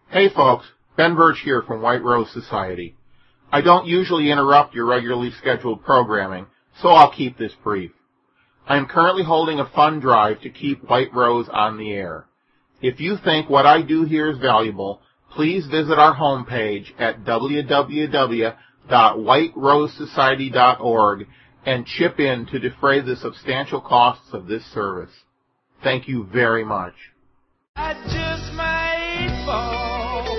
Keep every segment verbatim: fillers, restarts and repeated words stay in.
Hey folks, Ben Birch here from White Rose Society. I don't usually interrupt your regularly scheduled programming, so I'll keep this brief. I am currently holding a fund drive to keep White Rose on the air. If you think what I do here is valuable, please visit our homepage at w w w dot white rose society dot org and chip in to defray the substantial costs of this service. Thank you very much. I just might fall.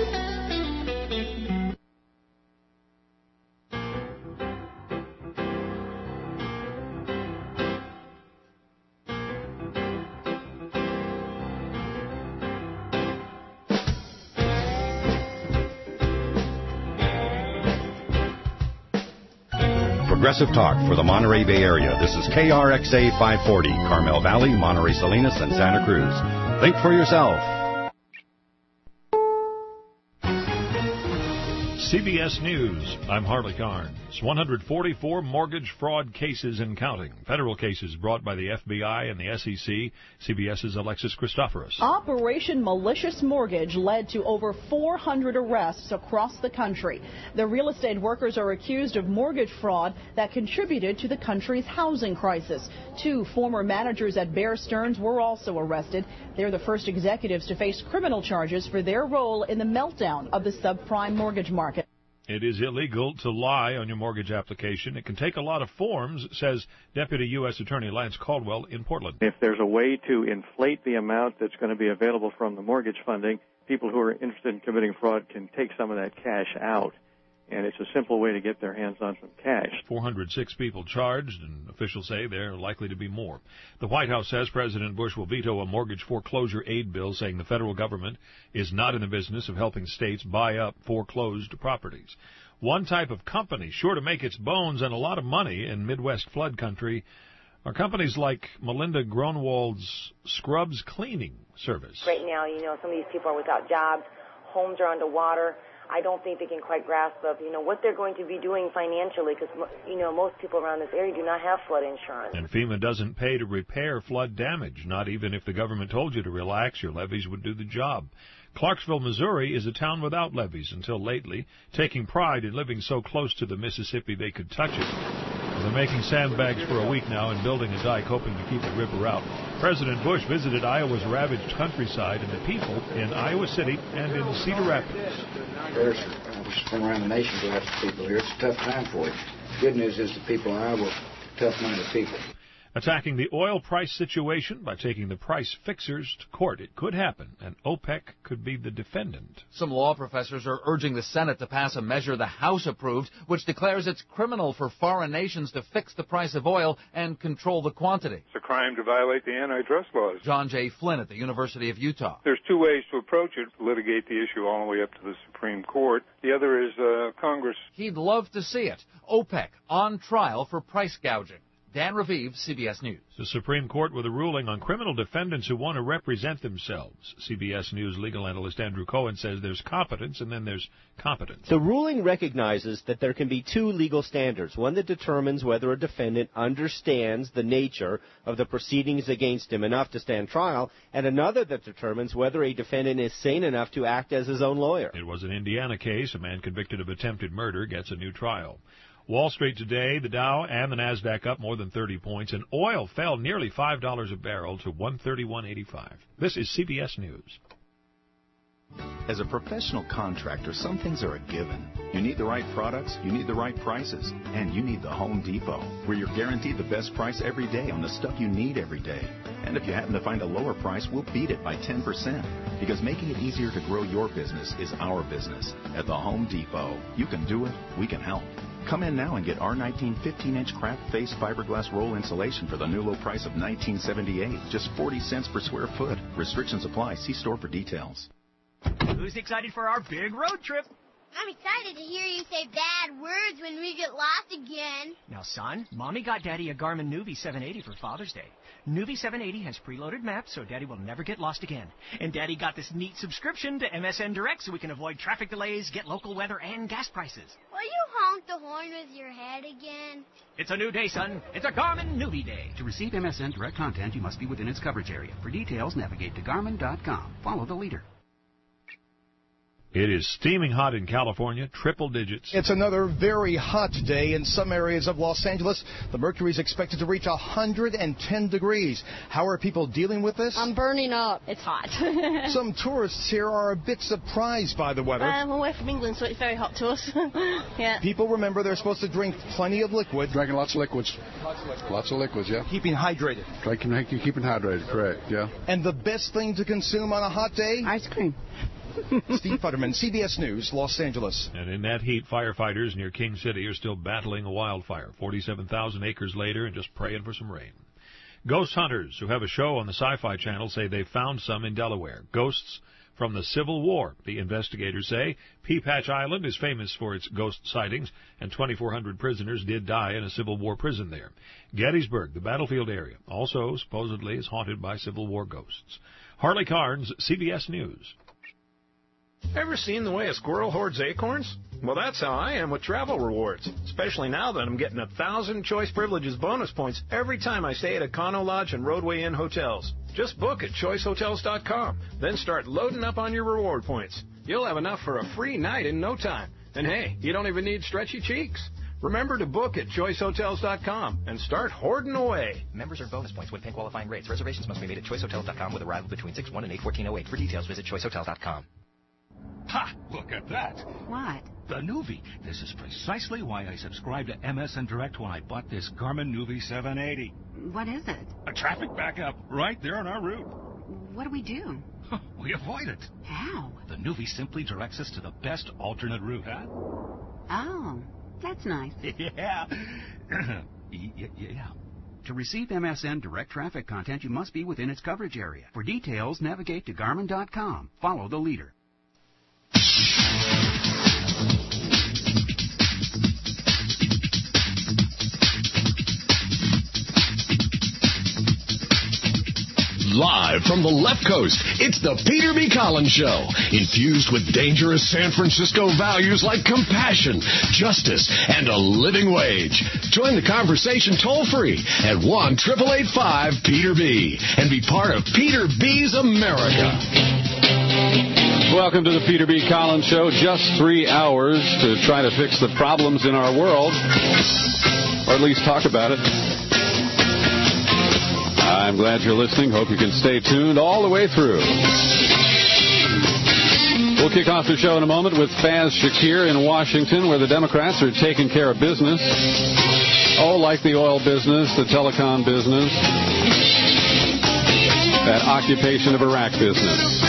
Progressive Talk for the Monterey Bay Area. This is K R X A five forty, Carmel Valley, Monterey Salinas, and Santa Cruz. Think for yourself. C B S News, I'm Harley Carnes. one hundred forty-four mortgage fraud cases and counting. Federal cases brought by the F B I and the S E C. CBS's Alexis Christoforous. Operation Malicious Mortgage led to over four hundred arrests across the country. The real estate workers are accused of mortgage fraud that contributed to the country's housing crisis. Two former managers at Bear Stearns were also arrested. They're the first executives to face criminal charges for their role in the meltdown of the subprime mortgage market. It is illegal to lie on your mortgage application. It can take a lot of forms, says Deputy U S Attorney Lance Caldwell in Portland. If there's a way to inflate the amount that's going to be available from the mortgage funding, people who are interested in committing fraud can take some of that cash out. And it's a simple way to get their hands on some cash. four hundred six people charged, and officials say there are likely to be more. The White House says President Bush will veto a mortgage foreclosure aid bill, saying the federal government is not in the business of helping states buy up foreclosed properties. One type of company sure to make its bones and a lot of money in Midwest flood country are companies like Melinda Gronwald's Scrubs Cleaning Service. Right now, you know, some of these people are without jobs, homes are underwater. I don't think they can quite grasp of, you know, what they're going to be doing financially because, you know, most people around this area do not have flood insurance. And FEMA doesn't pay to repair flood damage. Not even if the government told you to relax, your levees would do the job. Clarksville, Missouri is a town without levees until lately, taking pride in living so close to the Mississippi they could touch it. They're making sandbags for a week now and building a dike, hoping to keep the river out. President Bush visited Iowa's ravaged countryside and the people in Iowa City and in Cedar Rapids. There's, uh, we've been around the nation for lots of people here. It's a tough time for you. Good news is the people in Iowa are tough-minded people. Attacking the oil price situation by taking the price fixers to court. It could happen, and OPEC could be the defendant. Some law professors are urging the Senate to pass a measure the House approved, which declares it's criminal for foreign nations to fix the price of oil and control the quantity. It's a crime to violate the antitrust laws. John J. Flynn at the University of Utah. There's two ways to approach it. Litigate the issue all the way up to the Supreme Court. The other is uh, Congress. He'd love to see it. OPEC on trial for price gouging. Dan Raviv, C B S News. The Supreme Court with a ruling on criminal defendants who want to represent themselves. C B S News legal analyst Andrew Cohen says there's competence and then there's competence. The ruling recognizes that there can be two legal standards, one that determines whether a defendant understands the nature of the proceedings against him enough to stand trial, and another that determines whether a defendant is sane enough to act as his own lawyer. It was an Indiana case. A man convicted of attempted murder gets a new trial. Wall Street today, the Dow and the Nasdaq up more than thirty points, and oil fell nearly five dollars a barrel to one thirty-one eighty-five. This is C B S News. As a professional contractor, some things are a given. You need the right products, you need the right prices, and you need the Home Depot, where you're guaranteed the best price every day on the stuff you need every day. And if you happen to find a lower price, we'll beat it by ten percent. Because making it easier to grow your business is our business. At the Home Depot, you can do it, we can help. Come in now and get R nineteen fifteen-inch craft face fiberglass roll insulation for the new low price of nineteen seventy-eight, just forty cents per square foot. Restrictions apply. See store for details. Who's excited for our big road trip? I'm excited to hear you say bad words when we get lost again. Now, son, Mommy got Daddy a Garmin Nuvi seven eighty for Father's Day. Nuvi seven eighty has preloaded maps so Daddy will never get lost again. And Daddy got this neat subscription to M S N Direct so we can avoid traffic delays, get local weather, and gas prices. Will you honk the horn with your head again? It's a new day, son. It's a Garmin Nuvi Day. To receive M S N Direct content, you must be within its coverage area. For details, navigate to Garmin dot com. Follow the leader. It is steaming hot in California, triple digits. It's another very hot day in some areas of Los Angeles. The mercury is expected to reach one hundred ten degrees. How are people dealing with this? I'm burning up. It's hot. Some tourists here are a bit surprised by the weather. I'm away from England, so it's very hot to us. Yeah. People remember they're supposed to drink plenty of liquid. Drinking lots of liquids. Lots of liquids. Lots of liquids, yeah. Keeping hydrated. Drinking, keeping hydrated, correct, yeah. And the best thing to consume on a hot day? Ice cream. Steve Futterman, C B S News, Los Angeles. And in that heat, firefighters near King City are still battling a wildfire, forty-seven thousand acres later, and just praying for some rain. Ghost hunters who have a show on the Sci-Fi Channel say they found some in Delaware. Ghosts from the Civil War, the investigators say. Peapatch Island is famous for its ghost sightings, and twenty-four hundred prisoners did die in a Civil War prison there. Gettysburg, the battlefield area, also supposedly is haunted by Civil War ghosts. Harley Carnes, C B S News. Ever seen the way a squirrel hoards acorns? Well, that's how I am with travel rewards, especially now that I'm getting a thousand Choice Privileges bonus points every time I stay at Econo Lodge and Roadway Inn hotels. Just book at choice hotels dot com, then start loading up on your reward points. You'll have enough for a free night in no time. And hey, you don't even need stretchy cheeks. Remember to book at choice hotels dot com and start hoarding away. Members earn bonus points when paying qualifying rates. Reservations must be made at choice hotels dot com with arrival between six one and eight fourteen oh eight. For details, visit choice hotels dot com. Ha! Look at that. What? The Nuvi. This is precisely why I subscribed to M S N Direct when I bought this Garmin Nuvi seven eighty. What is it? A traffic backup right there on our route. What do we do? We avoid it. How? The Nuvi simply directs us to the best alternate route, huh? Oh, that's nice. Yeah. Yeah. To receive M S N Direct traffic content, you must be within its coverage area. For details, navigate to Garmin dot com. Follow the leader. Live from the left coast, it's the Peter B. Collins Show, infused with dangerous San Francisco values like compassion, justice, and a living wage. Join the conversation toll-free at one eight eight eight five Peter B. and be part of Peter B's America. Welcome to the Peter B. Collins Show. Just three hours to try to fix the problems in our world, or at least talk about it. I'm glad you're listening. Hope you can stay tuned all the way through. We'll kick off the show in a moment with Faz Shakir in Washington, where the Democrats are taking care of business. Oh, like the oil business, the telecom business, that occupation of Iraq business.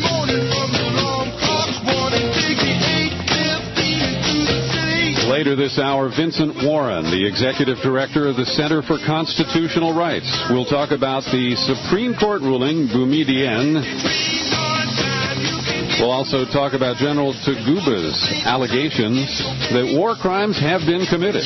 Later this hour, Vincent Warren, the executive director of the Center for Constitutional Rights. We'll talk about the Supreme Court ruling, Boumediene. We'll also talk about General Taguba's allegations that war crimes have been committed.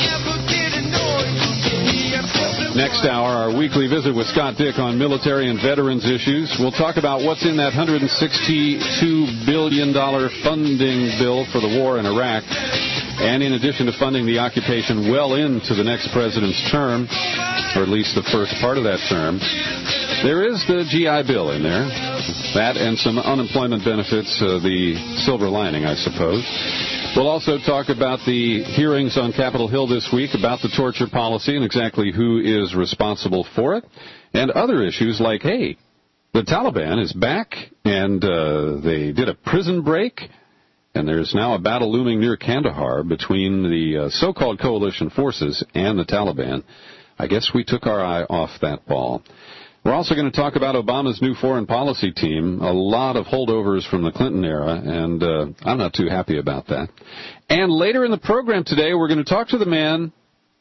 Next hour, our weekly visit with Scott Dick on military and veterans issues. We'll talk about what's in that one hundred sixty-two billion dollars funding bill for the war in Iraq. And in addition to funding the occupation well into the next president's term, or at least the first part of that term, there is the G I Bill in there. That and some unemployment benefits, uh, the silver lining, I suppose. We'll also talk about the hearings on Capitol Hill this week about the torture policy and exactly who is responsible for it, and other issues like, hey, the Taliban is back, and uh, they did a prison break, and there's now a battle looming near Kandahar between the uh, so-called coalition forces and the Taliban. I guess we took our eye off that ball. We're also going to talk about Obama's new foreign policy team, a lot of holdovers from the Clinton era, and uh, I'm not too happy about that. And later in the program today, we're going to talk to the man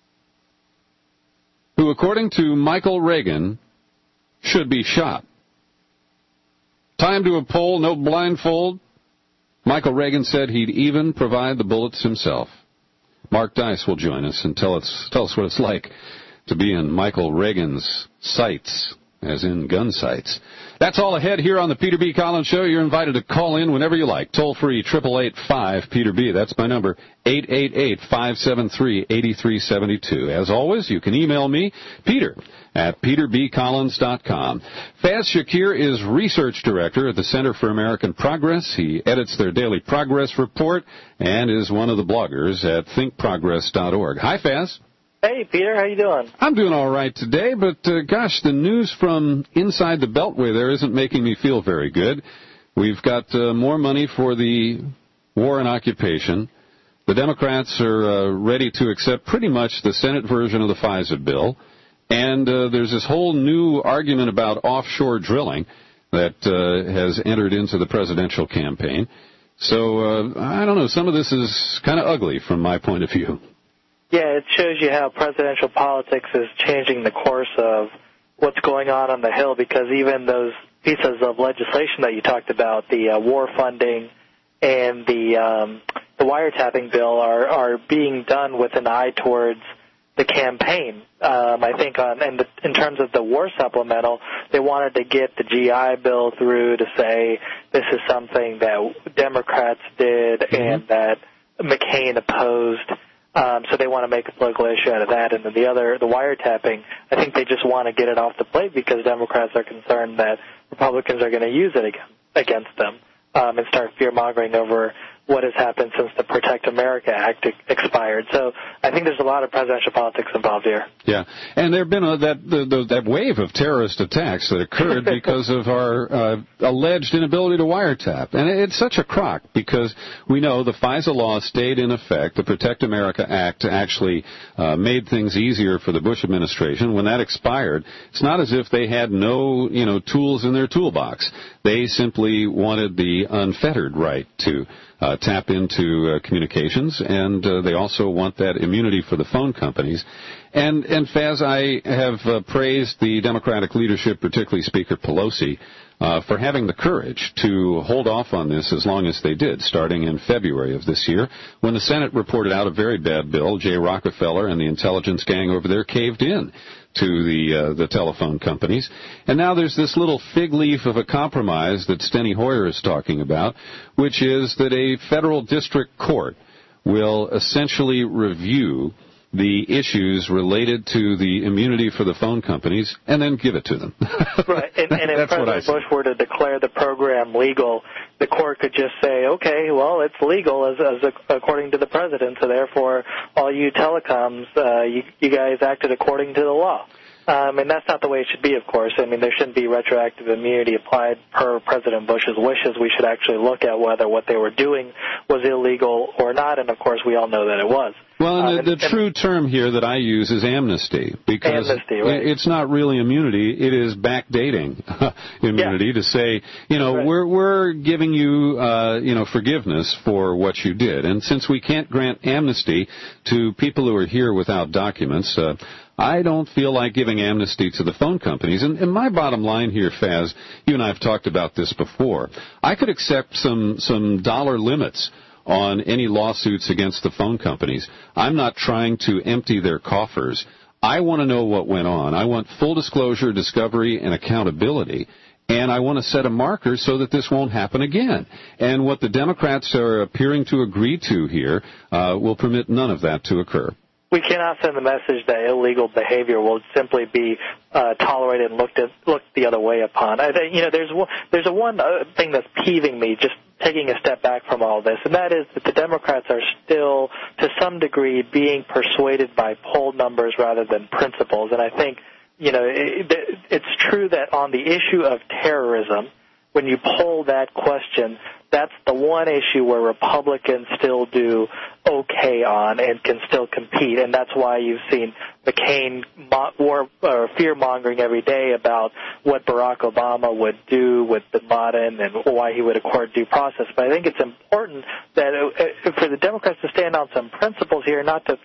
who, according to Michael Reagan, should be shot. Tie him to a pole, no blindfold. Michael Reagan said he'd even provide the bullets himself. Mark Dice will join us and tell us, tell us what it's like to be in Michael Reagan's sights. as in gun sites. That's all ahead here on the Peter B. Collins Show. You're invited to call in whenever you like. Toll free, eight eight eight, five, Peter B. That's my number, eight eight eight, five seven three, eight three seven two. As always, you can email me, Peter, at peter b collins dot com. Faz Shakir is Research Director at the Center for American Progress. He edits their daily progress report and is one of the bloggers at think progress dot org. Hi, Faz. Hey, Peter, how you doing? I'm doing all right today, but uh, gosh, the news from inside the Beltway there isn't making me feel very good. We've got uh, more money for the war and occupation. The Democrats are uh, ready to accept pretty much the Senate version of the FISA bill, and uh, there's this whole new argument about offshore drilling that uh, has entered into the presidential campaign. So, uh, I don't know, some of this is kind of ugly from my point of view. Yeah, it shows you how presidential politics is changing the course of what's going on on the Hill, because even those pieces of legislation that you talked about, the uh, war funding and the um, the wiretapping bill, are, are being done with an eye towards the campaign. Um, I think on in, the, in terms of the war supplemental, they wanted to get the G I Bill through to say this is something that Democrats did mm-hmm. and that McCain opposed. Um, so they want to make a political issue out of that. And then the other, the wiretapping, I think they just want to get it off the plate because Democrats are concerned that Republicans are going to use it against them um, and start fear-mongering over what has happened since the Protect America Act expired. So I think there's a lot of presidential politics involved here. Yeah, and there have been a, that the, the, that wave of terrorist attacks that occurred because of our uh, alleged inability to wiretap. And it's such a crock because we know the FISA law stayed in effect. The Protect America Act actually uh, made things easier for the Bush administration. When that expired, it's not as if they had no, you know, tools in their toolbox. They simply wanted the unfettered right to Uh, tap into uh, communications, and uh, they also want that immunity for the phone companies. And, and Faz, I have uh, praised the Democratic leadership, particularly Speaker Pelosi, uh, for having the courage to hold off on this as long as they did, starting in February of this year, when the Senate reported out a very bad bill. Jay Rockefeller and the intelligence gang over there caved in to the uh, the telephone companies. And now there's this little fig leaf of a compromise that Steny Hoyer is talking about, which is that a federal district court will essentially review the issues related to the immunity for the phone companies and then give it to them. Right, and, and if President Bush were to declare the program legal, the court could just say, okay, well, it's legal as, as a, according to the president, so therefore all you telecoms, uh, you, you guys acted according to the law. Um, and that's not the way it should be, of course. I mean, there shouldn't be retroactive immunity applied per President Bush's wishes. We should actually look at whether what they were doing was illegal or not, and, of course, we all know that it was. Well, and the, um, the and, true term here that I use is amnesty, because amnesty, right. it's not really immunity, it is backdating immunity yeah. to say, you know, right. we're we're giving you, uh, you know, forgiveness for what you did. And since we can't grant amnesty to people who are here without documents, uh, I don't feel like giving amnesty to the phone companies. And, and my bottom line here, Faz, you and I have talked about this before. I could accept some some dollar limits on any lawsuits against the phone companies. I'm not trying to empty their coffers. I want to know what went on. I want full disclosure, discovery, and accountability. And I want to set a marker so that this won't happen again. And what the Democrats are appearing to agree to here uh, will permit none of that to occur. We cannot send the message that illegal behavior will simply be uh, tolerated and looked at, looked the other way upon. I think, you know, there's one, there's a one uh, thing that's peeving me, just taking a step back from all this, and that is that the Democrats are still, to some degree, being persuaded by poll numbers rather than principles. And I think, you know, it, it's true that on the issue of terrorism, when you poll that question, that's the one issue where Republicans still do okay on and can still compete, and that's why you've seen McCain war, or fear-mongering every day about what Barack Obama would do with Bin Laden and why he would accord due process. But I think it's important that uh, for the Democrats to stand on some principles here, not to put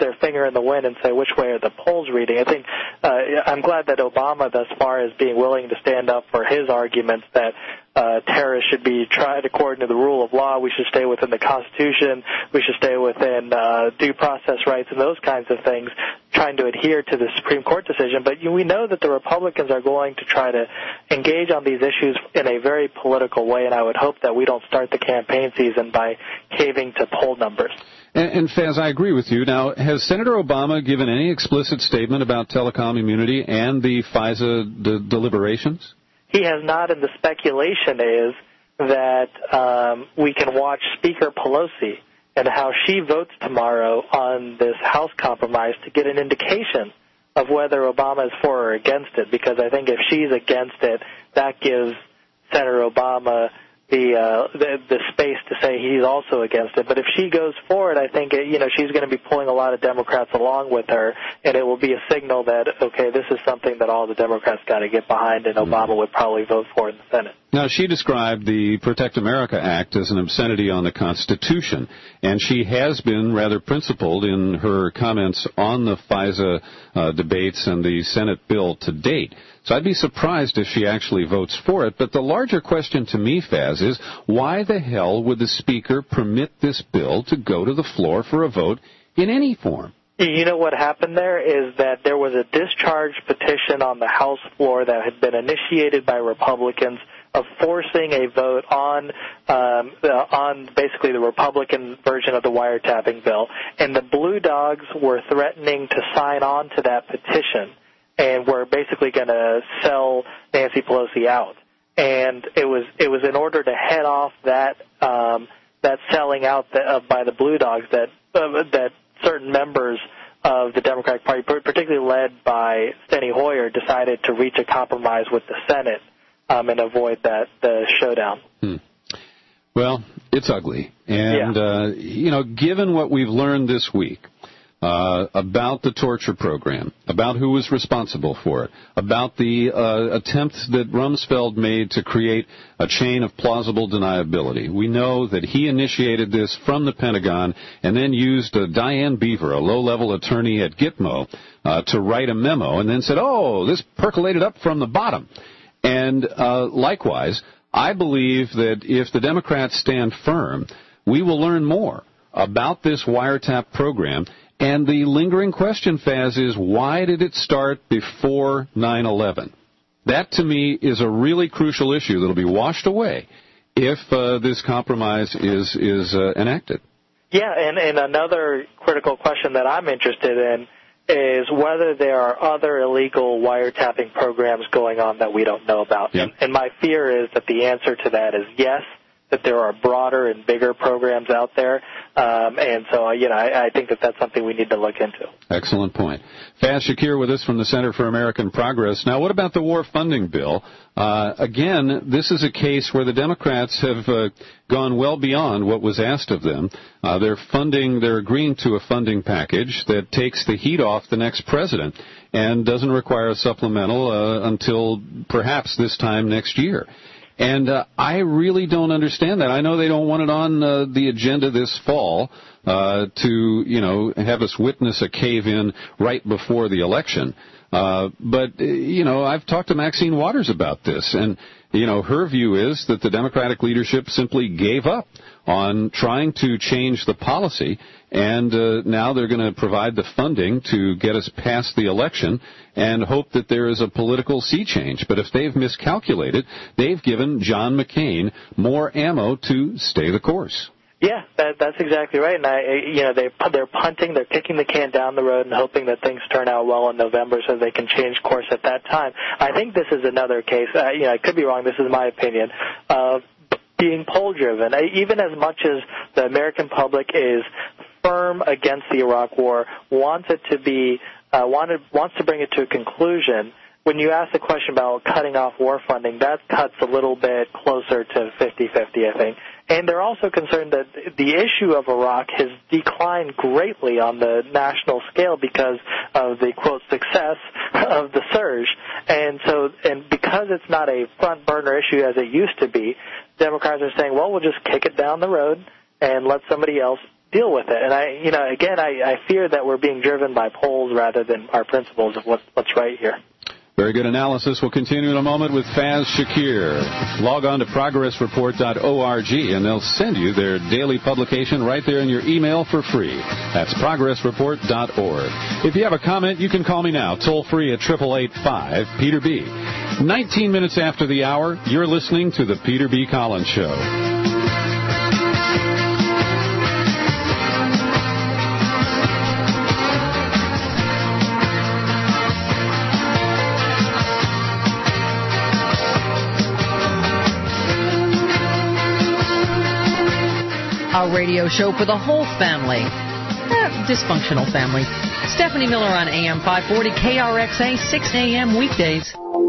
their finger in the wind and say which way are the polls reading. I think uh, I'm glad that Obama thus far is being willing to stand up for his arguments that uh, terrorists should be tried according to the rule of law. We should stay within the Constitution. We should stay within uh, due process rights and those kinds of things, trying to adhere to the Supreme Court decision. But you know, we know that the Republicans are going to try to engage on these issues in a very political way, and I would hope that we don't start the campaign season by caving to poll numbers. And, and Faz, I agree with you. Now, has Senator Obama given any explicit statement about telecom immunity and the FISA de- deliberations? He has not, and the speculation is that um, we can watch Speaker Pelosi and how she votes tomorrow on this House compromise to get an indication of whether Obama is for or against it, because I think if she's against it, that gives Senator Obama the, uh, the the space to say he's also against it. But if she goes for it, I think it, you know she's going to be pulling a lot of Democrats along with her, and it will be a signal that, okay, this is something that all the Democrats got to get behind, and Obama would probably vote for in the Senate. Now, she described the Protect America Act as an obscenity on the Constitution, and she has been rather principled in her comments on the FISA uh, debates and the Senate bill to date. So I'd be surprised if she actually votes for it. But the larger question to me, Faz, is why the hell would the Speaker permit this bill to go to the floor for a vote in any form? You know what happened there is that there was a discharge petition on the House floor that had been initiated by Republicans of forcing a vote on um, uh, on basically the Republican version of the wiretapping bill. And the Blue Dogs were threatening to sign on to that petition and were basically going to sell Nancy Pelosi out. And it was it was in order to head off that um, that selling out the, uh, by the Blue Dogs that uh, that certain members of the Democratic Party, particularly led by Steny Hoyer, decided to reach a compromise with the Senate um, and avoid that the showdown. Hmm. Well, it's ugly. And, yeah. uh, you know, given what we've learned this week uh, about the torture program, about who was responsible for it, about the uh, attempts that Rumsfeld made to create a chain of plausible deniability, we know that he initiated this from the Pentagon and then used uh, Diane Beaver, a low-level attorney at Gitmo, uh, to write a memo and then said, oh, this percolated up from the bottom. And uh, likewise, I believe that if the Democrats stand firm, we will learn more about this wiretap program. And the lingering question, Faz, is why did it start before nine eleven? That, to me, is a really crucial issue that will be washed away if uh, this compromise is, is uh, enacted. Yeah, and, and another critical question that I'm interested in is whether there are other illegal wiretapping programs going on that we don't know about. Yep. And, and my fear is that the answer to that is yes, that there are broader and bigger programs out there. Um, and so, you know, I, I think that that's something we need to look into. Excellent point. Faz Shakir with us from the Center for American Progress. Now, what about the war funding bill? Uh, again, this is a case where the Democrats have uh, gone well beyond what was asked of them. Uh, they're funding, they're agreeing to a funding package that takes the heat off the next president and doesn't require a supplemental uh, until perhaps this time next year. And uh, I really don't understand that. I know they don't want it on uh, the agenda this fall uh, to, you know, have us witness a cave-in right before the election. Uh, but, you know, I've talked to Maxine Waters about this, and, you know, her view is that the Democratic leadership simply gave up on trying to change the policy, and uh, now they're going to provide the funding to get us past the election and hope that there is a political sea change. But if they've miscalculated, they've given John McCain more ammo to stay the course. Yeah, that, that's exactly right. And I, you know, they they're punting, they're kicking the can down the road and hoping that things turn out well in November so they can change course at that time. I think this is another case. Uh, you know, I could be wrong. This is my opinion. Of being poll driven, even as much as the American public is firm against the Iraq War, wants it to be uh, wanted wants to bring it to a conclusion. When you ask the question about cutting off war funding, that cuts a little bit closer to fifty-fifty, I think. And they're also concerned that the issue of Iraq has declined greatly on the national scale because of the, quote, success of the surge. And so, and because it's not a front burner issue as it used to be, Democrats are saying, well, we'll just kick it down the road and let somebody else deal with it. And I, you know, again, I, I fear that we're being driven by polls rather than our principles of what, what's right here. Very good analysis. We'll continue in a moment with Faz Shakir. Log on to progress report dot org, and they'll send you their daily publication right there in your email for free. That's progress report dot org. If you have a comment, you can call me now, toll free at eight eight eight five Peter B. nineteen minutes after the hour, you're listening to The Peter B. Collins Show. Our radio show for the whole family. Eh, dysfunctional family. Stephanie Miller on A M five forty K R X A, six a.m. weekdays.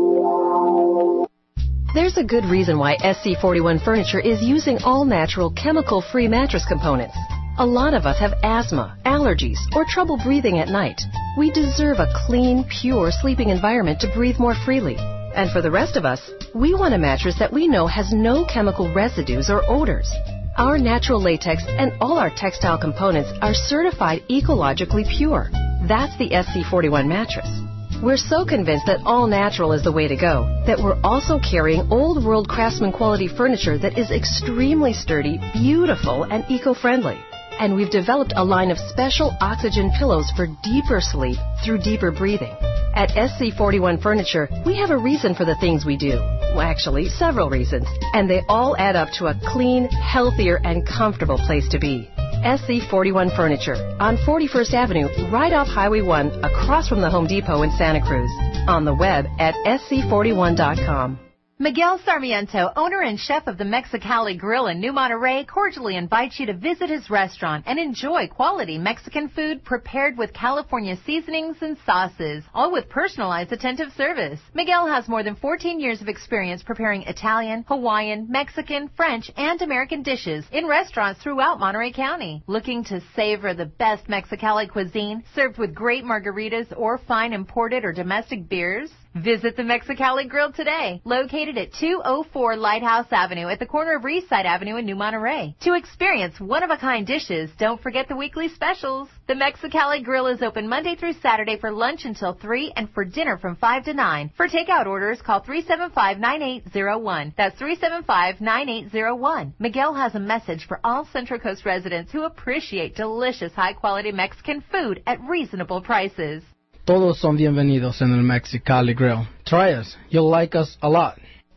There's a good reason why S C forty-one Furniture is using all-natural, chemical-free mattress components. A lot of us have asthma, allergies, or trouble breathing at night. We deserve a clean, pure sleeping environment to breathe more freely. And for the rest of us, we want a mattress that we know has no chemical residues or odors. Our natural latex and all our textile components are certified ecologically pure. That's the S C forty-one mattress. We're so convinced that all natural is the way to go that we're also carrying old world craftsman quality furniture that is extremely sturdy, beautiful, and eco-friendly. And we've developed a line of special oxygen pillows for deeper sleep through deeper breathing. At S C forty-one Furniture, we have a reason for the things we do. Well, actually, several reasons. And they all add up to a clean, healthier, and comfortable place to be. S C forty-one Furniture on forty-first Avenue, right off Highway one, across from the Home Depot in Santa Cruz. On the web at S C forty-one dot com. Miguel Sarmiento, owner and chef of the Mexicali Grill in New Monterey, cordially invites you to visit his restaurant and enjoy quality Mexican food prepared with California seasonings and sauces, all with personalized attentive service. Miguel has more than fourteen years of experience preparing Italian, Hawaiian, Mexican, French, and American dishes in restaurants throughout Monterey County. Looking to savor the best Mexicali cuisine served with great margaritas or fine imported or domestic beers? Visit the Mexicali Grill today, located at two oh four Lighthouse Avenue at the corner of Eastside Avenue in New Monterey. To experience one-of-a-kind dishes, don't forget the weekly specials. The Mexicali Grill is open Monday through Saturday for lunch until three and for dinner from five to nine. For takeout orders, call three seven five, nine eight zero one. That's three seven five, nine eight zero one. Miguel has a message for all Central Coast residents who appreciate delicious, high-quality Mexican food at reasonable prices. Todos son bienvenidos en el Mexicali Grill. Try us. You'll like us a lot.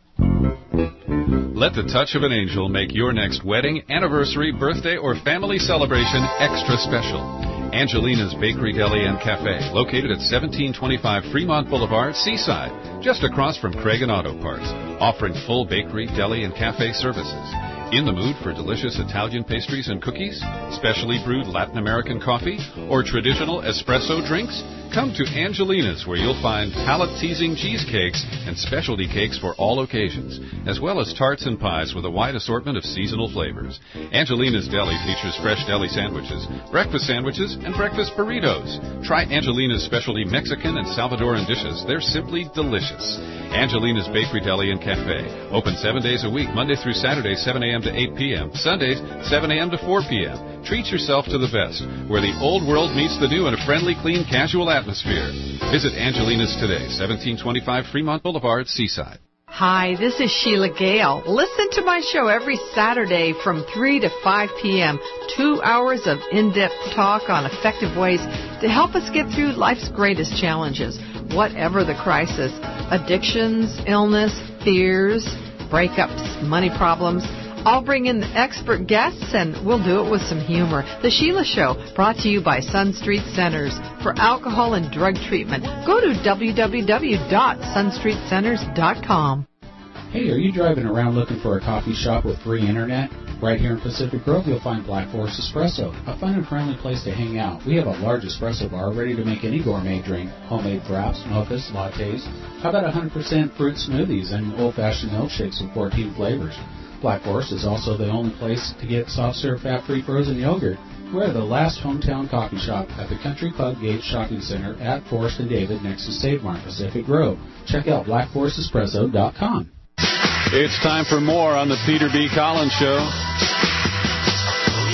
Let the touch of an angel make your next wedding, anniversary, birthday, or family celebration extra special. Angelina's Bakery, Deli, and Cafe, located at seventeen twenty-five Fremont Boulevard, Seaside, just across from Craig and Auto Parts, offering full bakery, deli, and cafe services. In the mood for delicious Italian pastries and cookies, specially brewed Latin American coffee, or traditional espresso drinks? Come to Angelina's, where you'll find palate-teasing cheesecakes and specialty cakes for all occasions, as well as tarts and pies with a wide assortment of seasonal flavors. Angelina's Deli features fresh deli sandwiches, breakfast sandwiches, and breakfast burritos. Try Angelina's specialty Mexican and Salvadoran dishes. They're simply delicious. Angelina's Bakery, Deli, and Cafe. Open seven days a week, Monday through Saturday, seven a.m. to eight p.m., Sundays, seven a.m. to four p.m. Treat yourself to the best, where the old world meets the new in a friendly, clean, casual atmosphere. Visit Angelina's today, seventeen twenty-five Fremont Boulevard, Seaside. Hi, this is Sheila Gale. Listen to my show every Saturday from three to five p.m. Two hours of in-depth talk on effective ways to help us get through life's greatest challenges, whatever the crisis. Addictions, illness, fears, breakups, money problems. I'll bring in the expert guests, and we'll do it with some humor. The Sheila Show, brought to you by Sun Street Centers for alcohol and drug treatment. Go to w w w dot sun street centers dot com. Hey, are you driving around looking for a coffee shop with free internet? Right here in Pacific Grove, you'll find Black Forest Espresso, a fun and friendly place to hang out. We have a large espresso bar ready to make any gourmet drink, homemade fraps, mochas, lattes. How about one hundred percent fruit smoothies and old-fashioned milkshakes with fourteen flavors? Black Forest is also the only place to get soft serve fat-free frozen yogurt. We're the last hometown coffee shop at the Country Club Gate Shopping Center at Forest and David next to Save Mart, Pacific Grove. Check out black forest espresso dot com. It's time for more on the Peter B. Collins Show.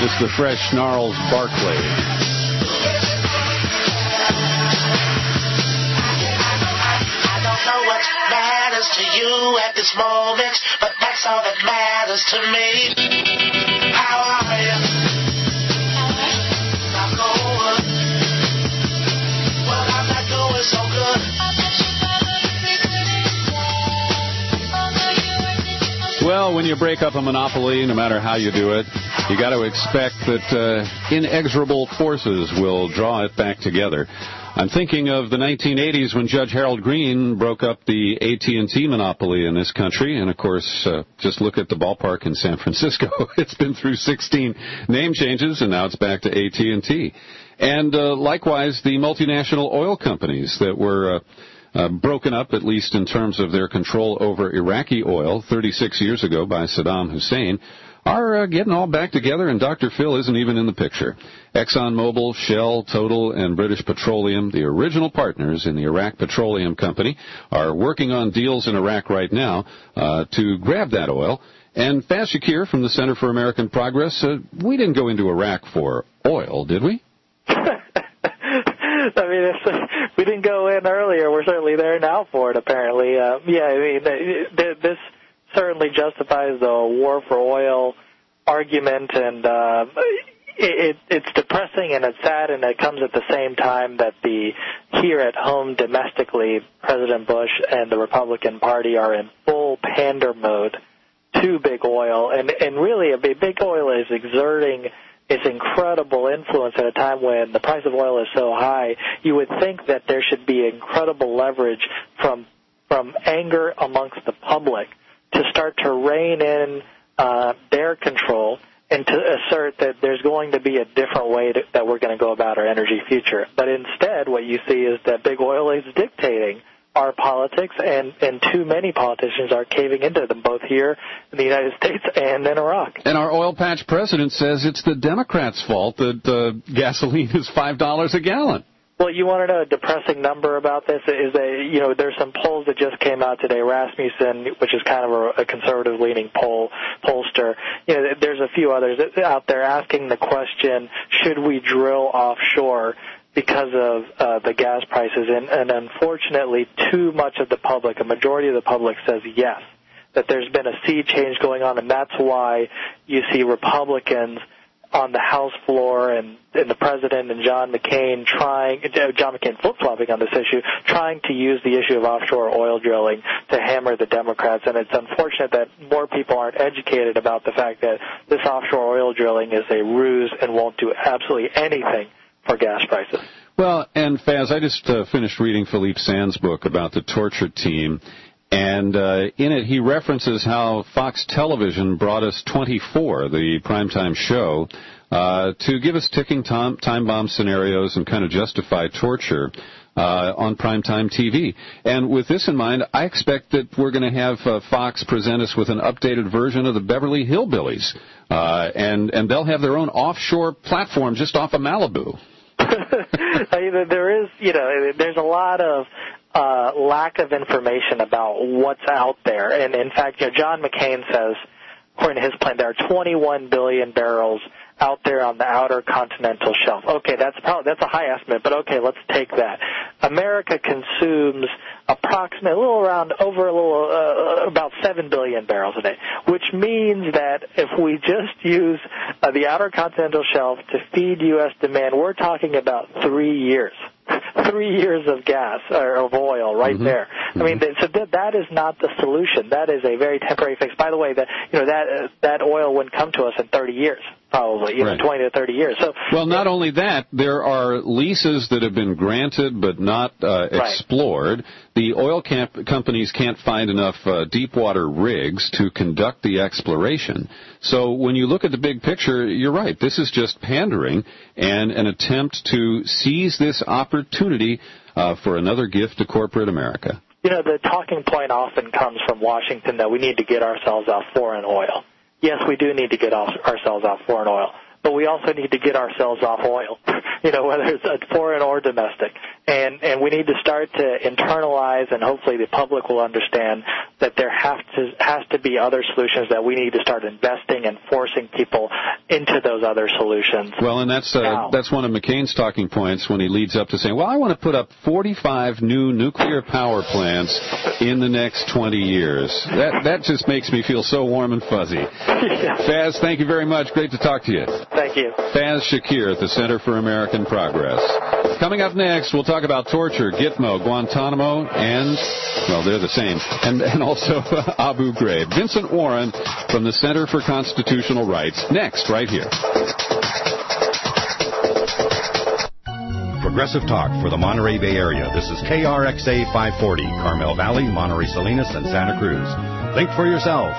It's the Fresh Snarls Barclay. I don't know what matters to you at this moment, but that's all that matters to me. How are you? Not going. Well, I'm not going so good. Well, when you break up a monopoly, no matter how you do it, you got to expect that uh, inexorable forces will draw it back together. I'm thinking of the nineteen eighties when Judge Harold Green broke up the A T and T monopoly in this country. And, of course, uh, just look at the ballpark in San Francisco. It's been through sixteen name changes, and now it's back to A T and T. And uh, likewise, the multinational oil companies that were... Uh, Uh, broken up, at least in terms of their control over Iraqi oil thirty-six years ago by Saddam Hussein, are uh, getting all back together, and Doctor Phil isn't even in the picture. ExxonMobil, Shell, Total, and British Petroleum, the original partners in the Iraq Petroleum Company, are working on deals in Iraq right now uh, to grab that oil. And Faz Shakir from the Center for American Progress, uh, we didn't go into Iraq for oil, did we? I mean, if we didn't go in earlier, we're certainly there now for it, apparently. Uh, yeah, I mean, this certainly justifies the war for oil argument, and uh, it, it's depressing and it's sad, and it comes at the same time that the here at home domestically, President Bush and the Republican Party are in full pander mode to big oil, and, and really a big, big oil is exerting its incredible influence at a time when the price of oil is so high. You would think that there should be incredible leverage from from anger amongst the public to start to rein in uh, their control and to assert that there's going to be a different way to, that we're going to go about our energy future. But instead, what you see is that big oil is dictating our politics, and, and too many politicians are caving into them, both here in the United States and in Iraq. And our oil patch president says it's the Democrats' fault that uh, gasoline is five dollars a gallon. Well, you want to know a depressing number about this is that, you know, there's some polls that just came out today. Rasmussen, which is kind of a, a conservative-leaning poll pollster, you know, there's a few others out there asking the question, should we drill offshore because of uh, the gas prices? And, and unfortunately, too much of the public, a majority of the public says yes, that there's been a sea change going on, and that's why you see Republicans on the House floor and, and the President and John McCain trying, John McCain flip-flopping on this issue, trying to use the issue of offshore oil drilling to hammer the Democrats. And it's unfortunate that more people aren't educated about the fact that this offshore oil drilling is a ruse and won't do absolutely anything for gas prices. Well, and Faz, I just uh, finished reading Philippe Sands' book about the torture team, and uh, in it he references how Fox Television brought us twenty-four, the primetime show, uh, to give us ticking time, time bomb scenarios and kind of justify torture uh, on primetime T V. And with this in mind, I expect that we're going to have uh, Fox present us with an updated version of the Beverly Hillbillies, uh, and, and they'll have their own offshore platform just off of Malibu. I mean, there is, you know, there's a lot of uh, lack of information about what's out there. And, in fact, you know, John McCain says, according to his plan, there are twenty-one billion barrels out there on the outer continental shelf. Okay, that's probably, that's a high estimate, but okay, let's take that. America consumes approximately a little around over a little uh, about seven billion barrels a day, which means that if we just use uh, the outer continental shelf to feed U S demand, we're talking about three years. Three years of gas or of oil right mm-hmm. there. I mean, so that, that is not the solution. That is a very temporary fix. By the way, that you know that uh, that oil wouldn't come to us in thirty years, probably, you right. know, twenty to thirty years. So, well, not only that, there are leases that have been granted but not uh, explored. Right. The oil camp companies can't find enough uh, deep water rigs to conduct the exploration. So when you look at the big picture, you're right. This is just pandering and an attempt to seize this opportunity uh, for another gift to corporate America. You know, the talking point often comes from Washington that we need to get ourselves off foreign oil. Yes, we do need to get off ourselves off foreign oil, but we also need to get ourselves off oil, you know, whether it's foreign or domestic. And and we need to start to internalize, and hopefully the public will understand that there have to has to be other solutions, that we need to start investing and forcing people into those other solutions. Well, and that's uh, now. that's one of McCain's talking points when he leads up to saying, well, I want to put up forty-five new nuclear power plants in the next twenty years. That that just makes me feel so warm and fuzzy. Yeah. Faz, thank you very much. Great to talk to you. Thank you. Faz Shakir at the Center for American Progress. Coming up next, we'll talk about torture, Gitmo, Guantanamo, and, well, they're the same, and, and also Abu Ghraib. Vincent Warren from the Center for Constitutional Rights. Next, right here. Progressive Talk for the Monterey Bay Area. This is K R X A five forty, Carmel Valley, Monterey Salinas, and Santa Cruz. Think for yourself.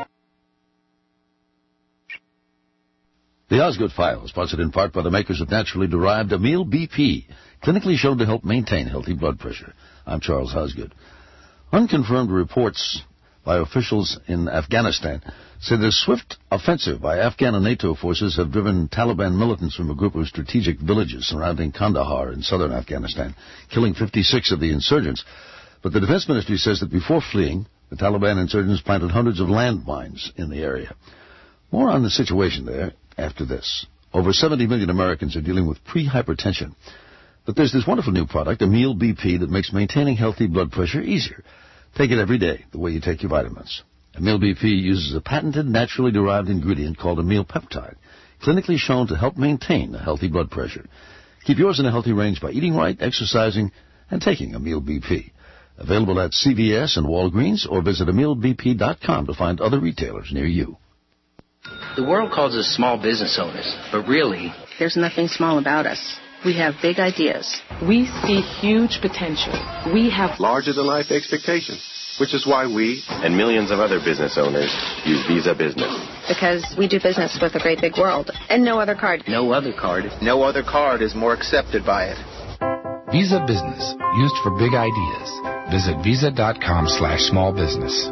The Osgood File is sponsored in part by the makers of naturally derived Amil B P, clinically shown to help maintain healthy blood pressure. I'm Charles Osgood. Unconfirmed reports by officials in Afghanistan say the swift offensive by Afghan and NATO forces have driven Taliban militants from a group of strategic villages surrounding Kandahar in southern Afghanistan, killing fifty-six of the insurgents. But the Defense Ministry says that before fleeing, the Taliban insurgents planted hundreds of landmines in the area. More on the situation there after this. Over seventy million Americans are dealing with pre-hypertension. But there's this wonderful new product, Amil B P, that makes maintaining healthy blood pressure easier. Take it every day, the way you take your vitamins. Amil B P uses a patented, naturally derived ingredient called amyl peptide, clinically shown to help maintain a healthy blood pressure. Keep yours in a healthy range by eating right, exercising, and taking Amil B P. Available at C V S and Walgreens, or visit amil b p dot com to find other retailers near you. The world calls us small business owners, but really, there's nothing small about us. We have big ideas. We see huge potential. We have larger-than-life expectations, which is why we and millions of other business owners use Visa Business. Because we do business with a great big world, and no other card. No other card. No other card is more accepted by it. Visa Business, used for big ideas. Visit visa.com slash small business.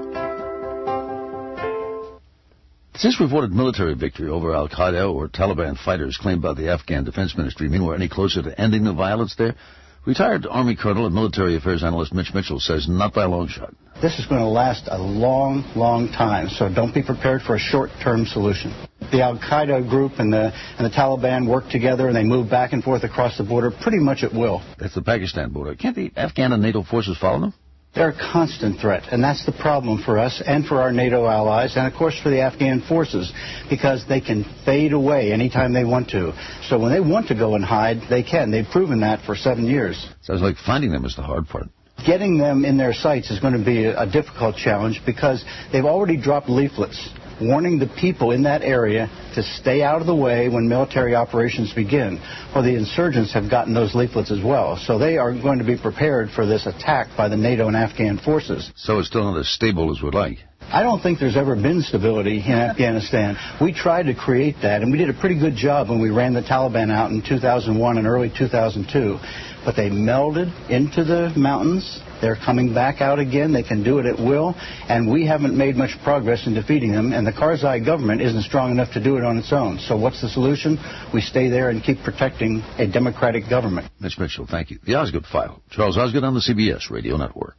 Since reported military victory over al-Qaeda or Taliban fighters claimed by the Afghan Defense Ministry mean we're any closer to ending the violence there, retired Army Colonel and military affairs analyst Mitch Mitchell says not by a long shot. This is going to last a long, long time, so don't be prepared for a short-term solution. The al-Qaeda group and the, and the Taliban work together, and they move back and forth across the border pretty much at will. That's the Pakistan border. Can't the Afghan and NATO forces follow them? They're a constant threat, and that's the problem for us and for our NATO allies, and of course for the Afghan forces, because they can fade away anytime they want to. So when they want to go and hide, they can. They've proven that for seven years. Sounds like finding them is the hard part. Getting them in their sights is going to be a, a difficult challenge, because they've already dropped leaflets warning the people in that area to stay out of the way when military operations begin. Well, the insurgents have gotten those leaflets as well, so they are going to be prepared for this attack by the NATO and Afghan forces. So it's still not as stable as we'd like. I don't think there's ever been stability in Afghanistan. We tried to create that, and we did a pretty good job when we ran the Taliban out in two thousand one and early two thousand two. But they melded into the mountains. They're coming back out again. They can do it at will, and we haven't made much progress in defeating them, and the Karzai government isn't strong enough to do it on its own. So what's the solution? We stay there and keep protecting a democratic government. Mitch Mitchell, thank you. The Osgood File. Charles Osgood on the C B S Radio Network.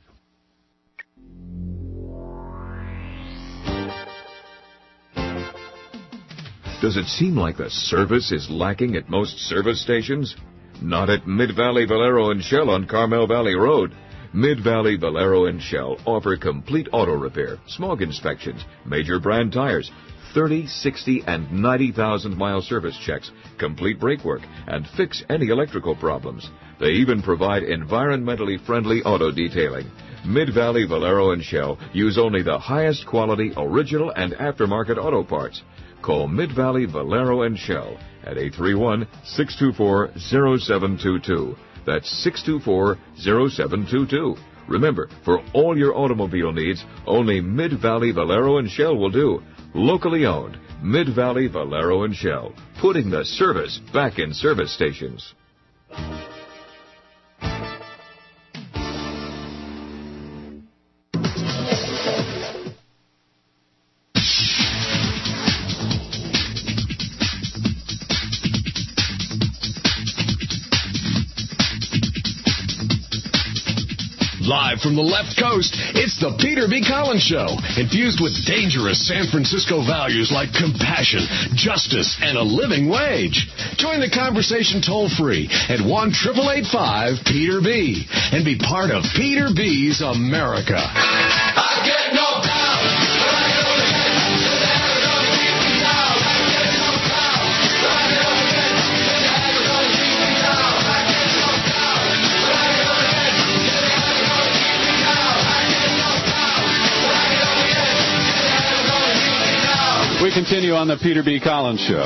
Does it seem like the service is lacking at most service stations? Not at Mid-Valley Valero and Shell on Carmel Valley Road. Mid-Valley Valero and Shell offer complete auto repair, smog inspections, major brand tires, thirty, sixty, and ninety thousand mile service checks, complete brake work, and fix any electrical problems. They even provide environmentally friendly auto detailing. Mid-Valley Valero and Shell use only the highest quality original and aftermarket auto parts. Call Mid-Valley Valero and Shell at eight three one, six two four, zero seven two two. That's six two four, zero seven two two. Remember, for all your automobile needs, only Mid-Valley Valero and Shell will do. Locally owned, Mid-Valley Valero and Shell, putting the service back in service stations. Live from the left coast, it's the Peter B. Collins Show, infused with dangerous San Francisco values like compassion, justice, and a living wage. Join the conversation toll-free at one eight eight five Peter B and be part of Peter B's America. I get no doubt, but I know that you're never gonna keep me down. I get no doubt, but I know that you're never gonna keep me down. I get no doubt, but I know that you're never gonna keep me down. I get no doubt, but I know that you're never gonna keep me down. We continue on the Peter B. Collins Show.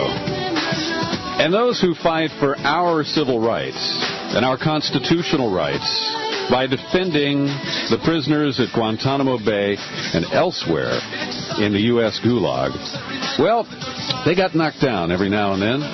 And those who fight for our civil rights and our constitutional rights by defending the prisoners at Guantanamo Bay and elsewhere in the U S Gulag, well, they got knocked down every now and then,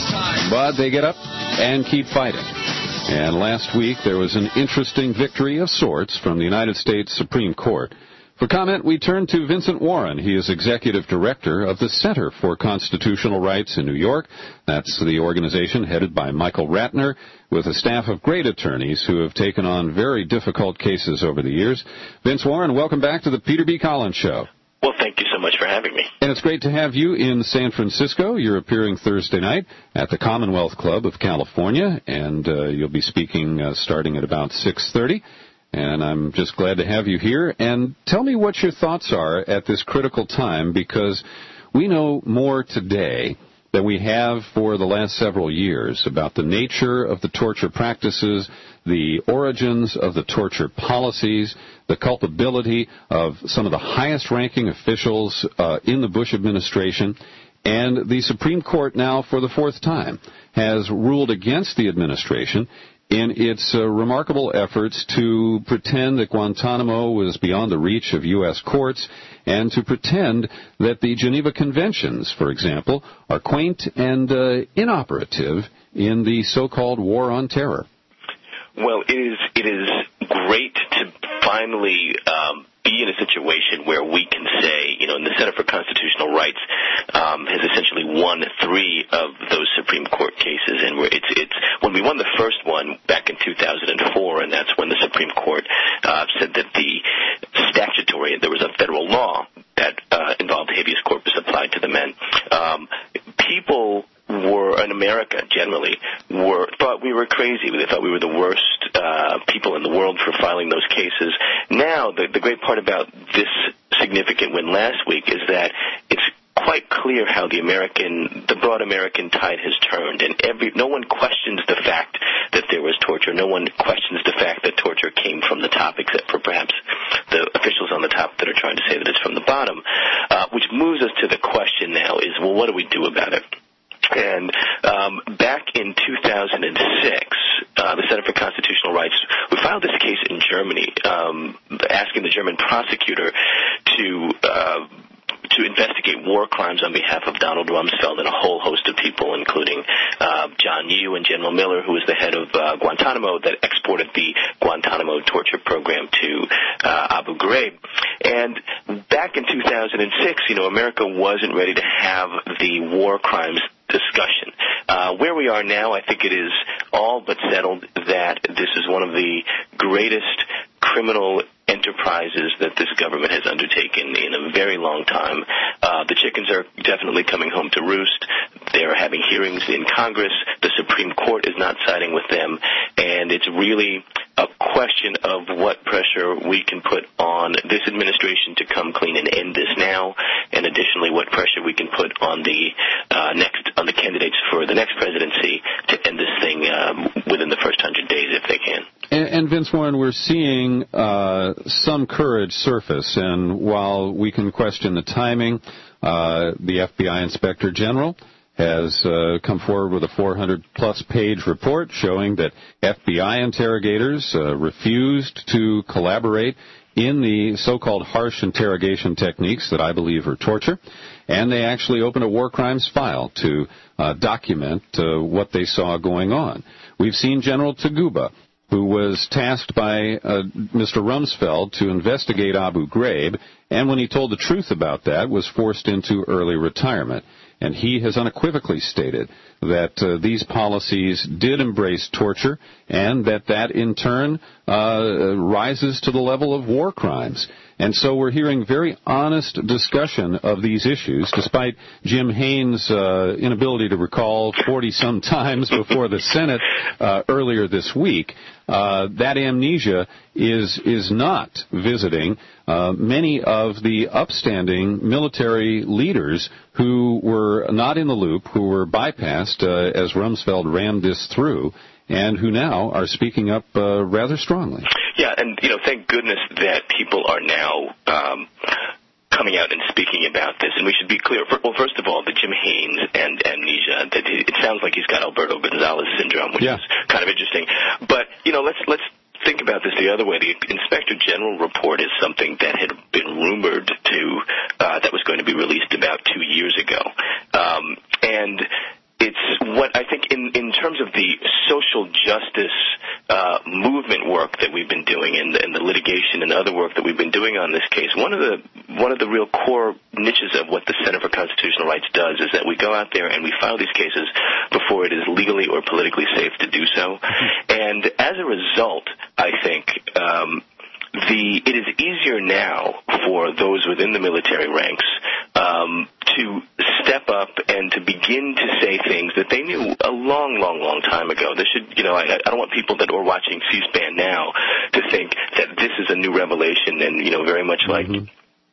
but they get up and keep fighting. And last week there was an interesting victory of sorts from the United States Supreme Court. For comment, we turn to Vincent Warren. He is Executive Director of the Center for Constitutional Rights in New York. That's the organization headed by Michael Ratner, with a staff of great attorneys who have taken on very difficult cases over the years. Vince Warren, welcome back to the Peter B. Collins Show. Well, thank you so much for having me. And it's great to have you in San Francisco. You're appearing Thursday night at the Commonwealth Club of California, and uh, you'll be speaking uh, starting at about six thirty. And I'm just glad to have you here. And tell me what your thoughts are at this critical time, because we know more today than we have for the last several years about the nature of the torture practices, the origins of the torture policies, the culpability of some of the highest-ranking officials uh, in the Bush administration. And the Supreme Court now, for the fourth time, has ruled against the administration in its uh, remarkable efforts to pretend that Guantanamo was beyond the reach of U S courts and to pretend that the Geneva Conventions, for example, are quaint and uh, inoperative in the so-called war on terror. Well, it is it is great to finally um, be in a situation where we can say, you know, and the Center for Constitutional Rights um, has essentially won three of those Supreme Court cases, and we're, it's it's when we won the first one back in two thousand four, and that's when the Supreme Court uh, said that the statutory, there was a federal law that uh, involved habeas corpus applied to the men. Um, people were, in America generally, were thought we were crazy. They thought we were the worst uh, people in the world for filing those cases. Now, the, the great part about this significant win last week is that it's quite clear how the American, the broad American tide has turned, and every no one questions the fact that there was torture. No one questions the fact that torture came from the top, except for perhaps the officials on the top that are trying to say that it's from the bottom. Uh, which moves us to the question now is, well, what do we do about it? And um, back in two thousand six, uh, the Center for Constitutional Rights, we filed this case in Germany, um, asking the German prosecutor to uh, to investigate war crimes on behalf of Donald Rumsfeld and a whole host of people, including uh, John Yoo and General Miller, who was the head of uh, Guantanamo that exported the Guantanamo torture program to uh, Abu Ghraib. And back in two thousand six, you know, America wasn't ready to have the war crimes discussion. Uh, where we are now, I think it is all but settled that this is one of the greatest criminal enterprises that this government has undertaken in a very long time. Uh, the chickens are definitely coming home to roost. They're having hearings in Congress. The Supreme Court is not siding with them. And it's really a question of what pressure we can put on this administration to come clean and end this now, and additionally what pressure we can put on the uh, next on the candidates for the next presidency to end this thing um, within the first hundred days if they can. And, and Vince Warren, we're seeing uh, some courage surface, and while we can question the timing, uh, the F B I Inspector General has uh, come forward with a four hundred plus page report showing that F B I interrogators uh, refused to collaborate in the so-called harsh interrogation techniques that I believe are torture, and they actually opened a war crimes file to uh, document uh, what they saw going on. We've seen General Taguba, who was tasked by uh, Mister Rumsfeld to investigate Abu Ghraib, and when he told the truth about that, was forced into early retirement. and he has unequivocally stated that uh, these policies did embrace torture and that that in turn uh, rises to the level of war crimes. And so we're hearing very honest discussion of these issues, despite Jim Haynes' uh, inability to recall forty-some times before the Senate uh, earlier this week. Uh, that amnesia is is not visiting uh, many of the upstanding military leaders who were not in the loop, who were bypassed uh, as Rumsfeld rammed this through, and who now are speaking up uh, rather strongly. Yeah, and, you know, thank goodness that people are now um, coming out and speaking about this. And we should be clear. Well, first of all, the Jim Haynes and amnesia, that it sounds like he's got Alberto Gonzalez syndrome, which yeah. is kind of interesting. But, you know, let's let's think about this the other way. The Inspector General report is something that had been rumored to, uh, that was going to be released about two years ago. Um, and it's what I think in, in terms of the social justice uh, movement work that we've been doing and, and the litigation and other work that we've been doing on this case, one of the one of the real core niches of what the Center for Constitutional Rights does is that we go out there and we file these cases before it is legally or politically safe to do so. And as a result, I think um, the it is easier now for those within the military ranks um, to step up and to begin to say things that they knew a long, long, long time ago. This should, you know, I, I don't want people that are watching C-SPAN now to think that this is a new revelation and, you know, very much like mm-hmm.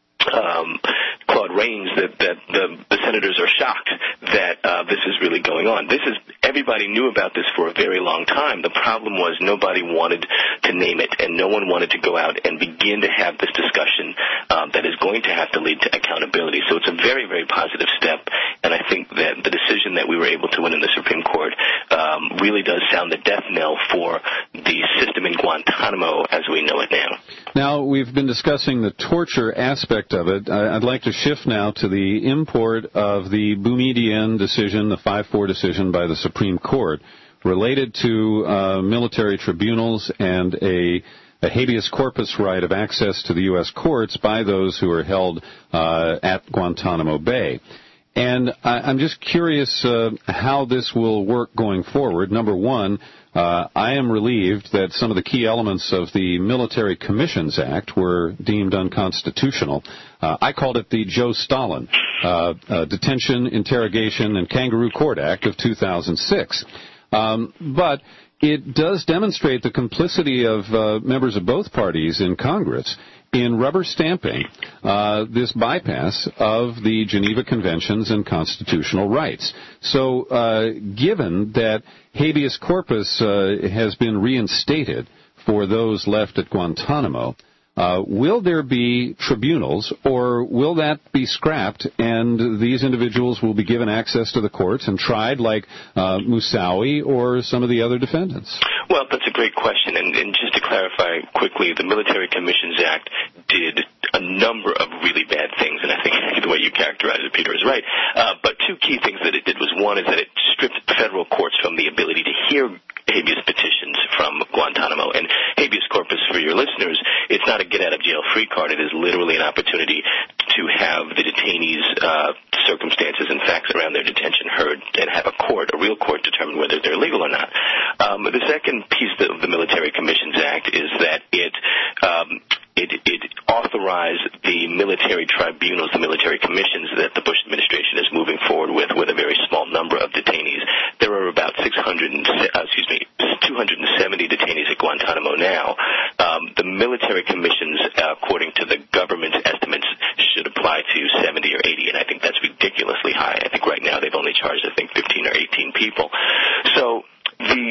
um, Claude Rains, that, that the, the senators are shocked that uh, this is really going on. This is, everybody knew about this for a very long time. The problem was nobody wanted to name it, and no one wanted to go out and begin to have this discussion um, that is going to have to lead to accountability. So it's a very, very positive step, and I think that the decision that we were able to win in the Supreme Court um, really does sound the death knell for the system in Guantanamo as we know it now. Now, we've been discussing the torture aspect of it. I'd like to shift now to the import of the Boumediene decision, the five four decision by the Supreme Court, related to uh, military tribunals and a, a habeas corpus right of access to the U S courts by those who are held uh, at Guantanamo Bay. And I, I'm just curious uh, how this will work going forward. Number one, uh, I am relieved that some of the key elements of the Military Commissions Act were deemed unconstitutional. Uh, I called it the Joe Stalin uh, uh, Detention, Interrogation, and Kangaroo Court Act of two thousand six. Um, but it does demonstrate the complicity of uh, members of both parties in Congress in rubber stamping uh, this bypass of the Geneva Conventions and constitutional rights. So uh, given that habeas corpus uh, has been reinstated for those left at Guantanamo, Uh, will there be tribunals, or will that be scrapped and these individuals will be given access to the courts and tried like uh, Moussaoui or some of the other defendants? Well, that's a great question, and, and just to clarify quickly, the Military Commissions Act did a number of really bad things, and I think the way you characterize it, Peter, is right. Uh, but two key things that it did was, one is that it stripped federal courts from the ability to hear habeas petitions from Guantanamo. And habeas corpus, for your listeners, it's not a get-out-of-jail-free card. It is literally an opportunity to have the detainees' uh, circumstances and facts around their detention heard and have a court, a real court, determine whether they're legal or not. Um, the second piece of the Military Commissions Act is that it um, It, it authorized the military tribunals, the military commissions that the Bush administration is moving forward with, with a very small number of detainees. There are about six hundred, uh, excuse me, two hundred seventy detainees at Guantanamo now. Um, the military commissions, uh, according to the government's estimates, should apply to seventy or eighty, and I think that's ridiculously high. I think right now they've only charged, I think, fifteen or eighteen people. So the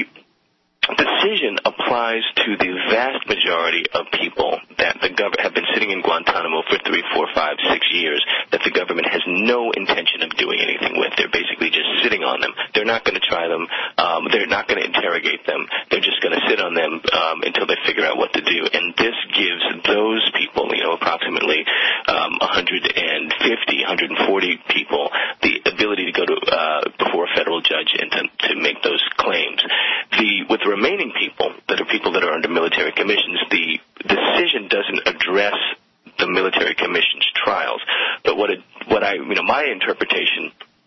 decision applies to the vast majority of people that the gov- have been sitting in Guantanamo for three, four, five, six years that the government has no intention of doing anything with. They're basically just sitting on them. They're not going to try them. Um, they're not going to interrogate them. They're just going to sit on them um, until they figure out what to do. And this gives those people, you know, approximately um, one hundred fifty, one hundred forty people, the ability to go to uh, before a federal judge and to, to make those claims. The with the remaining people that are people that are under military commissions, the decision doesn't address the military commissions trials. But what it, what I, you know, my interpretation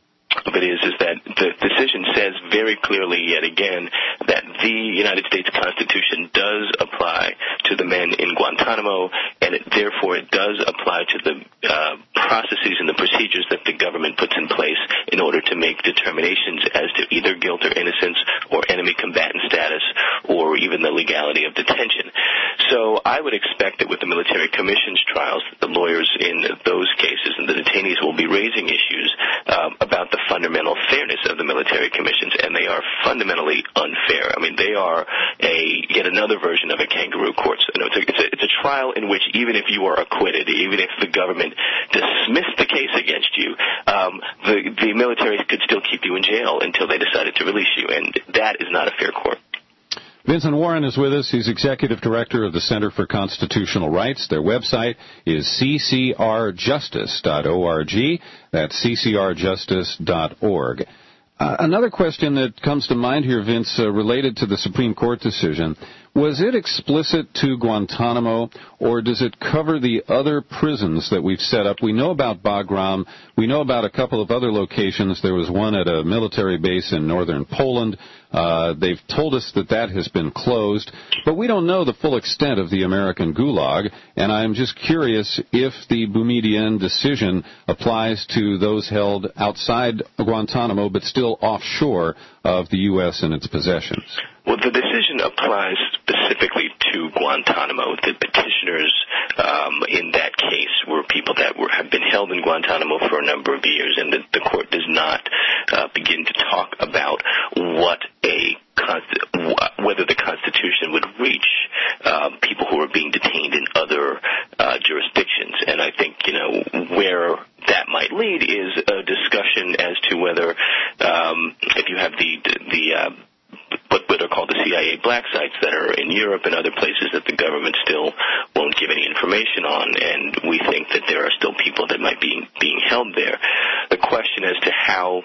of it is, is that the decision says very clearly yet again that the United States Constitution does apply to the men in Guantanamo, and it, therefore it does apply to the uh, processes and the procedures that the government puts in place in order to make determinations as to either guilt or innocence or enemy combatant status or even the legality of detention. So I would expect that with the military commissions trials, the lawyers in those cases and the detainees will be raising issues um, about the fundamental fairness of the military commissions, and they are fundamentally unfair. I mean, they are a yet another version of a kangaroo court. So, you know, it's, a, it's, a, it's a trial in which even if you are acquitted, even if the government dismissed the case against you, um, the, the military could still keep you in jail until they decided to release you, and that is not a fair court. Vincent Warren is with us. He's Executive Director of the Center for Constitutional Rights. Their website is c c r justice dot org. That's c c r justice dot org. Uh, another question that comes to mind here, Vince, uh, related to the Supreme Court decision, was it explicit to Guantanamo, or does it cover the other prisons that we've set up? We know about Bagram. We know about a couple of other locations. There was one at a military base in northern Poland. Uh, they've told us that that has been closed, but we don't know the full extent of the American Gulag, and I'm just curious if the Boumediene decision applies to those held outside Guantanamo but still offshore of the U S and its possessions. Well, the decision applies specifically to Guantanamo. The petitioners um, in that case were people that were, have been held in Guantanamo for a number of years, and the, the court does not uh, begin to talk about what a whether the Constitution would reach um, people who are being detained in other uh, jurisdictions. And I think, you know, where that might lead is a discussion as to whether um, if you have the the uh, what are called the C I A black sites that are in Europe and other places that the government still won't give any information on, and we think that there are still people that might be being held there. The question as to how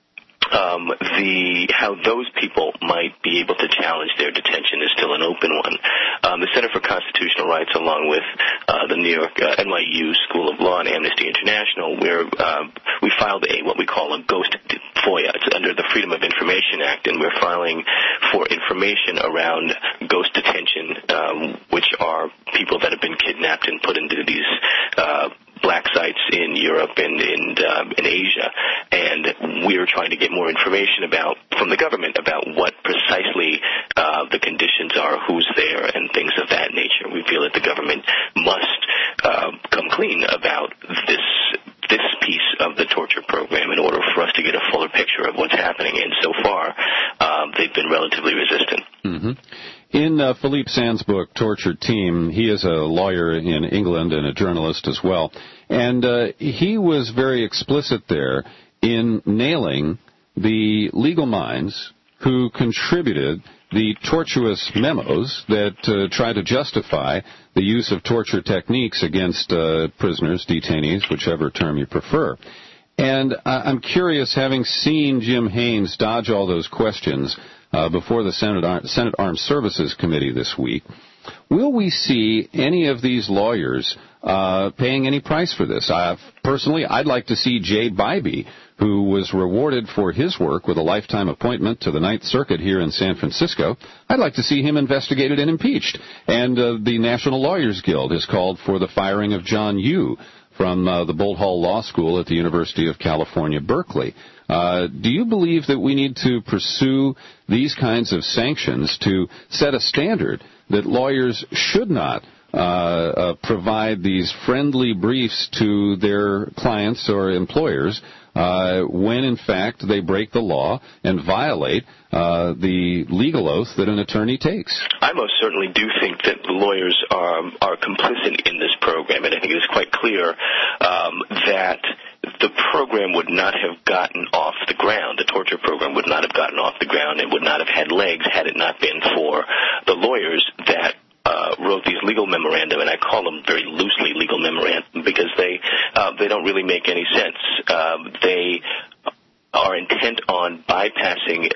Um, the how those people might be able to challenge their detention is still an open one. Um, the Center for Constitutional Rights, along with uh, the New York uh, N Y U School of Law and Amnesty International, where uh, we filed a what we call a ghost FOIA. It's under the Freedom of Information Act, and we're filing for information around ghost detention, um, which are people that have been kidnapped and put into these uh, black sites in Europe and in, um, in Asia, and we're trying to get more information about from the government about what precisely uh, the conditions are, who's there, and things of that nature. We feel that the government must uh, come clean about this this piece of the torture program in order for us to get a fuller picture of what's happening, and so far um, they've been relatively resistant. Mm-hmm. In uh, Philippe Sand's book, Tortured Team, he is a lawyer in England and a journalist as well, and uh, he was very explicit there in nailing the legal minds who contributed the tortuous memos that uh, try to justify the use of torture techniques against uh, prisoners, detainees, whichever term you prefer. And I'm curious, having seen Jim Haynes dodge all those questions uh, before the Senate, Ar- Senate Armed Services Committee this week, will we see any of these lawyers uh, paying any price for this? Uh, personally, I'd like to see Jay Bybee, who was rewarded for his work with a lifetime appointment to the Ninth Circuit here in San Francisco. I'd like to see him investigated and impeached. And uh, the National Lawyers Guild has called for the firing of John Yoo from uh, the Bolt Hall Law School at the University of California, Berkeley. Uh, do you believe that we need to pursue these kinds of sanctions to set a standard that lawyers should not uh, uh, provide these friendly briefs to their clients or employers uh, when, in fact, they break the law and violate uh, the legal oath that an attorney takes? I most certainly do think that the lawyers are, are complicit in this program, and I think it is quite clear um, that the program would not have gotten off the ground. The torture program would not have gotten off the ground and would not have had legs had it not been for the lawyers that uh, wrote these legal memorandum, and I call them very loosely legal memorandum because they uh, they don't really make any sense. Um, they are intent on bypassing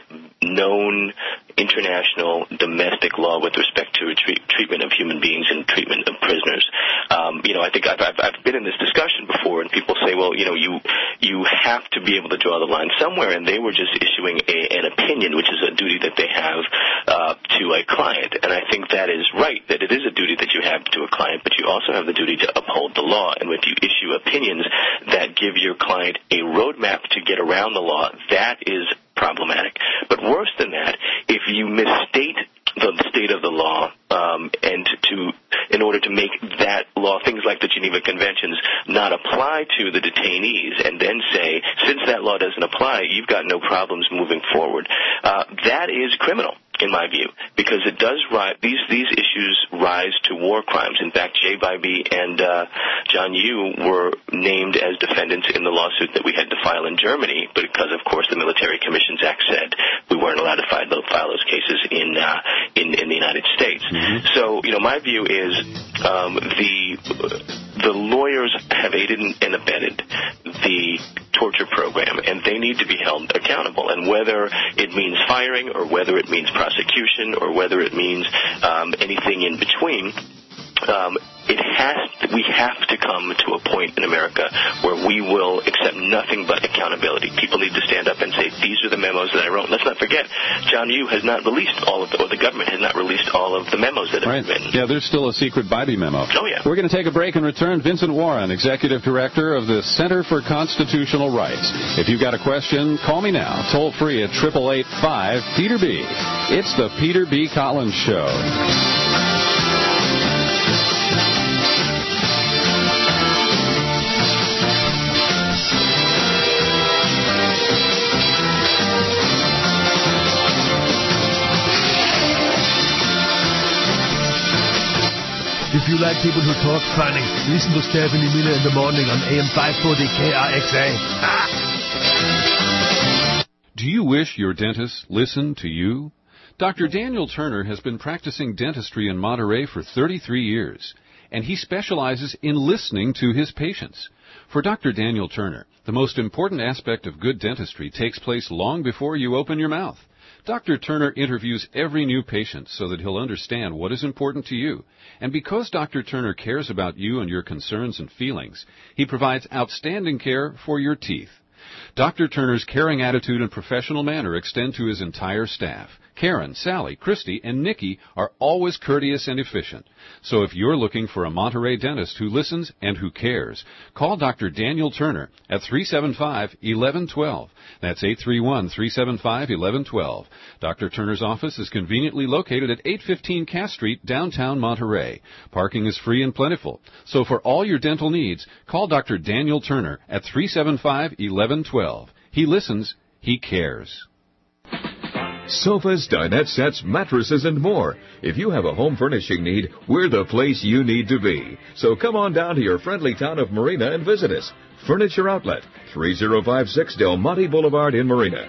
known international domestic law with respect to treat, treatment of human beings and treatment of prisoners. um, you know, I think I've, I've, I've been in this discussion before, and people say, well, you know, you you have to be able to draw the line somewhere, and they were just issuing a, an opinion, which is a duty that they have uh, to a client. And I think that is right, that it is a duty that you have to a client, but you also have the duty to uphold the law. And if you issue opinions that give your client a roadmap to get around the law, that is problematic. But worse than that, if you misstate the state of the law um, and to in order to make that law, things like the Geneva Conventions, not apply to the detainees, and then say, since that law doesn't apply, you've got no problems moving forward, uh, that is criminal, in my view, because it does rise, these these issues rise to war crimes. In fact, Jay Bybee and uh, John Yoo were named as defendants in the lawsuit that we had to file in Germany, because, of course, the Military Commissions Act said we weren't allowed to file, file those cases in, uh, in in the United States. Mm-hmm. So, you know, my view is um, the the lawyers have aided and abetted the torture program, and they need to be held accountable. And whether it means firing or whether it means prosecution or whether it means um, anything in between, um, it has we have to come to a point in America where we will accept nothing but accountability. People need to stand up and say, these are the memos that I wrote. Let's not forget, John Yoo has not released all of the, or the government has not released all of the memos that have right. been written. Yeah, there's still a secret Bybee memo. Oh, yeah. We're going to take a break and return. Vincent Warren, Executive Director of the Center for Constitutional Rights. If you've got a question, call me now. Toll free at eight eight eight five, Peter B. It's the Peter B. Collins Show. If you like people who talk funny, listen to Stephanie Miller in the morning on A M five forty K R X A. Ah! Do you wish your dentist listened to you? Doctor Daniel Turner has been practicing dentistry in Monterey for thirty-three years, and he specializes in listening to his patients. For Doctor Daniel Turner, the most important aspect of good dentistry takes place long before you open your mouth. Doctor Turner interviews every new patient so that he'll understand what is important to you. And because Doctor Turner cares about you and your concerns and feelings, he provides outstanding care for your teeth. Doctor Turner's caring attitude and professional manner extend to his entire staff. Karen, Sally, Christy, and Nikki are always courteous and efficient. So if you're looking for a Monterey dentist who listens and who cares, call Doctor Daniel Turner at three seven five, one one one two. That's eight three one, three seven five, one one one two. Doctor Turner's office is conveniently located at eight fifteen Cass Street, downtown Monterey. Parking is free and plentiful. So for all your dental needs, call Doctor Daniel Turner at three seven five, one one one two. He listens. He cares. Sofas, dinette sets, mattresses, and more. If you have a home furnishing need, we're the place you need to be. So come on down to your friendly town of Marina and visit us. Furniture Outlet, three oh five six Del Monte Boulevard in Marina.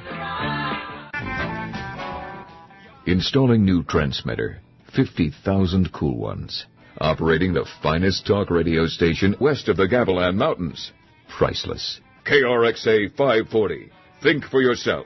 Installing new transmitter, fifty thousand cool ones. Operating the finest talk radio station west of the Gavilan Mountains. Priceless. K R X A five forty. Think for yourself.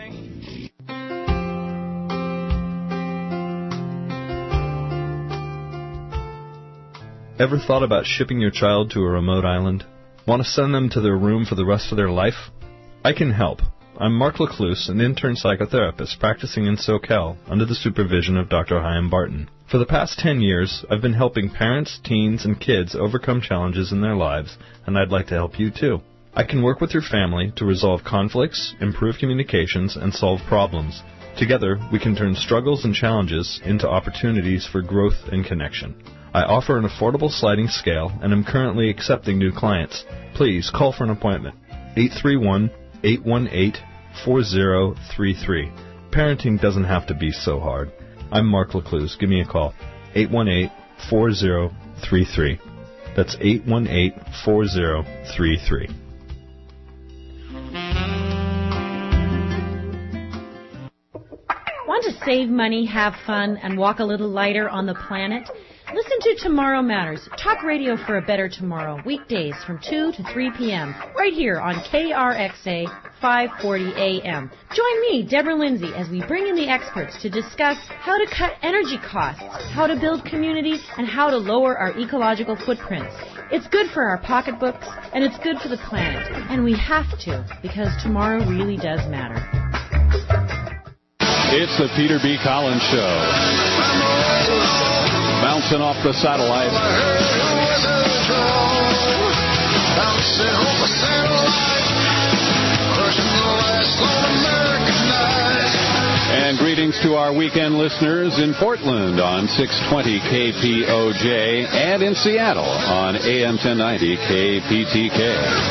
Ever thought about shipping your child to a remote island? Want to send them to their room for the rest of their life? I can help. I'm Mark Lecluse, an intern psychotherapist practicing in SoCal under the supervision of Doctor Chaim Barton. For the past ten years, I've been helping parents, teens, and kids overcome challenges in their lives, and I'd like to help you too. I can work with your family to resolve conflicts, improve communications, and solve problems. Together, we can turn struggles and challenges into opportunities for growth and connection. I offer an affordable sliding scale and am currently accepting new clients. Please call for an appointment. eight three one, eight one eight, four zero three three. Parenting doesn't have to be so hard. I'm Mark Lecluse. Give me a call. eight one eight, four zero three three. That's eight one eight, four zero three three. Want to save money, have fun, and walk a little lighter on the planet? Listen to Tomorrow Matters, talk radio for a better tomorrow, weekdays from two to three p.m., right here on K R X A five forty A M. Join me, Deborah Lindsay, as we bring in the experts to discuss how to cut energy costs, how to build communities, and how to lower our ecological footprints. It's good for our pocketbooks, and it's good for the planet. And we have to, because tomorrow really does matter. It's the Peter B. Collins Show. Bouncing off the satellite. And greetings to our weekend listeners in Portland on six twenty K P O J and in Seattle on A M ten ninety K P T K.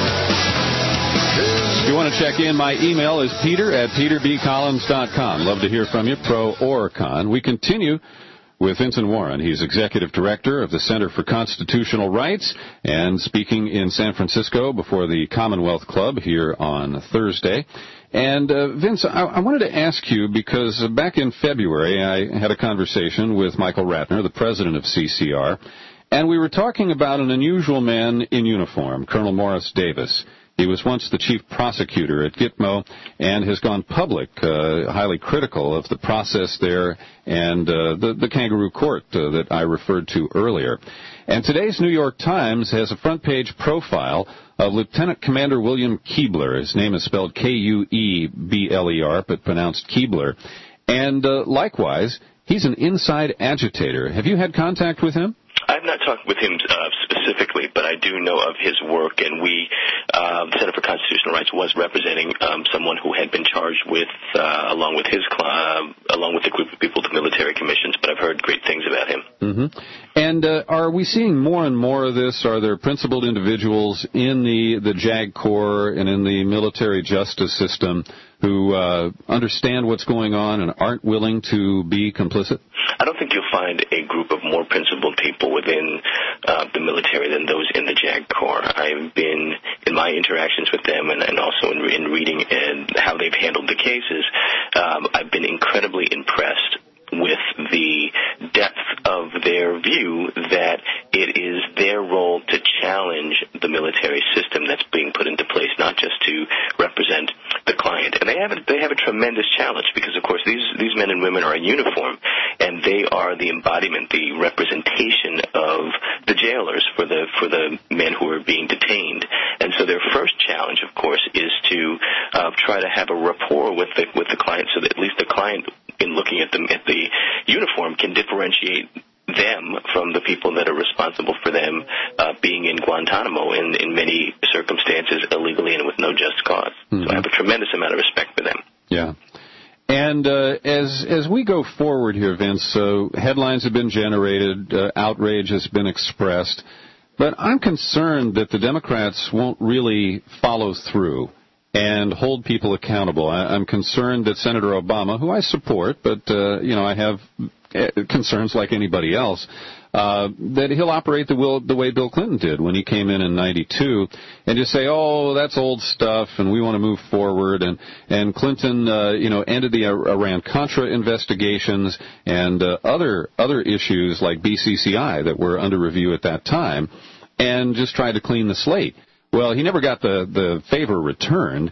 If you want to check in, my email is peter at peter b collins dot com. Love to hear from you, pro or con. We continue with Vincent Warren. He's Executive Director of the Center for Constitutional Rights and speaking in San Francisco before the Commonwealth Club here on Thursday. And, uh, Vince, I, I wanted to ask you, because back in February I had a conversation with Michael Ratner, the president of C C R, and we were talking about an unusual man in uniform, Colonel Morris Davis. He was once the chief prosecutor at Gitmo and has gone public, uh, highly critical of the process there and uh, the, the kangaroo court uh, that I referred to earlier. And today's New York Times has a front-page profile of Lieutenant Commander William Keebler. His name is spelled K U E B L E R, but pronounced Keebler. And uh, likewise, he's an inside agitator. Have you had contact with him? I've not talked with him uh, specifically, but I do know of his work, and we, uh, the Center for Constitutional Rights, was representing um, someone who had been charged with, uh, along with his, uh, along with the group of people, the military commissions. But I've heard great things about him. Mm-hmm. And uh, are we seeing more and more of this? Are there principled individuals in the the JAG Corps and in the military justice system who uh, understand what's going on and aren't willing to be complicit? I don't think you'll find a group of more principled people within uh, the military than those in the JAG Corps. I've been, in my interactions with them and, and also in, in reading and how they've handled the cases, um, I've been incredibly impressed with the depth of their view that it is their role to challenge the military system that's being put into place, not just to represent the client. And they have a, they have a tremendous challenge because, of course, these these men and women are in uniform, and they are the embodiment, the representation of the jailers for the for the men who are being detained. And so their first challenge, of course, is to uh, try to have a rapport with the with the client, so that at least the client, in looking at them at the uniform, can differentiate them from the people that are responsible for them uh, being in Guantanamo in, in many circumstances illegally and with no just cause. Mm-hmm. So I have a tremendous amount of respect for them. Yeah. And uh, as as we go forward here, Vince, so headlines have been generated, uh, outrage has been expressed, but I'm concerned that the Democrats won't really follow through and hold people accountable. I, I'm concerned that Senator Obama, who I support, but, uh, you know, I have concerns like anybody else, uh, that he'll operate the, will, the way Bill Clinton did when he came in in ninety-two and just say, oh, that's old stuff and we want to move forward. And, and Clinton, uh, you know, ended the Iran-Contra investigations and uh, other, other issues like B C C I that were under review at that time and just tried to clean the slate. Well, he never got the, the favor returned,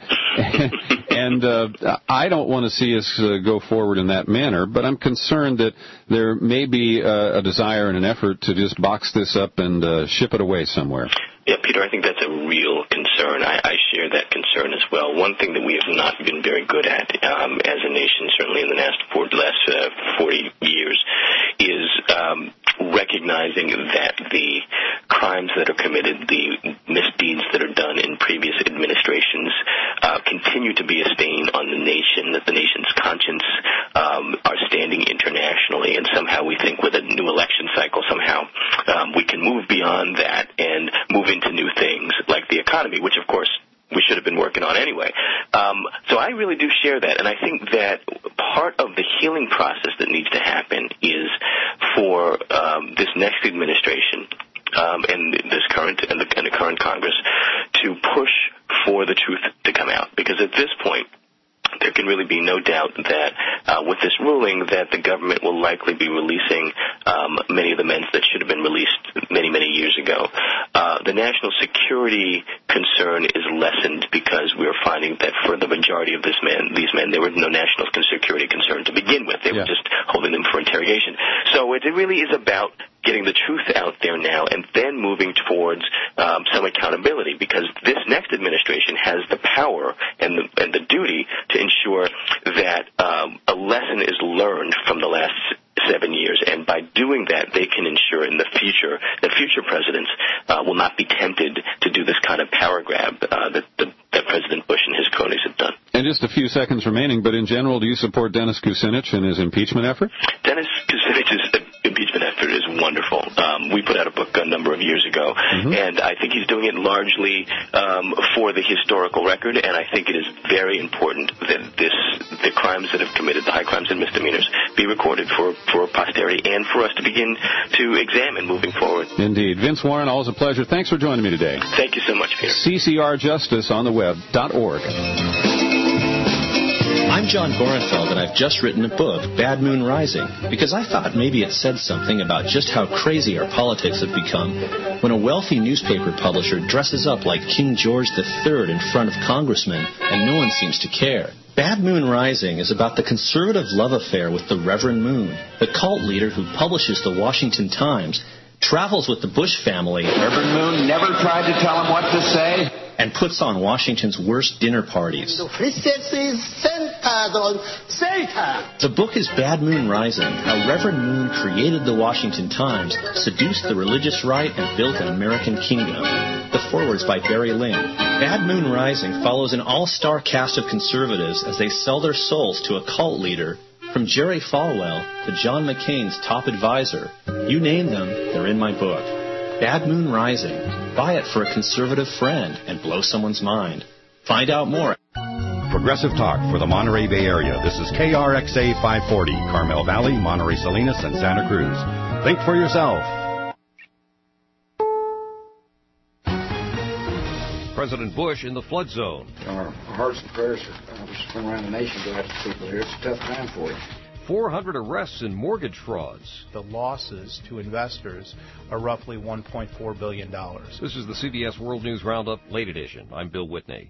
and uh, I don't want to see us uh, go forward in that manner, but I'm concerned that there may be a, a desire and an effort to just box this up and uh, ship it away somewhere. Yeah, Peter, I think that's a real concern. I, I share that concern as well. One thing that we have not been very good at um, as a nation, certainly in the last, for, last uh, forty years, is um, recognizing that the crimes that are committed, the misdeeds that are done in previous administrations uh, continue to be a stain on the nation, that the nation's conscience um, are standing internationally, and somehow we think with a new election cycle, somehow um, we can move beyond that and move into new things like the economy, which, of course, we should have been working on anyway. Um, so I really do share that, and I think that part of the healing process that needs to happen is for um, this next administration um, and this current and the, and the current Congress to push for the truth to come out, because at this point, there can really be no doubt that uh, with this ruling that the government will likely be releasing um, many of the men that should have been released many, many years ago. Uh, the national security concern is lessened because we are finding that for the majority of this men, these men, there was no national security concern to begin with. They Yeah. were just holding them for interrogation. So it really is about getting the truth out there now and then moving towards um, some accountability, because this next administration has the power and the, and the duty to ensure that um, a lesson is learned from the last seven years, and by doing that, they can ensure in the future that future presidents uh, will not be tempted to do this kind of power grab uh, that, that, that President Bush and his cronies have done. And just a few seconds remaining, but in general, do you support Dennis Kucinich and his impeachment effort? Dennis Kucinich's impeachment effort is wonderful. Um, we put out a book a number of years ago, mm-hmm. and I think he's doing it largely um, for the historical record, and I think it is very important that this, the crimes that have committed, the high crimes and misdemeanors, be recorded for, for posterity and for us to begin to examine moving forward. Indeed. Vince Warren, always a pleasure. Thanks for joining me today. Thank you so much, Peter. C C R Justice on the web dot org. I'm John Gorenfeld, and I've just written a book, Bad Moon Rising, because I thought maybe it said something about just how crazy our politics have become when a wealthy newspaper publisher dresses up like King George the Third in front of congressmen, and no one seems to care. Bad Moon Rising is about the conservative love affair with the Reverend Moon, the cult leader who publishes the Washington Times, travels with the Bush family. Reverend Moon never tried to tell him what to say. And puts on Washington's worst dinner parties. The book is Bad Moon Rising, how Reverend Moon created the Washington Times, seduced the religious right, and built an American kingdom. The foreword's by Barry Ling. Bad Moon Rising follows an all-star cast of conservatives as they sell their souls to a cult leader, from Jerry Falwell to John McCain's top advisor. You name them, they're in my book. Bad Moon Rising. Buy it for a conservative friend and blow someone's mind. Find out more. Progressive Talk for the Monterey Bay Area. This is K R X A five forty, Carmel Valley, Monterey Salinas, and Santa Cruz. Think for yourself. President Bush in the flood zone. Our hearts and prayers are just going around the nation go out to people here. It's a tough time for you. four hundred arrests in mortgage frauds. The losses to investors are roughly one point four billion dollars. This is the C B S World News Roundup, late edition. I'm Bill Whitney.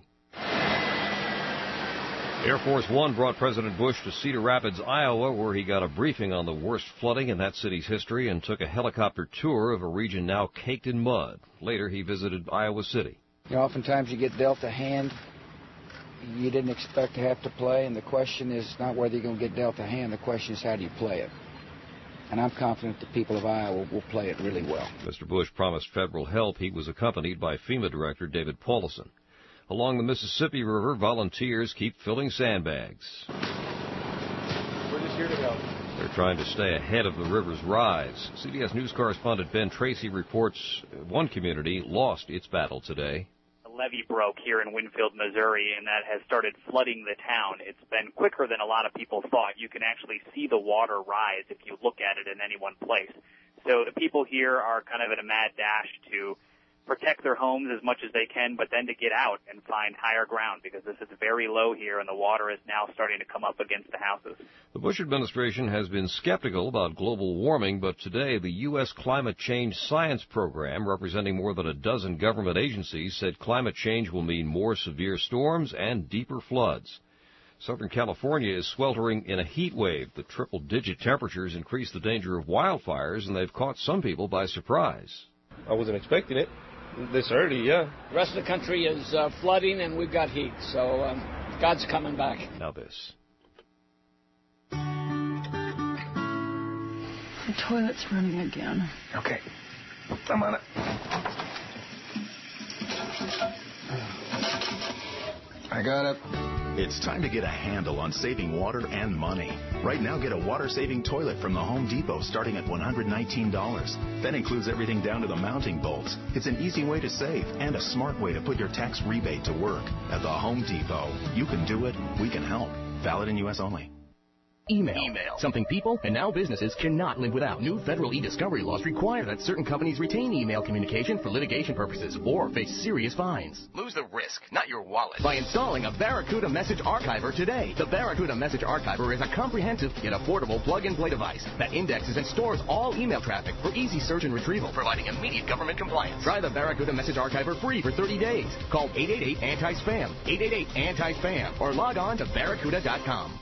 Air Force One brought President Bush to Cedar Rapids, Iowa, where he got a briefing on the worst flooding in that city's history and took a helicopter tour of a region now caked in mud. Later, he visited Iowa City. You know, oftentimes you get dealt a hand you didn't expect to have to play, and the question is not whether you're going to get dealt a hand, the question is how do you play it. And I'm confident the people of Iowa will play it really well. Mister Bush promised federal help. He was accompanied by FEMA Director David Paulison. Along the Mississippi River, volunteers keep filling sandbags. We're just here to help. They're trying to stay ahead of the river's rise. C B S News correspondent Ben Tracy reports one community lost its battle today. Levee broke here in Winfield, Missouri, and that has started flooding the town. It's been quicker than a lot of people thought. You can actually see the water rise if you look at it in any one place. So the people here are kind of in a mad dash to protect their homes as much as they can, but then to get out and find higher ground, because this is very low here and the water is now starting to come up against the houses. The Bush administration has been skeptical about global warming, but today the U S Climate Change Science Program, representing more than a dozen government agencies, said climate change will mean more severe storms and deeper floods. Southern California is sweltering in a heat wave. The triple-digit temperatures increase the danger of wildfires, and they've caught some people by surprise. I wasn't expecting it this early, yeah. The rest of the country is uh, flooding, and we've got heat, so um, God's coming back. Now this. The toilet's running again. Okay. I'm on it. I got it. It's time to get a handle on saving water and money. Right now, get a water-saving toilet from the Home Depot starting at one hundred nineteen dollars. That includes everything down to the mounting bolts. It's an easy way to save and a smart way to put your tax rebate to work. At the Home Depot, you can do it. We can help. Valid in U S only. Email. Email. Something people and now businesses cannot live without. New federal e-discovery laws require that certain companies retain email communication for litigation purposes or face serious fines. Lose the risk, not your wallet, by installing a Barracuda Message Archiver today. The Barracuda Message Archiver is a comprehensive yet affordable plug-and-play device that indexes and stores all email traffic for easy search and retrieval, providing immediate government compliance. Try the Barracuda Message Archiver free for thirty days. Call eight eight eight anti spam, eight eight eight anti spam, or log on to barracuda dot com.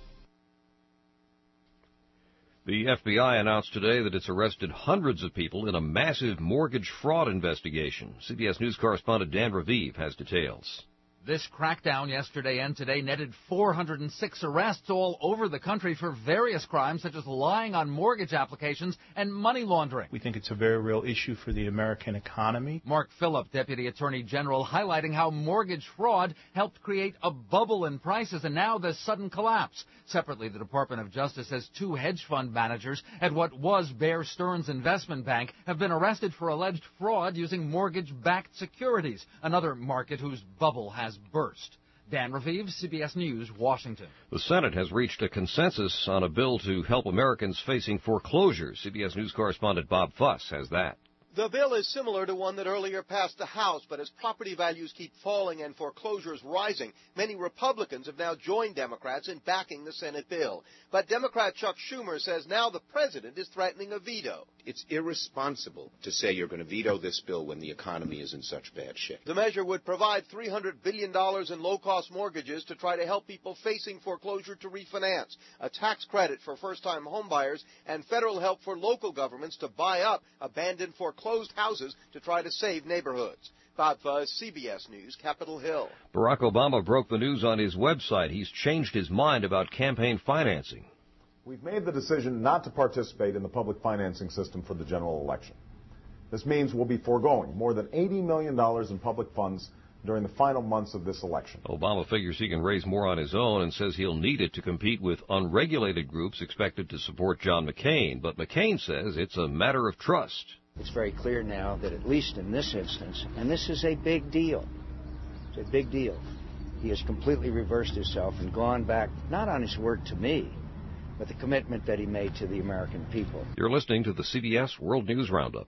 The F B I announced today that it's arrested hundreds of people in a massive mortgage fraud investigation. C B S News correspondent Dan Raviv has details. This crackdown yesterday and today netted four hundred six arrests all over the country for various crimes such as lying on mortgage applications and money laundering. We think it's a very real issue for the American economy. Mark Phillip, Deputy Attorney General, highlighting how mortgage fraud helped create a bubble in prices and now this sudden collapse. Separately, the Department of Justice says two hedge fund managers at what was Bear Stearns Investment Bank have been arrested for alleged fraud using mortgage-backed securities, another market whose bubble has burst. Dan Raviv, C B S News, Washington. The Senate has reached a consensus on a bill to help Americans facing foreclosure. C B S News correspondent Bob Fuss has that. The bill is similar to one that earlier passed the House, but as property values keep falling and foreclosures rising, many Republicans have now joined Democrats in backing the Senate bill. But Democrat Chuck Schumer says now the president is threatening a veto. It's irresponsible to say you're going to veto this bill when the economy is in such bad shape. The measure would provide three hundred billion dollars in low-cost mortgages to try to help people facing foreclosure to refinance, a tax credit for first-time homebuyers, and federal help for local governments to buy up abandoned foreclosed houses to try to save neighborhoods. Bob Fuzz, C B S News, Capitol Hill. Barack Obama broke the news on his website. He's changed his mind about campaign financing. We've made the decision not to participate in the public financing system for the general election. This means we'll be foregoing more than eighty million dollars in public funds during the final months of this election. Obama figures he can raise more on his own and says he'll need it to compete with unregulated groups expected to support John McCain. But McCain says it's a matter of trust. It's very clear now that at least in this instance, and this is a big deal, it's a big deal, he has completely reversed himself and gone back, not on his word to me, but the commitment that he made to the American people. You're listening to the C B S World News Roundup.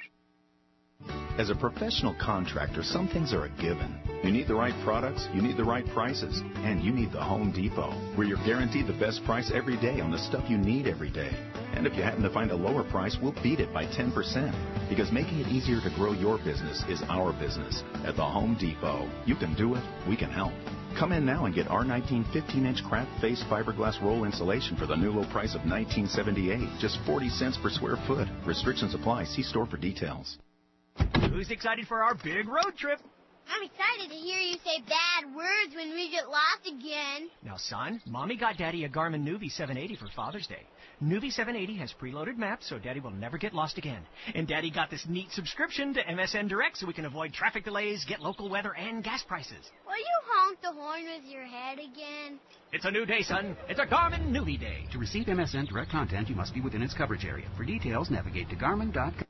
As a professional contractor, some things are a given. You need the right products, you need the right prices, and you need the Home Depot, where you're guaranteed the best price every day on the stuff you need every day. And if you happen to find a lower price, we'll beat it by ten percent. Because making it easier to grow your business is our business. At the Home Depot, you can do it, we can help. Come in now and get R nineteen fifteen-inch craft face fiberglass roll insulation for the new low price of nineteen seventy-eight, just forty cents per square foot. Restrictions apply. See store for details. Who's excited for our big road trip? I'm excited to hear you say bad words when we get lost again. Now, son, Mommy got Daddy a Garmin Nuvi seven eighty for Father's Day. Nuvi seven eighty has preloaded maps so Daddy will never get lost again. And Daddy got this neat subscription to M S N Direct so we can avoid traffic delays, get local weather, and gas prices. Will you honk the horn with your head again? It's a new day, son. It's a Garmin Nuvi Day. To receive M S N Direct content, you must be within its coverage area. For details, navigate to garmin dot com.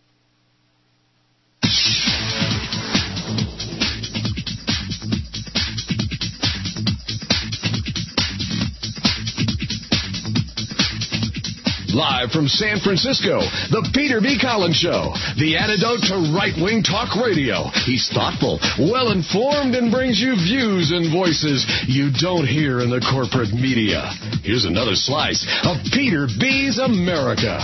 Live from San Francisco, the Peter B. Collins Show, the antidote to right-wing talk radio. He's thoughtful, well-informed, and brings you views and voices you don't hear in the corporate media. Here's another slice of Peter B.'s America.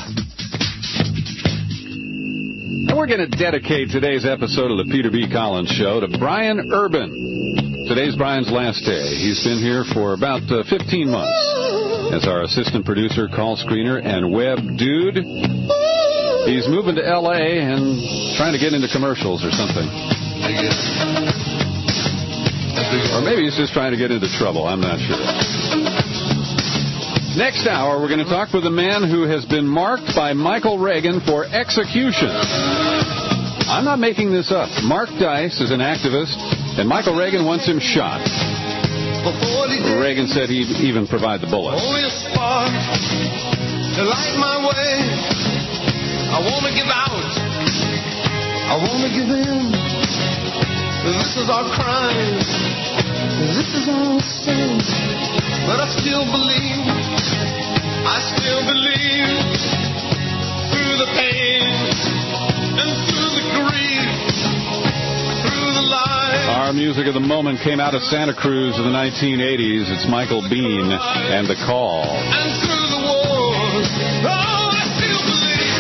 And we're going to dedicate today's episode of the Peter B. Collins Show to Brian Urban. Today's Brian's last day. He's been here for about uh, fifteen months. As our assistant producer, call screener, and web dude. He's moving to L A and trying to get into commercials or something. Or maybe he's just trying to get into trouble. I'm not sure. Next hour, we're going to talk with a man who has been marked by Michael Reagan for execution. I'm not making this up. Mark Dice is an activist, and Michael Reagan wants him shot. Reagan said he'd even provide the bullets. Only a spark to light my way. I want to give out. I want to give in. This is our crime. This is our sin. But I still believe I still believe through the pain and through the grief, through the lies. Our music of the moment came out of Santa Cruz in the nineteen eighties. It's Michael Bean and The Call. And through the wars, oh, I still believe.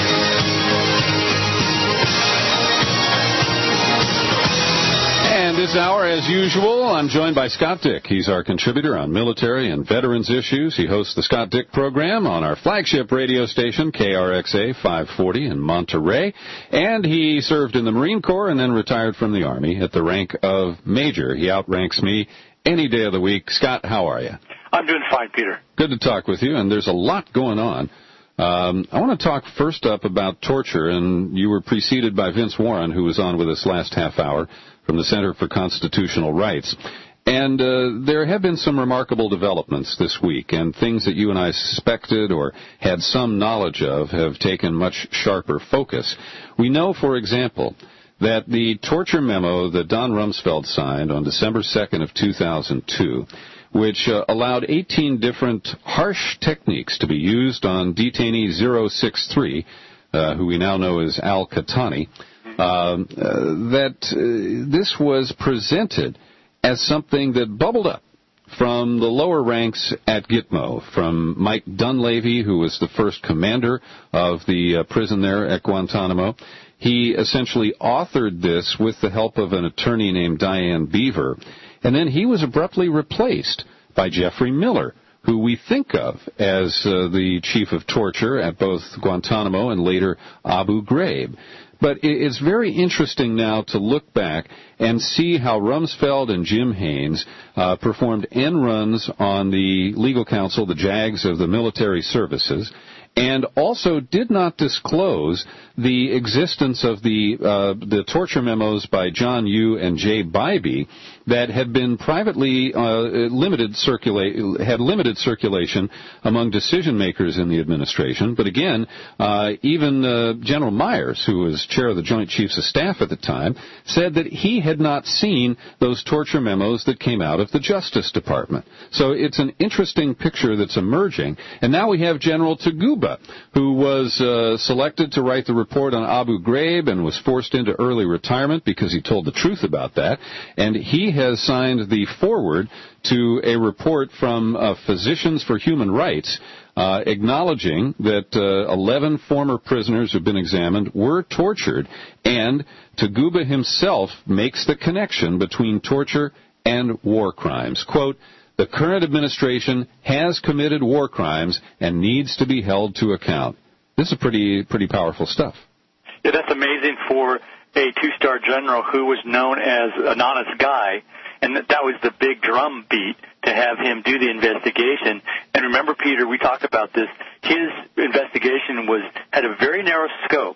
And this hour, as usual, I'm joined by Scott Dick. He's our contributor on military and veterans issues. He hosts the Scott Dick program on our flagship radio station, K R X A five forty in Monterey. And he served in the Marine Corps and then retired from the Army at the rank of Major. He outranks me any day of the week. Scott, how are you? I'm doing fine, Peter. Good to talk with you, and there's a lot going on. Um, I want to talk first up about torture, and you were preceded by Vince Warren, who was on with us last half hour from the Center for Constitutional Rights. And uh, there have been some remarkable developments this week, and things that you and I suspected or had some knowledge of have taken much sharper focus. We know, for example, that the torture memo that Don Rumsfeld signed on December second of two thousand two, which uh, allowed eighteen different harsh techniques to be used on detainee zero six three, uh, who we now know as Al-Qahtani, uh, uh, that uh, this was presented as something that bubbled up from the lower ranks at Gitmo, from Mike Dunleavy, who was the first commander of the uh, prison there at Guantanamo. He essentially authored this with the help of an attorney named Diane Beaver, and then he was abruptly replaced by Jeffrey Miller, who we think of as uh, the chief of torture at both Guantanamo and later Abu Ghraib. But it's very interesting now to look back and see how Rumsfeld and Jim Haynes uh, performed end runs on the legal counsel, the JAGs of the military services, and also did not disclose the existence of the uh, the torture memos by John Yoo and Jay Bybee that had been privately uh, limited circulate had limited circulation among decision makers in the administration. But again, uh, even uh, General Myers, who was chair of the Joint Chiefs of Staff at the time, said that he had not seen those torture memos that came out of the Justice Department. So it's an interesting picture that's emerging. And now we have General Taguba, who was uh, selected to write the report on Abu Ghraib and was forced into early retirement because he told the truth about that. And he has signed the foreword to a report from uh, Physicians for Human Rights uh, acknowledging that uh, eleven former prisoners who've been examined were tortured, and Taguba himself makes the connection between torture and war crimes. Quote, "The current administration has committed war crimes and needs to be held to account." This is pretty pretty powerful stuff. Yeah, that's amazing for a two-star general who was known as an honest guy, and that, that was the big drum beat to have him do the investigation. And remember, Peter, we talked about this. His investigation was had a very narrow scope,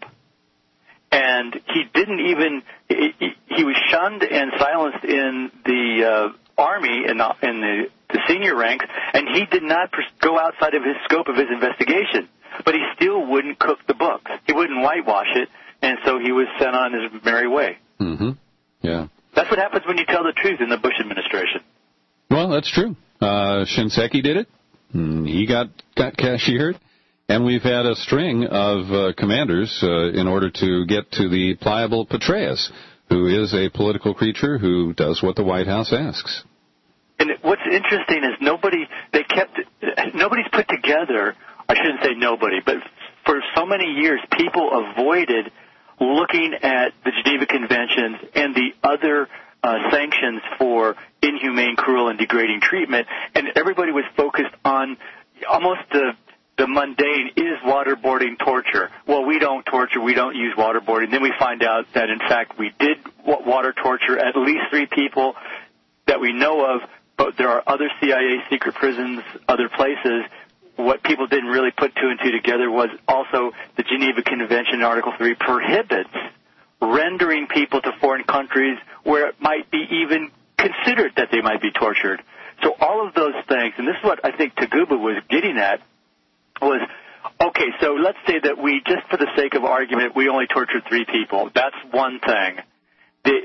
and he didn't even he, he was shunned and silenced in the uh, Army in the in the, the senior ranks, and he did not pers- go outside of his scope of his investigation. But he still wouldn't cook the books. He wouldn't whitewash it, and so he was sent on his merry way. Mm-hmm. Yeah. That's what happens when you tell the truth in the Bush administration. Well, that's true. Uh, Shinseki did it. He got, got cashiered. And we've had a string of uh, commanders uh, in order to get to the pliable Petraeus, who is a political creature who does what the White House asks. And what's interesting is nobody, they kept, nobody's put together, I shouldn't say nobody, but for so many years people avoided looking at the Geneva Conventions and the other uh, sanctions for inhumane, cruel, and degrading treatment, and everybody was focused on almost the the mundane, is waterboarding torture? Well, we don't torture, we don't use waterboarding. Then we find out that, in fact, we did water torture at least three people that we know of, but there are other C I A secret prisons, other places. What people didn't really put two and two together was also the Geneva Convention, Article three, prohibits rendering people to foreign countries where it might be even considered that they might be tortured. So all of those things, and this is what I think Taguba was getting at, was, okay, so let's say that we, just for the sake of argument, we only tortured three people. That's one thing. The,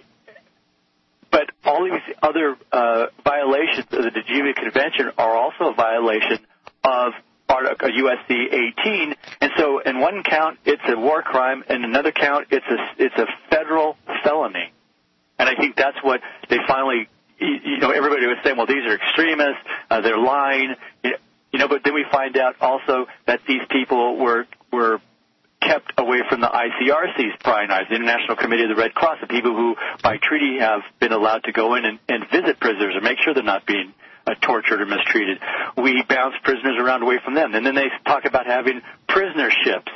but all these other uh, violations of the Geneva Convention are also a violation of book, a U S C eighteen, and so in one count it's a war crime, and another count it's a it's a federal felony. And I think that's what they finally, you know, everybody was saying, well, these are extremists, uh, they're lying, you know, but then we find out also that these people were were kept away from the I C R C's prying eyes, the International Committee of the Red Cross, the people who by treaty have been allowed to go in and, and visit prisoners and make sure they're not being uh, tortured or mistreated. We bounce prisoners around away from them. And then they talk about having prisoner ships.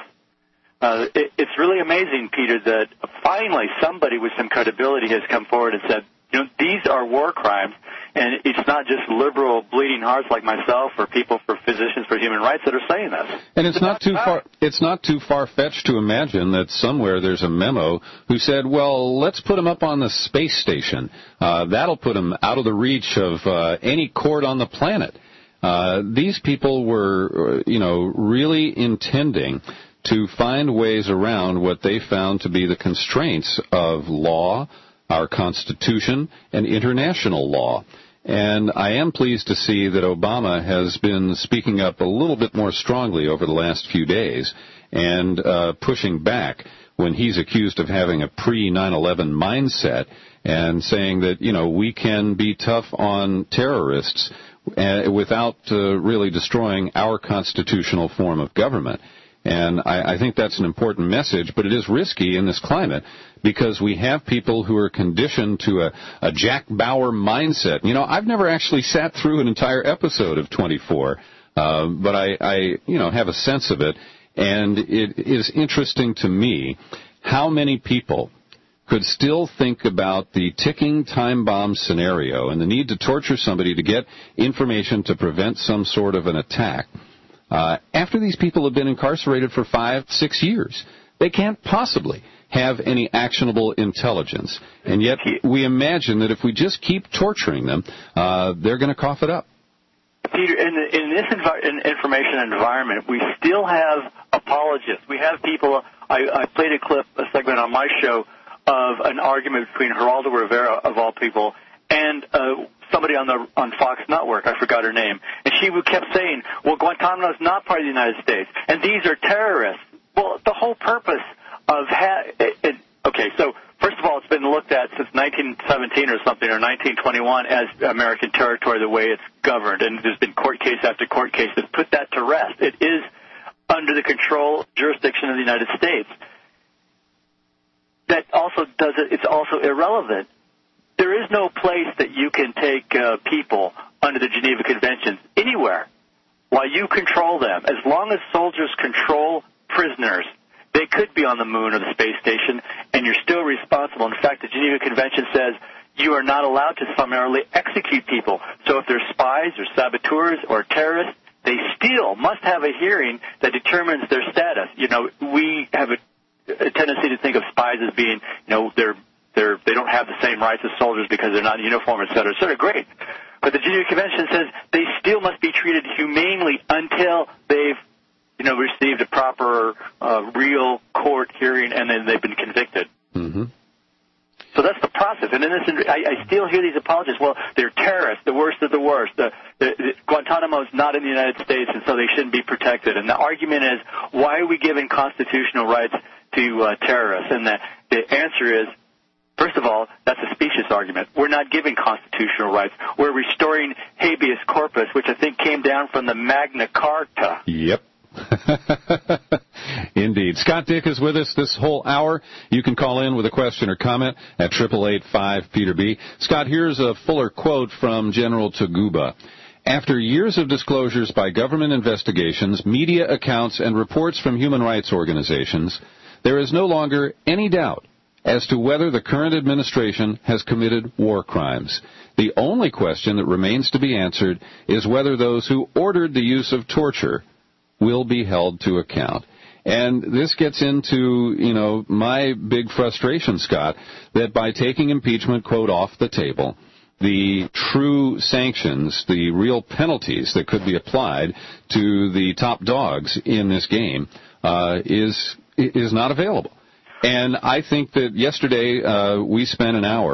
Uh, it, it's really amazing, Peter, that finally somebody with some credibility has come forward and said, you know, these are war crimes, and it's not just liberal bleeding hearts like myself or people for Physicians for Human Rights that are saying this. And it's not too far. It's not too far-fetched to imagine that somewhere there's a memo who said, "Well, let's put them up on the space station. Uh, that'll put them out of the reach of uh, any court on the planet." Uh, these people were, you know, really intending to find ways around what they found to be the constraints of law, our Constitution, and international law. And I am pleased to see that Obama has been speaking up a little bit more strongly over the last few days and uh, pushing back when he's accused of having a pre nine eleven mindset and saying that, you know, we can be tough on terrorists uh, without uh, really destroying our constitutional form of government. And I, I think that's an important message, but it is risky in this climate because we have people who are conditioned to a, a Jack Bauer mindset. You know, I've never actually sat through an entire episode of twenty-four, uh, but I, I, you know, have a sense of it. And it is interesting to me how many people could still think about the ticking time bomb scenario and the need to torture somebody to get information to prevent some sort of an attack. Uh, after these people have been incarcerated for five, six years, they can't possibly have any actionable intelligence. And yet we imagine that if we just keep torturing them, uh, they're going to cough it up. Peter, in, the, in this envi- in information environment, we still have apologists. We have people, I, I played a clip, a segment on my show, of an argument between Geraldo Rivera, of all people, and uh, somebody on the on Fox Network, I forgot her name, and she kept saying, well, Guantanamo is not part of the United States, and these are terrorists. Well, the whole purpose of ha- it, it, okay, so first of all, it's been looked at since nineteen seventeen or something, or nineteen twenty-one, as American territory, the way it's governed, and there's been court case after court case that put that to rest. It is under the control jurisdiction of the United States. That also does it. It's also irrelevant. There is no place that you can take uh, people under the Geneva Conventions anywhere while you control them. As long as soldiers control prisoners, they could be on the moon or the space station, and you're still responsible. In fact, the Geneva Convention says you are not allowed to summarily execute people. So if they're spies or saboteurs or terrorists, they still must have a hearing that determines their status. You know, we have a, a tendency to think of spies as being, you know, they're They're, they don't have the same rights as soldiers because they're not in uniform, et cetera, et cetera. Great. But the Geneva Convention says they still must be treated humanely until they've, you know, received a proper, uh, real court hearing and then they've been convicted. Mm-hmm. So that's the process. And in this, I, I still hear these apologists. Well, they're terrorists, the worst of the worst. The, the, the, Guantanamo is not in the United States, and so they shouldn't be protected. And the argument is, why are we giving constitutional rights to uh, terrorists? And the, the answer is, first of all, that's a specious argument. We're not giving constitutional rights. We're restoring habeas corpus, which I think came down from the Magna Carta. Yep. Indeed. Scott Dick is with us this whole hour. You can call in with a question or comment at eight eight eight, five, Peter B. Scott, here's a fuller quote from General Taguba. After years of disclosures by government investigations, media accounts, and reports from human rights organizations, there is no longer any doubt as to whether the current administration has committed war crimes. The only question that remains to be answered is whether those who ordered the use of torture will be held to account. And this gets into, you know, my big frustration, Scott, that by taking impeachment, quote, off the table, the true sanctions, the real penalties that could be applied to the top dogs in this game uh, is is not available. And I think that yesterday uh, we spent an hour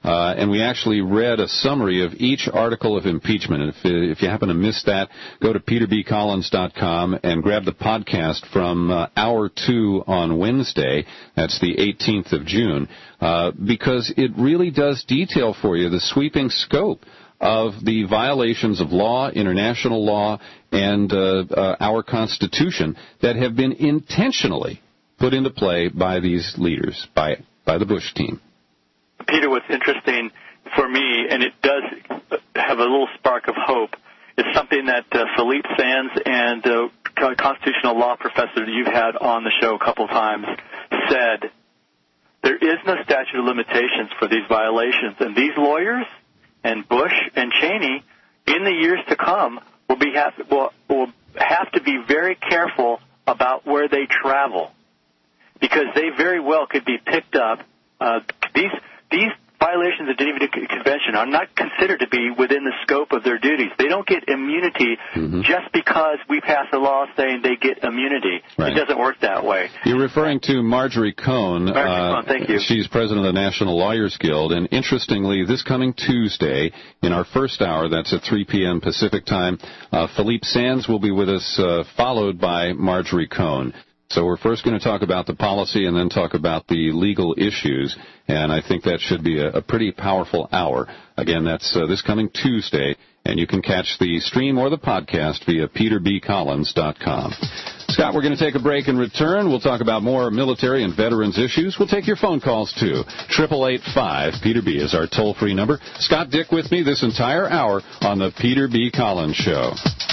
uh, and we actually read a summary of each article of impeachment. And if, if you happen to miss that, go to peter b collins dot com and grab the podcast from uh, hour two on Wednesday. That's the eighteenth of June, uh, because it really does detail for you the sweeping scope of the violations of law, international law, and uh, uh, our Constitution that have been intentionally put into play by these leaders, by by the Bush team. Peter, what's interesting for me, and it does have a little spark of hope, is something that uh, Philippe Sands and uh, constitutional law professor that you've had on the show a couple times said. There is no statute of limitations for these violations, and these lawyers and Bush and Cheney, in the years to come, will be have, will, will have to be very careful about where they travel, because they very well could be picked up. Uh, these these violations of the Geneva Convention are not considered to be within the scope of their duties. They don't get immunity mm-hmm. just because we pass a law saying they get immunity. Right. It doesn't work that way. You're referring to Marjorie Cohn. Marjorie uh, Cohn, thank you. She's president of the National Lawyers Guild. And interestingly, this coming Tuesday, in our first hour, that's at three p.m. Pacific time, uh, Philippe Sands will be with us, uh, followed by Marjorie Cohn. So we're first going to talk about the policy and then talk about the legal issues, and I think that should be a, a pretty powerful hour. Again, that's uh, this coming Tuesday, and you can catch the stream or the podcast via peter b collins dot com. Scott, we're going to take a break and return. We'll talk about more military and veterans issues. We'll take your phone calls, too. eight eight eight five Peter B is our toll-free number. Scott Dick with me this entire hour on the Peter B. Collins Show.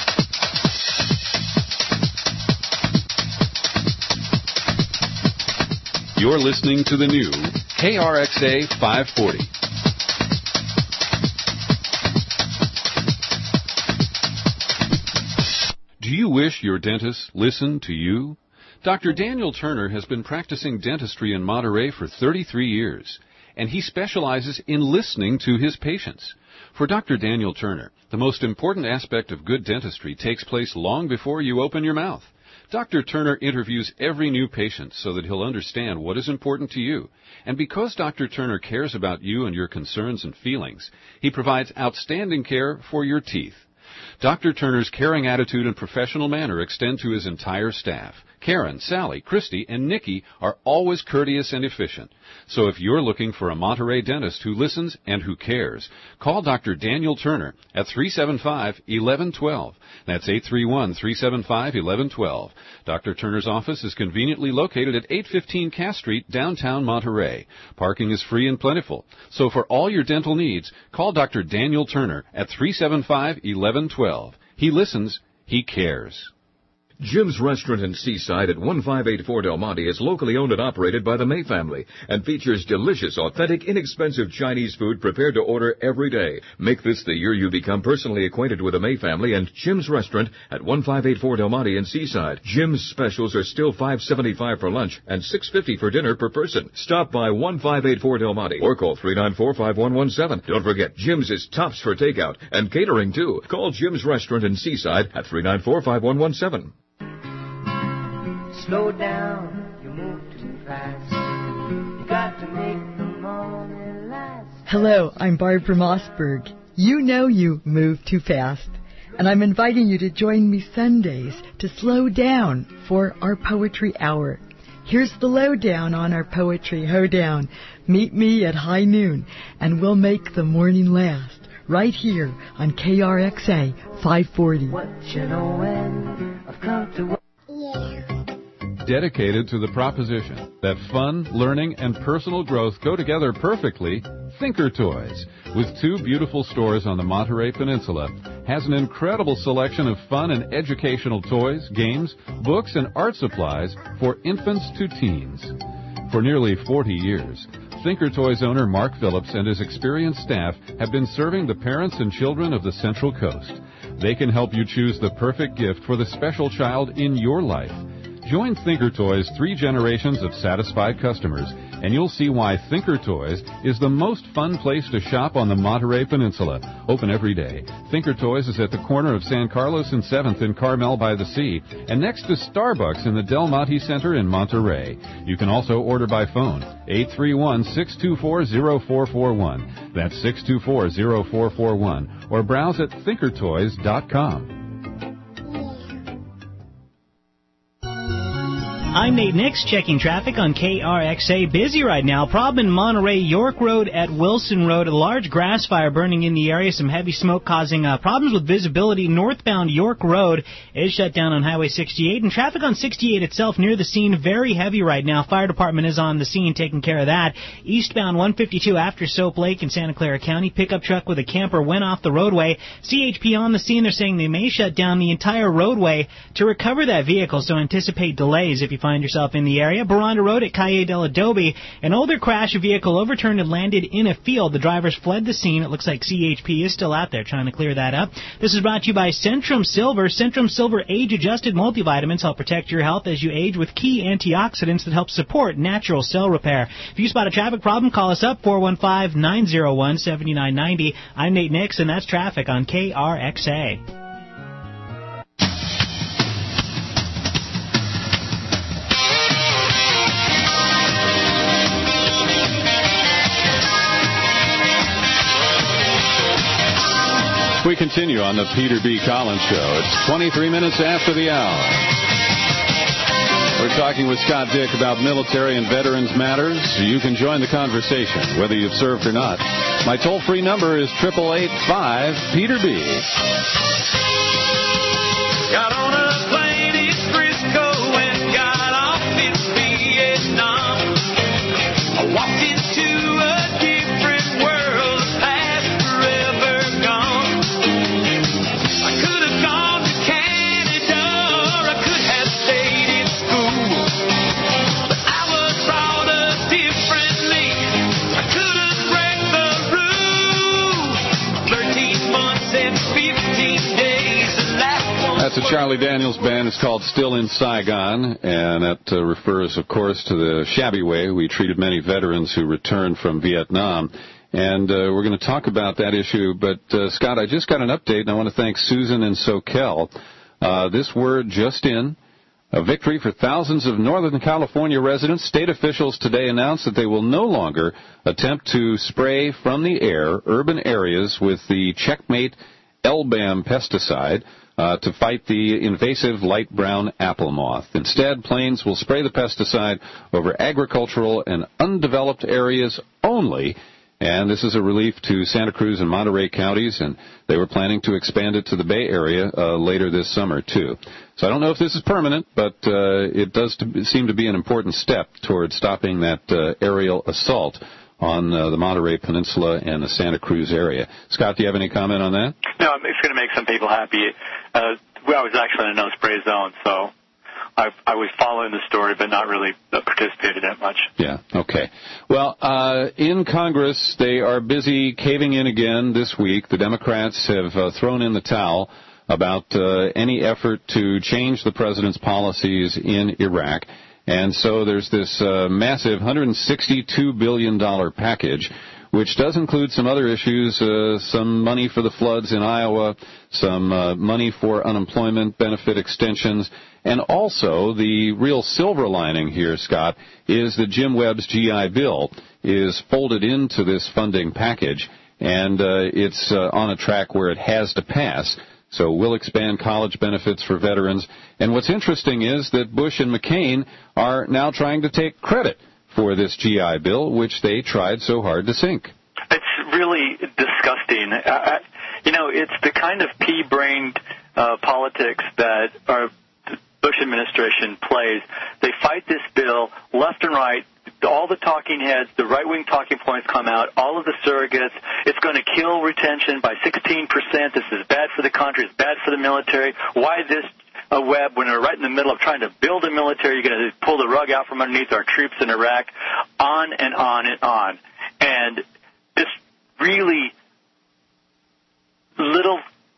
You're listening to the new K R X A five forty. Do you wish your dentist listened to you? Doctor Daniel Turner has been practicing dentistry in Monterey for thirty-three years, and he specializes in listening to his patients. For Doctor Daniel Turner, the most important aspect of good dentistry takes place long before you open your mouth. Doctor Turner interviews every new patient so that he'll understand what is important to you. And because Doctor Turner cares about you and your concerns and feelings, he provides outstanding care for your teeth. Doctor Turner's caring attitude and professional manner extend to his entire staff. Karen, Sally, Christy, and Nikki are always courteous and efficient. So if you're looking for a Monterey dentist who listens and who cares, call Doctor Daniel Turner at three seven five, eleven twelve. That's eight three one, three seven five, eleven twelve. Doctor Turner's office is conveniently located at eight fifteen Cass Street, downtown Monterey. Parking is free and plentiful. So for all your dental needs, call Doctor Daniel Turner at three seven five, eleven twelve. He listens. He cares. Jim's Restaurant in Seaside at one five eight four Del Monte is locally owned and operated by the May family and features delicious, authentic, inexpensive Chinese food prepared to order every day. Make this the year you become personally acquainted with the May family and Jim's Restaurant at one five eight four Del Monte in Seaside. Jim's specials are still five seventy-five for lunch and six fifty for dinner per person. Stop by one five eight four Del Monte or call three nine four, five one one seven. Don't forget, Jim's is tops for takeout and catering too. Call Jim's Restaurant in Seaside at three nine four, five one one seven. Slow down, you move too fast. You got to make the morning last. Hello, I'm Barbara Mossberg. You know you move too fast. And I'm inviting you to join me Sundays to slow down for our poetry hour. Here's the lowdown on our poetry hoedown. Meet me at high noon, and we'll make the morning last. Right here on K R X A five forty. What you know when I've come to... Dedicated to the proposition that fun, learning, and personal growth go together perfectly, Thinker Toys, with two beautiful stores on the Monterey Peninsula, has an incredible selection of fun and educational toys, games, books, and art supplies for infants to teens. For nearly forty years, Thinker Toys owner Mark Phillips and his experienced staff have been serving the parents and children of the Central Coast. They can help you choose the perfect gift for the special child in your life. Join Thinker Toys' three generations of satisfied customers, and you'll see why Thinker Toys is the most fun place to shop on the Monterey Peninsula. Open every day. Thinker Toys is at the corner of San Carlos and seventh in Carmel by the Sea, and next to Starbucks in the Del Monte Center in Monterey. You can also order by phone, eight three one, six two four, zero four four one. That's six two four, zero four four one. Or browse at thinker toys dot com. I'm Nate Nix, checking traffic on K R X A. Busy right now. Problem in Monterey, York Road at Wilson Road. A large grass fire burning in the area. Some heavy smoke causing uh, problems with visibility. Northbound York Road is shut down on Highway sixty-eight. And traffic on sixty-eight itself near the scene, very heavy right now. Fire department is on the scene taking care of that. Eastbound one fifty-two after Soap Lake in Santa Clara County. Pickup truck with a camper went off the roadway. C H P on the scene. They're saying they may shut down the entire roadway to recover that vehicle, so anticipate delays if you find yourself in the area. Baranda Road at Calle del Adobe. An older crash, a vehicle overturned and landed in a field. The drivers fled the scene. It looks like C H P is still out there trying to clear that up. This is brought to you by Centrum Silver. Centrum Silver age-adjusted multivitamins help protect your health as you age with key antioxidants that help support natural cell repair. If you spot a traffic problem, call us up, four one five, nine zero one, seven nine nine zero. I'm Nate Nix, and that's traffic on K R X A. We continue on the Peter B. Collins Show. It's twenty-three minutes after the hour. We're talking with Scott Dick about military and veterans matters. You can join the conversation, whether you've served or not. My toll-free number is eight eight eight five, Peter B. Got on a plane in Frisco and got off in Vietnam. I walked into a different world, past forever gone. I could have gone to Canada, or I could have stayed in school. But I was brought up differently. I could have wrecked the rule. Thirteen months and fifteen days. The last one. That's a Charlie Daniels band. It's called Still in Saigon, and that uh, refers, of course, to the shabby way we treated many veterans who returned from Vietnam. And uh, we're going to talk about that issue. But, uh, Scott, I just got an update, and I want to thank Susan in Soquel. Uh, this word just in. A victory for thousands of Northern California residents. State officials today announced that they will no longer attempt to spray from the air urban areas with the Checkmate L B A M pesticide uh, to fight the invasive light brown apple moth. Instead, planes will spray the pesticide over agricultural and undeveloped areas only. And this is a relief to Santa Cruz and Monterey counties, and they were planning to expand it to the Bay Area uh, later this summer, too. So I don't know if this is permanent, but uh, it does to seem to be an important step toward stopping that uh, aerial assault on uh, the Monterey Peninsula and the Santa Cruz area. Scott, do you have any comment on that? No, it's going to make some people happy. Uh, well, I was actually in a no-spray zone, so I, I was following the story, but not really participated that much. Yeah, okay. Well, uh, in Congress, they are busy caving in again this week. The Democrats have uh, thrown in the towel about uh, any effort to change the president's policies in Iraq. And so there's this uh, massive one hundred sixty-two billion dollars package, which does include some other issues, uh, some money for the floods in Iowa, some uh, money for unemployment benefit extensions, and also the real silver lining here, Scott, is that Jim Webb's G I Bill is folded into this funding package, and uh, it's uh, on a track where it has to pass. So we'll expand college benefits for veterans. And what's interesting is that Bush and McCain are now trying to take credit for this G I Bill, which they tried so hard to sink. It's really disgusting. Uh, you know, it's the kind of pea-brained uh, politics that our Bush administration plays. They fight this bill left and right. All the talking heads, the right-wing talking points come out, all of the surrogates. It's going to kill retention by sixteen percent. This is bad for the country. It's bad for the military. Why this uh, Webb when we're right in the middle of trying to build a military? You're going to pull the rug out from underneath our troops in Iraq, on and on and on. And this really little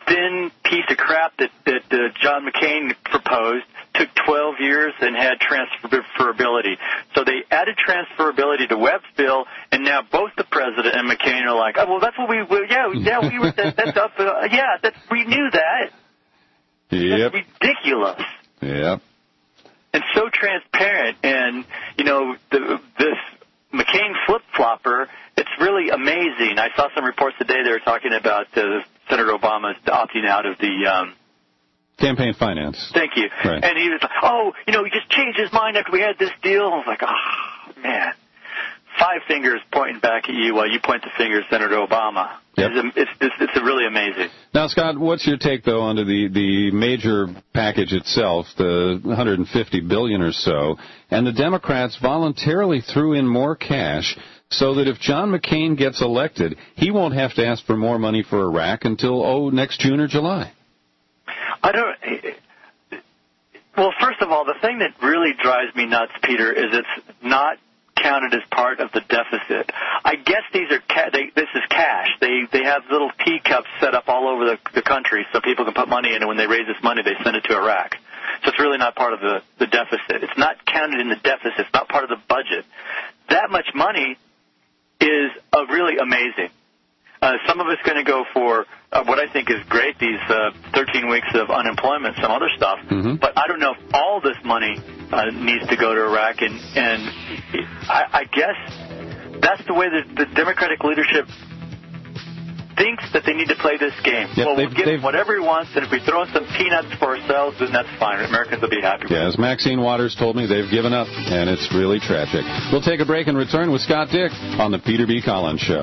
thin piece of crap that, that uh, John McCain proposed took twelve years and had transferability. So they added transferability to Webb's bill, and now both the president and McCain are like, oh, well, that's what we, well, yeah, yeah, we were, that, that's up, uh, yeah, that's, we knew that. Yep. That's ridiculous. Yep. And so transparent, and, you know, the, this McCain flip-flopper, it's really amazing. I saw some reports today they were talking about uh, Senator Obama's opting out of the um, campaign finance. Thank you. Right. And he was like, oh, you know, he just changed his mind after we had this deal. I was like, oh, man. Five fingers pointing back at you while you point the finger at Senator Obama. Yep. It's, it's, it's, it's really amazing. Now, Scott, what's your take, though, onto the, the major package itself, the one hundred fifty billion dollars or so, and the Democrats voluntarily threw in more cash so that if John McCain gets elected, he won't have to ask for more money for Iraq until, oh, next June or July? I don't... Well, first of all, the thing that really drives me nuts, Peter, is it's not counted as part of the deficit. I guess these are ca- they, this is cash. They they have little teacups set up all over the, the country so people can put money in, and when they raise this money, they send it to Iraq. So it's really not part of the, the deficit. It's not counted in the deficit. It's not part of the budget. That much money is uh, really amazing. Uh, some of it's going to go for uh, what I think is great, these uh, thirteen weeks of unemployment, some other stuff. Mm-hmm. But I don't know if all this money uh, needs to go to Iraq. And, and I, I guess that's the way that the Democratic leadership thinks that they need to play this game. Yep, well, we'll they've- give they've- him whatever he wants, and if we throw in some peanuts for ourselves, then that's fine. Americans will be happy with Yeah, as Maxine Waters told me, they've given up, and it's really tragic. We'll take a break and return with Scott Dick on the Peter B. Collins Show.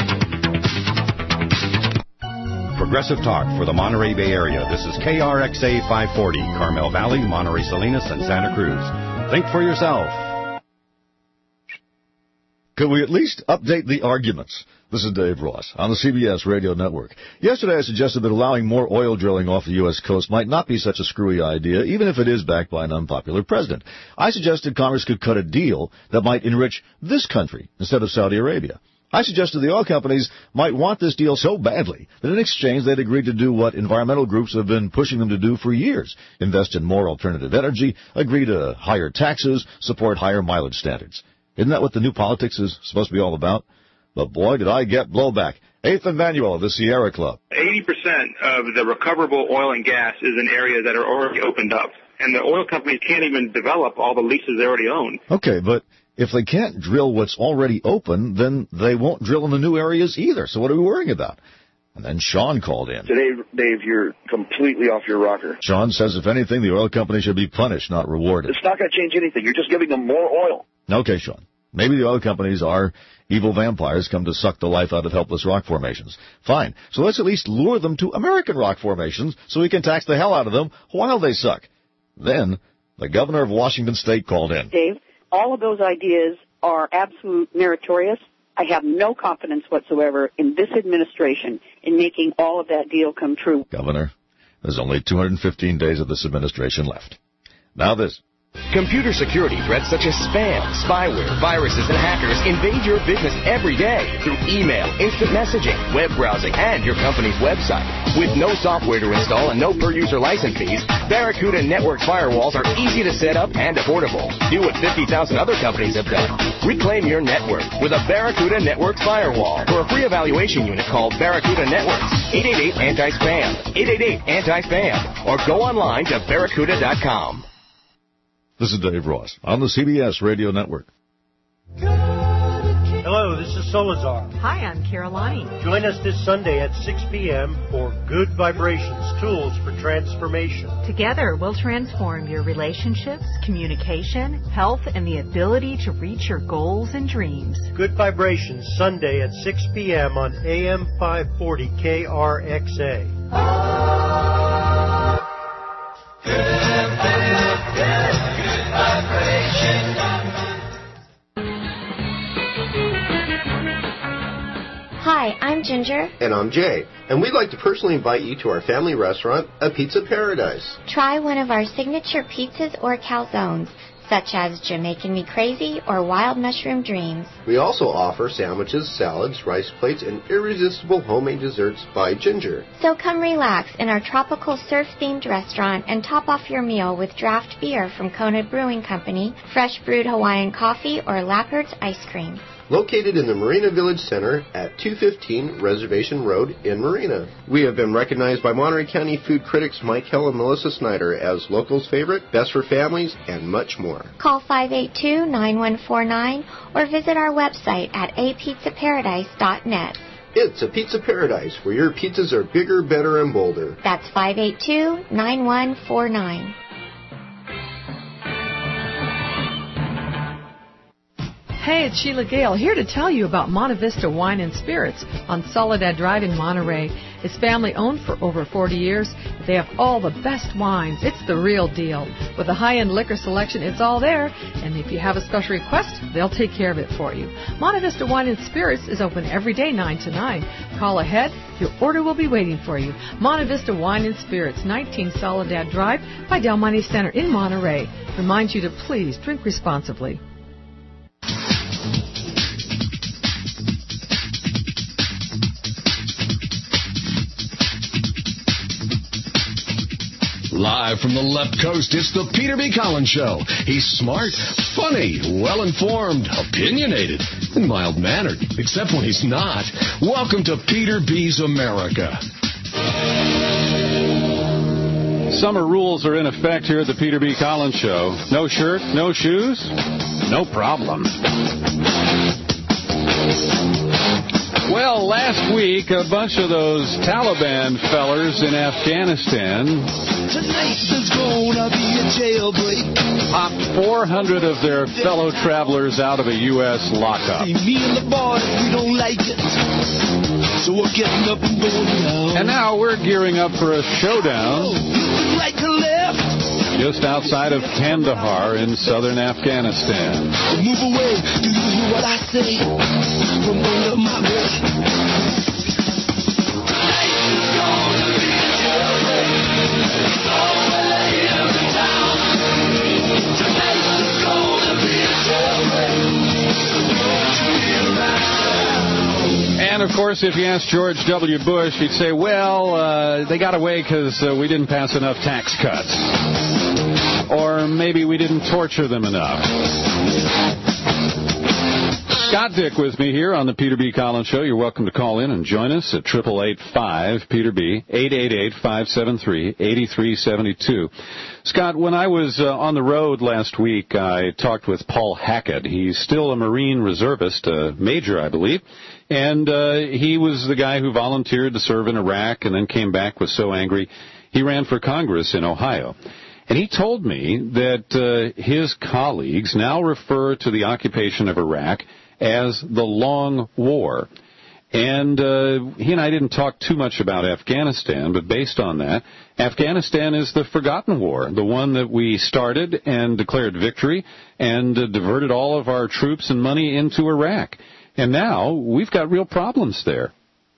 Progressive Talk for the Monterey Bay Area. This is K R X A five forty, Carmel Valley, Monterey Salinas, and Santa Cruz. Think for yourself. Could we at least update the arguments? This is Dave Ross on the C B S Radio Network. Yesterday I suggested that allowing more oil drilling off the U S coast might not be such a screwy idea, even if it is backed by an unpopular president. I suggested Congress could cut a deal that might enrich this country instead of Saudi Arabia. I suggested the oil companies might want this deal so badly that in exchange they'd agree to do what environmental groups have been pushing them to do for years: invest in more alternative energy, agree to higher taxes, support higher mileage standards. Isn't that what the new politics is supposed to be all about? But boy, did I get blowback. Eighth Emmanuel of the Sierra Club. eighty percent of the recoverable oil and gas is in areas that are already opened up. And the oil companies can't even develop all the leases they already own. Okay, but if they can't drill what's already open, then they won't drill in the new areas either. So what are we worrying about? And then Sean called in. Today, Dave, you're completely off your rocker. Sean says, if anything, the oil company should be punished, not rewarded. It's not going to change anything. You're just giving them more oil. Okay, Sean. Maybe the oil companies are evil vampires come to suck the life out of helpless rock formations. Fine. So let's at least lure them to American rock formations so we can tax the hell out of them while they suck. Then, the governor of Washington State called in. Dave, all of those ideas are absolute meritorious. I have no confidence whatsoever in this administration in making all of that deal come true. Governor, there's only two hundred fifteen days of this administration left. Now this. Computer security threats such as spam, spyware, viruses, and hackers invade your business every day through email, instant messaging, web browsing, and your company's website. With no software to install and no per-user license fees, Barracuda Networks firewalls are easy to set up and affordable. Do what fifty thousand other companies have done. Reclaim your network with a Barracuda Networks firewall. For a free evaluation unit, call Barracuda Networks, eight eight eight anti spam, eight eight eight anti spam, or go online to barracuda dot com. This is Dave Ross on the C B S Radio Network. Hello, this is Solazar. Hi, I'm Carolani. Join us this Sunday at six p.m. for Good Vibrations, Tools for Transformation. Together, we'll transform your relationships, communication, health, and the ability to reach your goals and dreams. Good Vibrations, Sunday at six p.m. on A M five forty K R X A. Hi, I'm Ginger. And I'm Jay. And we'd like to personally invite you to our family restaurant, A Pizza Paradise. Try one of our signature pizzas or calzones. such as Jamaican Me Crazy or Wild Mushroom Dreams. We also offer sandwiches, salads, rice plates, and irresistible homemade desserts by Ginger. So come relax in our tropical surf-themed restaurant and top off your meal with draft beer from Kona Brewing Company, fresh brewed Hawaiian coffee, or Lappert's ice cream. Located in the Marina Village Center at two fifteen Reservation Road in Marina. We have been recognized by Monterey County food critics Mike Hill and Melissa Snyder as locals' favorite, best for families, and much more. Call five eight two, nine one four nine or visit our website at a pizza paradise dot net. It's a pizza paradise where your pizzas are bigger, better, and bolder. That's five eight two, nine one four nine. Hey, it's Sheila Gale here to tell you about Monte Vista Wine and Spirits on Soledad Drive in Monterey. It's family-owned for over forty years. They have all the best wines. It's the real deal. With a high-end liquor selection, it's all there. And if you have a special request, they'll take care of it for you. Monte Vista Wine and Spirits is open every day, nine to nine. Call ahead. Your order will be waiting for you. Monte Vista Wine and Spirits, nineteen Soledad Drive by Del Monte Center in Monterey. Reminds you to please drink responsibly. Live from the left coast, it's the Peter B. Collins Show. He's smart, funny, well-informed, opinionated, and mild-mannered, except when he's not. Welcome to Peter B's America. Summer rules are in effect here at the Peter B. Collins Show. No shirt, no shoes, no problem. Well, last week, a bunch of those Taliban fellers in Afghanistan popped four hundred of their fellow travelers out of a U S lockup. Me and the boys, we don't like it. So we're getting up and going down. And now we're gearing up for a showdown Right to left. just outside of Kandahar in southern Afghanistan. Move away, do you hear what I say? From under my breath. And, of course, if you ask George W. Bush, he'd say, well, uh, they got away because uh, we didn't pass enough tax cuts. Or maybe we didn't torture them enough. Scott Dick with me here on the Peter B. Collins Show. You're welcome to call in and join us at eight eight eight five Peter B, eight eight eight, five seven three, eight three seven two. Scott, when I was uh, on the road last week, I talked with Paul Hackett. He's still a Marine reservist, a major, I believe. And uh, he was the guy who volunteered to serve in Iraq and then came back, was so angry, he ran for Congress in Ohio. And he told me that uh, his colleagues now refer to the occupation of Iraq as the Long War. And uh, he and I didn't talk too much about Afghanistan, but based on that, Afghanistan is the forgotten war, the one that we started and declared victory and uh, diverted all of our troops and money into Iraq. And now we've got real problems there.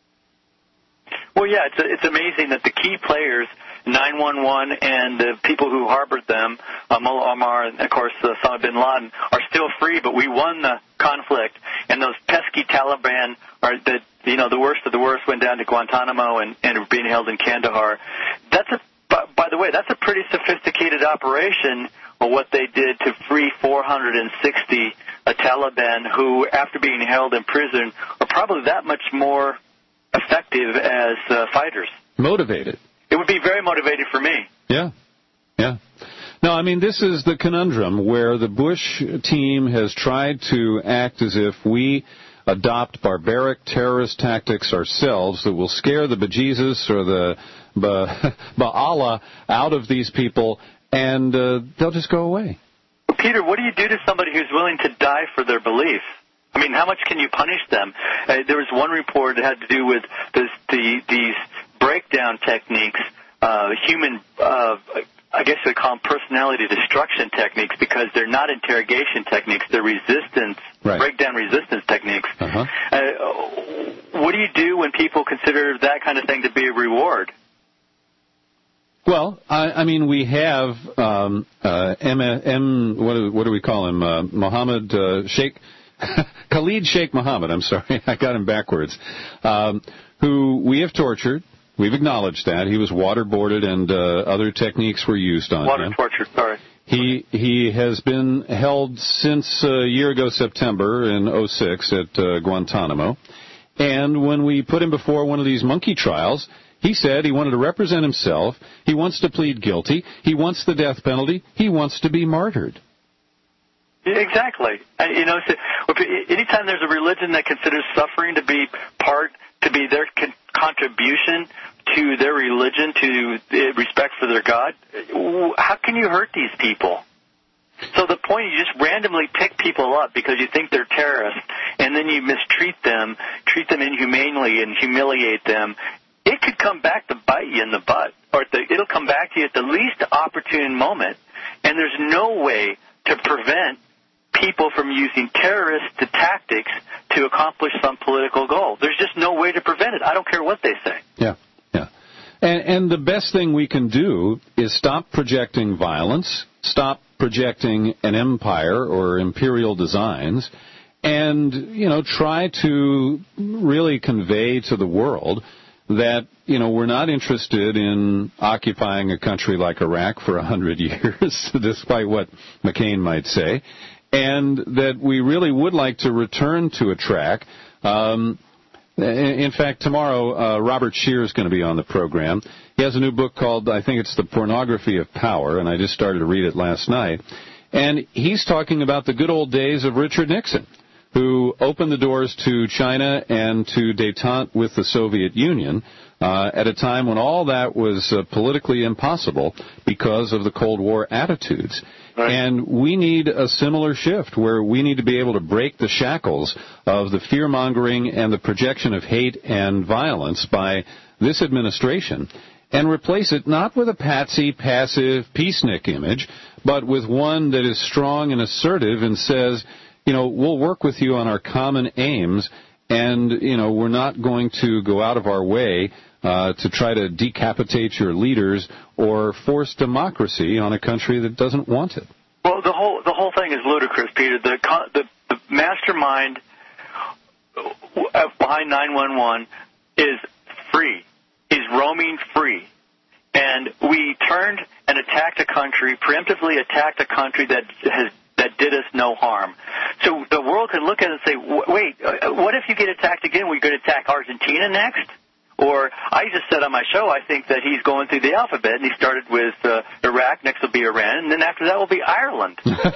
Well, yeah, it's it's amazing that the key players, nine one one and the people who harbored them, uh, Mullah Omar and, of course, Osama bin Laden, are still free, but we won the conflict. And those pesky Taliban are the, you know, the worst of the worst went down to Guantanamo and, and are being held in Kandahar. That's a, by, by the way, that's a pretty sophisticated operation, or what they did to free four hundred sixty uh, Taliban who, after being held in prison, are probably that much more effective as uh, fighters. Motivated. It would be very motivated for me. Yeah, yeah. No, I mean, this is the conundrum where the Bush team has tried to act as if we adopt barbaric terrorist tactics ourselves that will scare the bejesus or the ba- Ba'ala out of these people, and uh, they'll just go away. Peter, what do you do to somebody who's willing to die for their beliefs? I mean, how much can you punish them? Uh, there was one report that had to do with this, the, these breakdown techniques, uh, human, uh, I guess they call them personality destruction techniques, because they're not interrogation techniques, they're resistance, right. breakdown resistance techniques. Uh-huh. Uh, what do you do when people consider that kind of thing to be a reward? Well, I, I mean, we have um, uh, M, M what, do, what do we call him? Uh, Mohammed uh, Sheikh, Khalid Sheikh Mohammed, I'm sorry, I got him backwards, um, who we have tortured. We've acknowledged that. He was waterboarded and uh, other techniques were used on Water him. torture, sorry. He he has been held since a year ago, September in oh six at uh, Guantanamo. And when we put him before one of these monkey trials, he said he wanted to represent himself. He wants to plead guilty. He wants the death penalty. He wants to be martyred. Yeah, exactly. And, you know, so, anytime there's a religion that considers suffering to be part, to be their con- contribution to their religion, to uh, respect for their God, how can you hurt these people? So the point is you just randomly pick people up because you think they're terrorists, and then you mistreat them, treat them inhumanely and humiliate them. It could come back to bite you in the butt, or the, it'll come back to you at the least opportune moment, and there's no way to prevent people from using terrorist tactics to accomplish some political goal. There's just no way to prevent it. I don't care what they say. Yeah, yeah. And, and the best thing we can do is stop projecting violence, stop projecting an empire or imperial designs, and, you know, try to really convey to the world that, you know, we're not interested in occupying a country like Iraq for a hundred years, despite what McCain might say, and that we really would like to return to a track. Um, in fact, tomorrow, uh, Robert Scheer is going to be on the program. He has a new book called, I think it's The Pornography of Power, and I just started to read it last night. And he's talking about the good old days of Richard Nixon, who opened the doors to China and to détente with the Soviet Union uh, at a time when all that was uh, politically impossible because of the Cold War attitudes. Right. And we need a similar shift where we need to be able to break the shackles of the fear-mongering and the projection of hate and violence by this administration and replace it not with a patsy, passive, peacenik image, but with one that is strong and assertive and says, you know, we'll work with you on our common aims, and, you know, we're not going to go out of our way uh, to try to decapitate your leaders or force democracy on a country that doesn't want it. Well, the whole the whole thing is ludicrous, Peter. The the, the mastermind behind nine one one is free. He's roaming free. And we turned and attacked a country, preemptively attacked a country that has that did us no harm. So the world can look at it and say, wait, what if you get attacked again? We're going to attack Argentina next? Or I just said on my show, I think that he's going through the alphabet, and he started with uh, Iraq, next will be Iran, and then after that will be Ireland.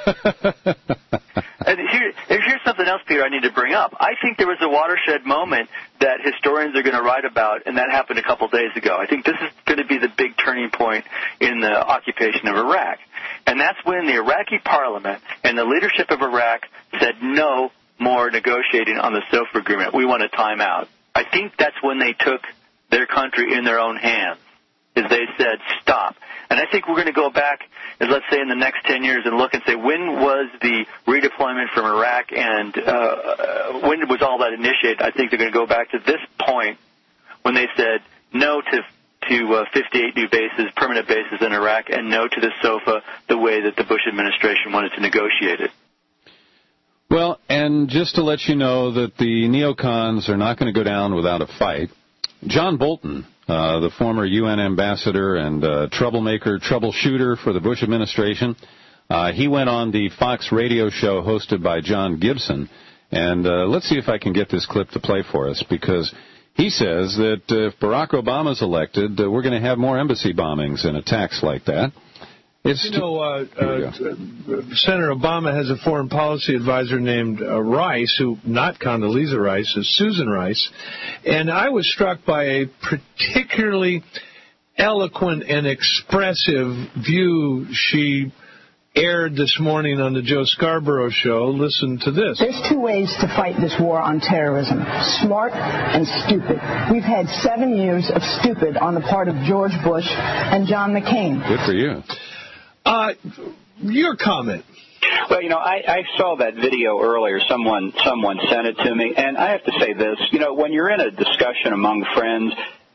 And here, here's something else, Peter, I need to bring up. I think there was a watershed moment that historians are going to write about, and that happened a couple days ago. I think this is going to be the big turning point in the occupation of Iraq. And that's when the Iraqi parliament and the leadership of Iraq said no more negotiating on the SOFA agreement. We want a timeout. I think that's when they took their country in their own hands, is they said stop. And I think we're going to go back, as let's say in the next ten years, and look and say when was the redeployment from Iraq and uh, when was all that initiated? I think they're going to go back to this point when they said no to to uh, fifty-eight new bases, permanent bases in Iraq, and no to the SOFA the way that the Bush administration wanted to negotiate it. Well, and just to let you know that the neocons are not going to go down without a fight, John Bolton, uh, the former U N ambassador and uh, troublemaker, troubleshooter for the Bush administration, uh, he went on the Fox radio show hosted by John Gibson, and uh, let's see if I can get this clip to play for us, because he says that uh, if Barack Obama's elected, uh, we're going to have more embassy bombings and attacks like that. It's you know, uh, uh, Senator Obama has a foreign policy advisor named uh, Rice, who, not Condoleezza Rice, is Susan Rice. And I was struck by a particularly eloquent and expressive view she aired this morning on the Joe Scarborough show. Listen to this. There's two ways to fight this war on terrorism, smart and stupid. We've had seven years of stupid on the part of George Bush and John McCain. Good for you. Uh, your comment. Well, you know, I, I saw that video earlier. Someone someone sent it to me, and I have to say this. You know, when you're in a discussion among friends,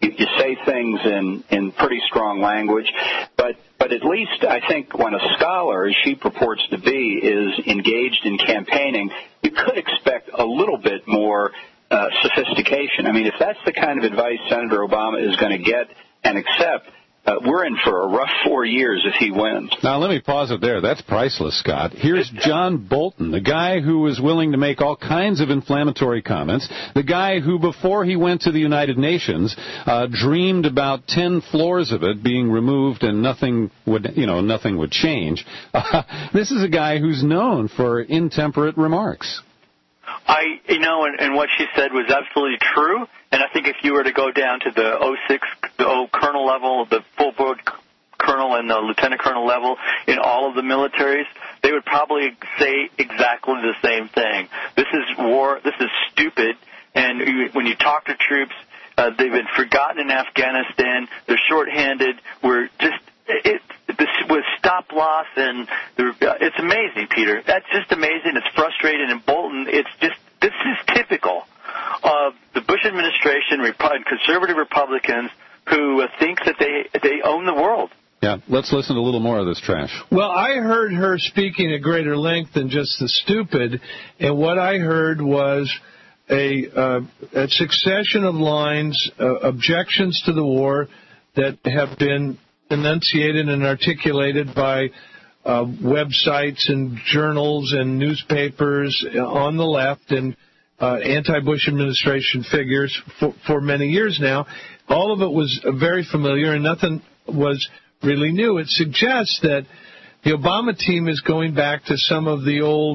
You, you say things in, in pretty strong language, but but at least I think when a scholar, as she purports to be, is engaged in campaigning, you could expect a little bit more uh, sophistication. I mean, if that's the kind of advice Senator Obama is going to get and accept, Uh, we're in for a rough four years if he wins. Now, let me pause it there. That's priceless, Scott. Here's John Bolton, the guy who was willing to make all kinds of inflammatory comments, the guy who, before he went to the United Nations, uh, dreamed about ten floors of it being removed and nothing would, you know, nothing would change. Uh, this is a guy who's known for intemperate remarks. I, you know, and, and what she said was absolutely true. And I think if you were to go down to the oh six, the oh colonel level, the full board colonel and the lieutenant colonel level in all of the militaries, they would probably say exactly the same thing. This is war. This is stupid. And you, when you talk to troops, uh, they've been forgotten in Afghanistan. They're shorthanded. We're just it. This with stop loss, and it's amazing, Peter. That's just amazing. It's frustrating. And Bolton, it's just this is typical of the Bush administration, conservative Republicans who uh, think that they they own the world. Yeah, let's listen to a little more of this trash. Well, I heard her speaking at greater length than just the stupid, and what I heard was a, uh, a succession of lines, uh, objections to the war that have been enunciated and articulated by uh, websites and journals and newspapers on the left and uh, anti-Bush administration figures for, for many years now. All of it was very familiar and nothing was really new. It suggests that the Obama team is going back to some of the old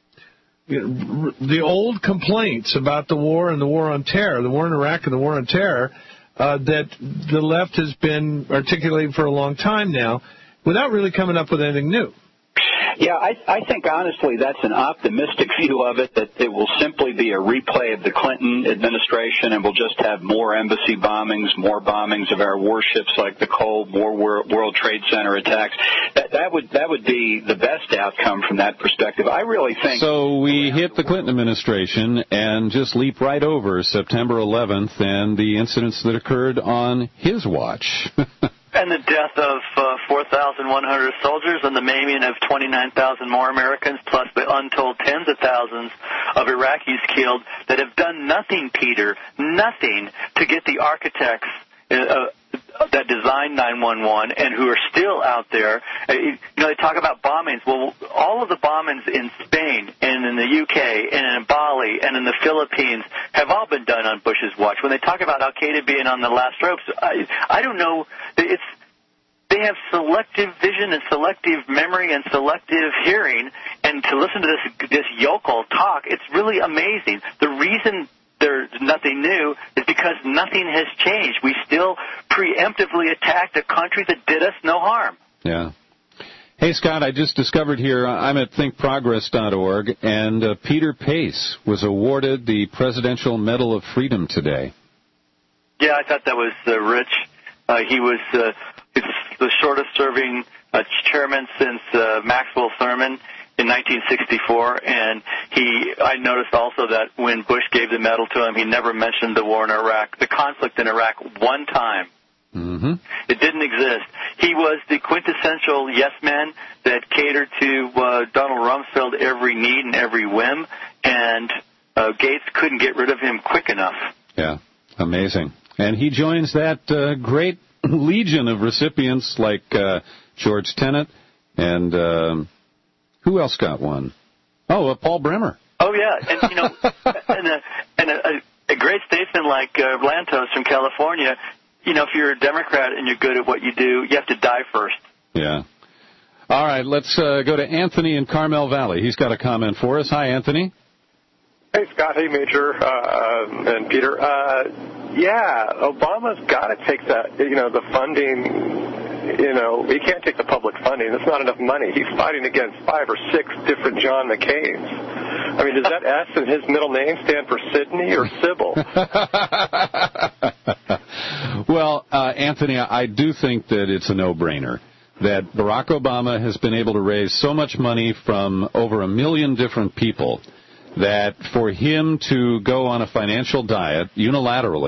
you know, the old complaints about the war and the war on terror, the war in Iraq and the war on terror, Uh, that the left has been articulating for a long time now without really coming up with anything new. Yeah, I, I think, honestly, that's an optimistic view of it, that it will simply be a replay of the Clinton administration and we'll just have more embassy bombings, more bombings of our warships like the Cole, more World Trade Center attacks. That, that would that would be the best outcome from that perspective. I really think... So we hit the Clinton administration and just leap right over September eleventh and the incidents that occurred on his watch. And the death of uh, four thousand one hundred soldiers and the maiming of twenty-nine thousand more Americans, plus the untold tens of thousands of Iraqis killed that have done nothing, Peter, nothing to get the architects uh, that designed nine one one and who are still out there. Uh, you know, they talk about bombings. Well, all of the bombings in Spain and in the U K and in Bali and in the Philippines have all been done on Bush's watch. When they talk about Al-Qaeda being on the last ropes, I, I don't know. It's they have selective vision and selective memory and selective hearing, and to listen to this this yokel talk, it's really amazing. The reason there's nothing new is because nothing has changed. We still preemptively attacked a country that did us no harm. Yeah. Hey, Scott, I just discovered here, I'm at think progress dot org, and uh, Peter Pace was awarded the Presidential Medal of Freedom today. Yeah, I thought that was uh, rich. Uh, he was uh, the shortest-serving uh, chairman since uh, Maxwell Thurman in nineteen sixty-four, and he. I noticed also that when Bush gave the medal to him, he never mentioned the war in Iraq, the conflict in Iraq, one time. Mm-hmm. It didn't exist. He was the quintessential yes man that catered to uh, Donald Rumsfeld every need and every whim, and uh, Gates couldn't get rid of him quick enough. Yeah, amazing. And he joins that uh, great legion of recipients like uh, George Tenet and um, who else got one? Oh, uh, Paul Bremer. Oh yeah, and you know, and, a, and a, a great statesman like uh, Lantos from California. You know, if you're a Democrat and you're good at what you do, you have to die first. Yeah. All right, let's uh, go to Anthony in Carmel Valley. He's got a comment for us. Hi, Anthony. Hey, Scott. Hey, Major uh, and Peter. Uh, yeah, Obama's got to take that, you know, the funding, you know, he can't take the public funding. That's not enough money. He's fighting against five or six different John McCains. I mean, does that S in his middle name stand for Sidney or Sybil? Well, uh, Anthony, I do think that it's a no-brainer that Barack Obama has been able to raise so much money from over a million different people that for him to go on a financial diet unilaterally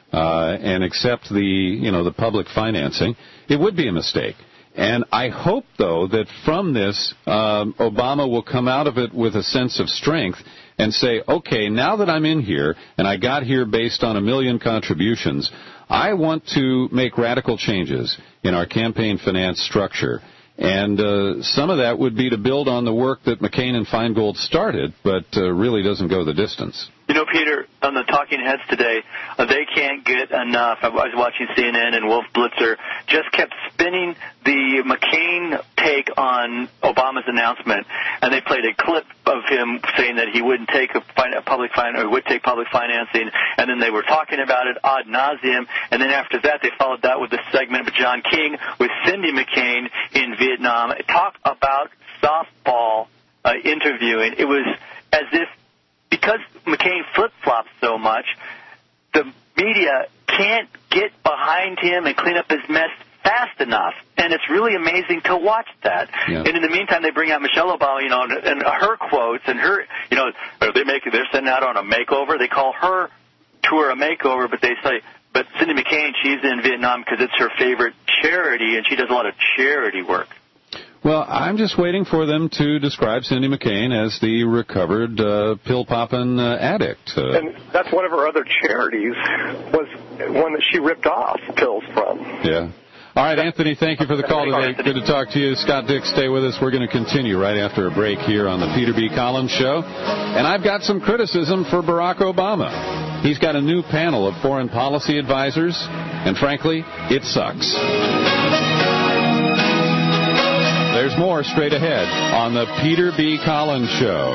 uh, and accept the, you know, the public financing, it would be a mistake. And I hope, though, that from this, um, Obama will come out of it with a sense of strength and say, okay, now that I'm in here, and I got here based on a million contributions, I want to make radical changes in our campaign finance structure. And uh, some of that would be to build on the work that McCain and Feingold started, but uh, really doesn't go the distance. You know, Peter, on the Talking Heads today, uh, they can't get enough. I was watching C N N, and Wolf Blitzer just kept spinning the McCain take on Obama's announcement, and they played a clip of him saying that he wouldn't take a, fin- a public fin- or would take public financing, and then they were talking about it ad nauseum, and then after that they followed that with a segment with John King with Cindy McCain in Vietnam. Talk about softball uh, interviewing. It was as if, because McCain flip-flops so much, the media can't get behind him and clean up his mess fast enough. And it's really amazing to watch that. Yeah. And in the meantime, they bring out Michelle Obama, you know, and, and her quotes and her, you know, they make they're sending out on a makeover. They call her tour a makeover, but they say, but Cindy McCain, she's in Vietnam because it's her favorite charity, and she does a lot of charity work. Well, I'm just waiting for them to describe Cindy McCain as the recovered uh, pill-popping uh, addict. Uh, and that's one of her other charities, was one that she ripped off pills from. Yeah. All right, Anthony, thank you for the call today. Good to talk to you. Scott Dick, stay with us. We're going to continue right after a break here on the Peter B. Collins Show. And I've got some criticism for Barack Obama. He's got a new panel of foreign policy advisors, and frankly, it sucks. There's more straight ahead on the Peter B. Collins Show.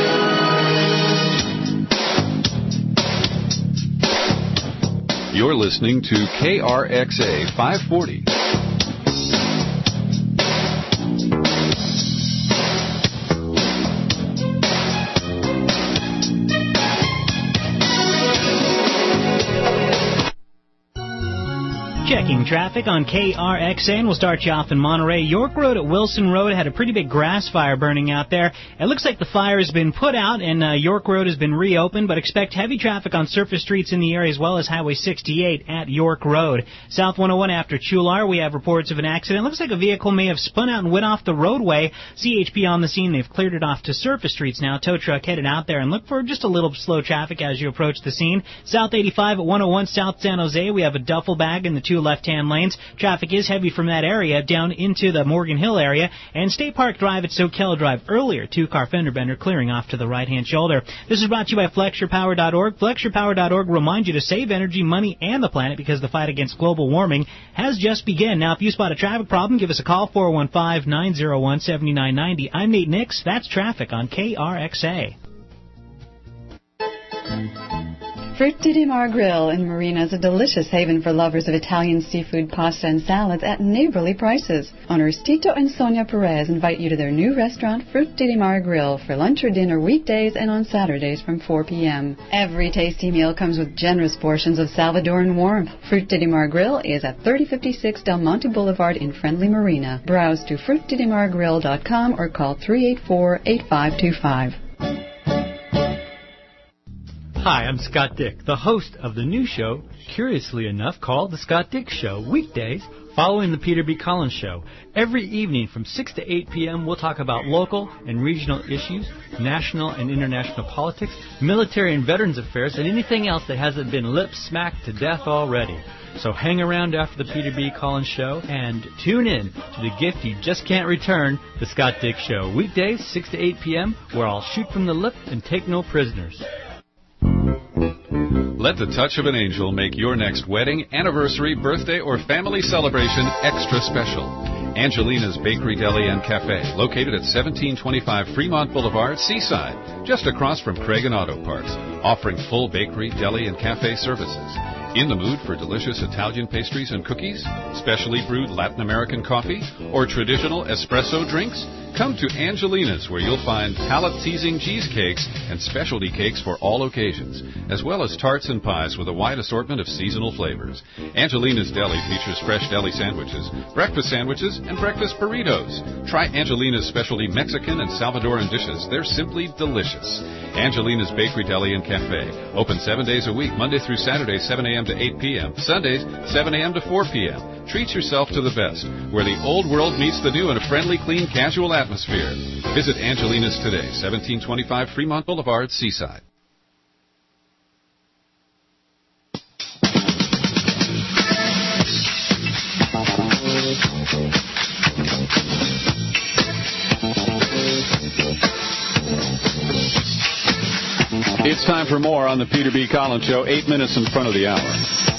You're listening to K R X A five forty. Checking traffic on K R X A, and we'll start you off in Monterey. York Road at Wilson Road had a pretty big grass fire burning out there. It looks like the fire has been put out, and uh, York Road has been reopened, but expect heavy traffic on surface streets in the area as well as Highway sixty-eight at York Road. South one oh one after Chular, we have reports of an accident. It looks like a vehicle may have spun out and went off the roadway. C H P on the scene. They've cleared it off to surface streets now. Tow truck headed out there, and look for just a little slow traffic as you approach the scene. South eighty-five at one oh one South San Jose, we have a duffel bag in the two left-hand lanes. Traffic is heavy from that area down into the Morgan Hill area. And State Park Drive at Soquel Drive earlier, two-car fender bender clearing off to the right-hand shoulder. This is brought to you by Flex Your Power dot org. Flex Your Power dot org reminds you to save energy, money, and the planet because the fight against global warming has just begun. Now, if you spot a traffic problem, give us a call, four one five, nine oh one, seven nine nine oh. I'm Nate Nix. That's traffic on K R X A. Frutti di Mar Grill in Marina is a delicious haven for lovers of Italian seafood, pasta, and salads at neighborly prices. Owners Tito and Sonia Perez invite you to their new restaurant, Frutti di Mar Grill, for lunch or dinner weekdays and on Saturdays from four p.m. Every tasty meal comes with generous portions of Salvadoran warmth. Frutti di Mar Grill is at thirty fifty-six Del Monte Boulevard in Friendly Marina. Browse to frutti di mar grill dot com or call three eight four, eight five two five. Hi, I'm Scott Dick, the host of the new show, curiously enough, called The Scott Dick Show, weekdays following the Peter B. Collins Show. Every evening from six to eight p.m., we'll talk about local and regional issues, national and international politics, military and veterans affairs, and anything else that hasn't been lip-smacked to death already. So hang around after the Peter B. Collins Show and tune in to the gift you just can't return, The Scott Dick Show, weekdays, six to eight p.m., where I'll shoot from the lip and take no prisoners. Let the touch of an angel make your next wedding, anniversary, birthday, or family celebration extra special. Angelina's Bakery, Deli, and Cafe, located at seventeen twenty-five Fremont Boulevard, Seaside, just across from Craig and Auto Parts, offering full bakery, deli, and cafe services. In the mood for delicious Italian pastries and cookies, specially brewed Latin American coffee, or traditional espresso drinks? Come to Angelina's, where you'll find palate-teasing cheesecakes and specialty cakes for all occasions, as well as tarts and pies with a wide assortment of seasonal flavors. Angelina's Deli features fresh deli sandwiches, breakfast sandwiches, and breakfast burritos. Try Angelina's specialty Mexican and Salvadoran dishes. They're simply delicious. Angelina's Bakery, Deli, and Cafe. Open seven days a week, Monday through Saturday, seven a.m. to eight p.m. Sundays, seven a.m. to four p.m. Treat yourself to the best, where the old world meets the new in a friendly, clean, casual atmosphere. Visit Angelina's today, seventeen twenty-five Fremont Boulevard, Seaside. It's time for more on the Peter B. Collins Show, eight minutes in front of the hour.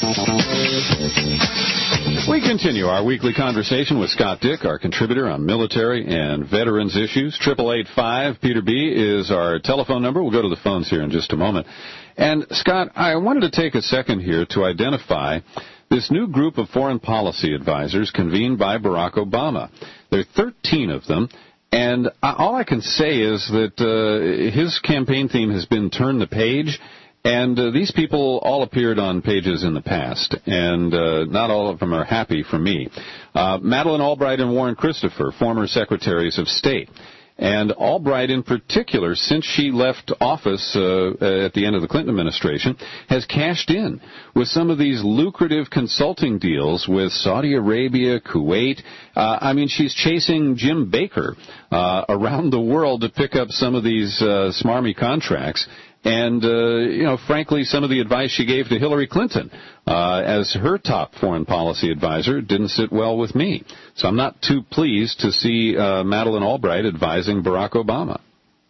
We continue our weekly conversation with Scott Dick, our contributor on military and veterans issues. eight eight eight five Peter B is our telephone number. We'll go to the phones here in just a moment. And, Scott, I wanted to take a second here to identify this new group of foreign policy advisors convened by Barack Obama. There are thirteen of them. And all I can say is that uh, his campaign theme has been turn the page, and uh, these people all appeared on pages in the past, and uh, not all of them are happy for me. Uh, Madeleine Albright and Warren Christopher, former secretaries of state. And Albright in particular, since she left office uh, at the end of the Clinton administration, has cashed in with some of these lucrative consulting deals with Saudi Arabia, Kuwait. Uh, I mean, she's chasing Jim Baker uh, around the world to pick up some of these uh, smarmy contracts. And, uh, you know, frankly, some of the advice she gave to Hillary Clinton uh, as her top foreign policy advisor didn't sit well with me. So I'm not too pleased to see uh, Madeleine Albright advising Barack Obama.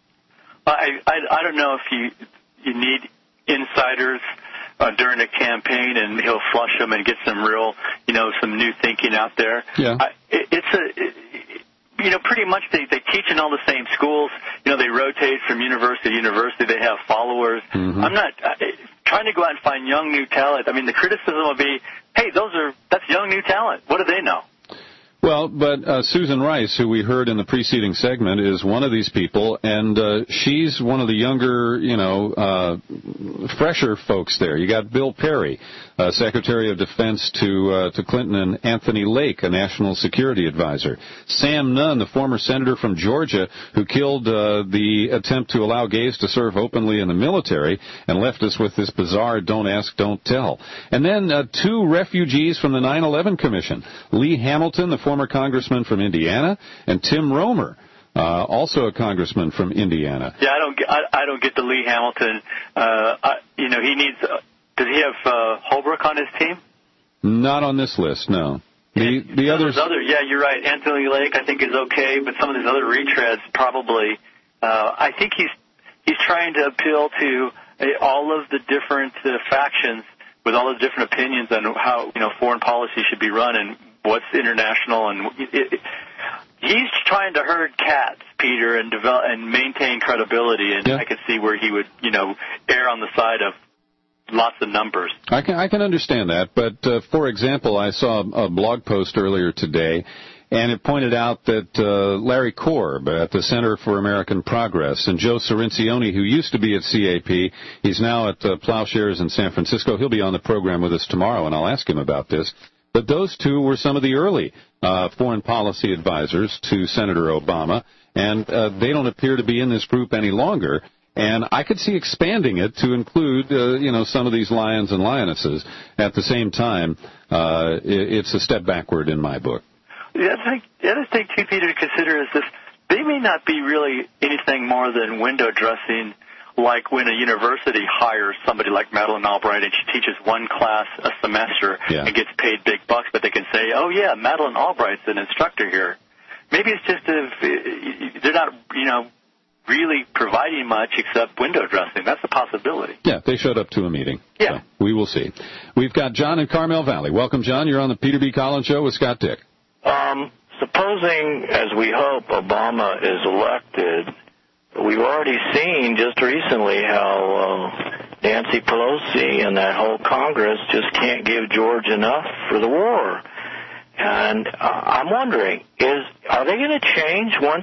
I, I, I don't know if you you need insiders uh, during a campaign, and he'll flush them and get some real, you know, some new thinking out there. Yeah. I, it, it's a... It, You know, pretty much they, they teach in all the same schools. You know, they rotate from university to university. They have followers. Mm-hmm. I'm not uh, trying to go out and find young, new talent. I mean, the criticism will be, hey, those are that's young, new talent. What do they know? Well, but uh, Susan Rice, who we heard in the preceding segment, is one of these people, and uh, she's one of the younger, you know, uh, fresher folks there. You got Bill Perry, uh, Secretary of Defense to uh, to Clinton, and Anthony Lake, a national security advisor. Sam Nunn, the former senator from Georgia, who killed uh, the attempt to allow gays to serve openly in the military and left us with this bizarre don't ask, don't tell. And then uh, two refugees from the nine eleven Commission, Lee Hamilton, the former congressman from Indiana, and Tim Romer, uh, also a congressman from Indiana. Yeah, I don't get, I, I don't get the Lee Hamilton. Uh, I, you know, he needs. Uh, does he have uh, Holbrook on his team? Not on this list, no. The the others. Other, yeah, you're right. Anthony Lake, I think, is okay, but some of these other retreads probably. Uh, I think he's he's trying to appeal to uh, all of the different uh, factions with all the different opinions on how, you know, foreign policy should be run and what's international, and it, it, he's trying to herd cats, Peter, and develop and maintain credibility. And yeah. I could see where he would, you know, err on the side of lots of numbers. I can I can understand that, but uh, for example, I saw a blog post earlier today, and it pointed out that uh, Larry Korb at the Center for American Progress and Joe Cirincione, who used to be at C A P, he's now at uh, Plowshares in San Francisco. He'll be on the program with us tomorrow, and I'll ask him about this. But those two were some of the early uh, foreign policy advisors to Senator Obama, and uh, they don't appear to be in this group any longer. And I could see expanding it to include, uh, you know, some of these lions and lionesses. At the same time, uh, it's a step backward in my book. The other thing, the other thing too, Peter, to consider is this: they may not be really anything more than window dressing. Like when a university hires somebody like Madeleine Albright and she teaches one class a semester yeah. and gets paid big bucks, but they can say, oh, yeah, Madeleine Albright's an instructor here. Maybe it's just if they're not, you know, really providing much except window dressing. That's a possibility. Yeah, they showed up to a meeting. Yeah. So we will see. We've got John in Carmel Valley. Welcome, John. You're on the Peter B. Collins Show with Scott Dick. Um, supposing, as we hope, Obama is elected, we've already seen just recently how uh, Nancy Pelosi and that whole Congress just can't give George enough for the war. And uh, I'm wondering, is are they going to change once he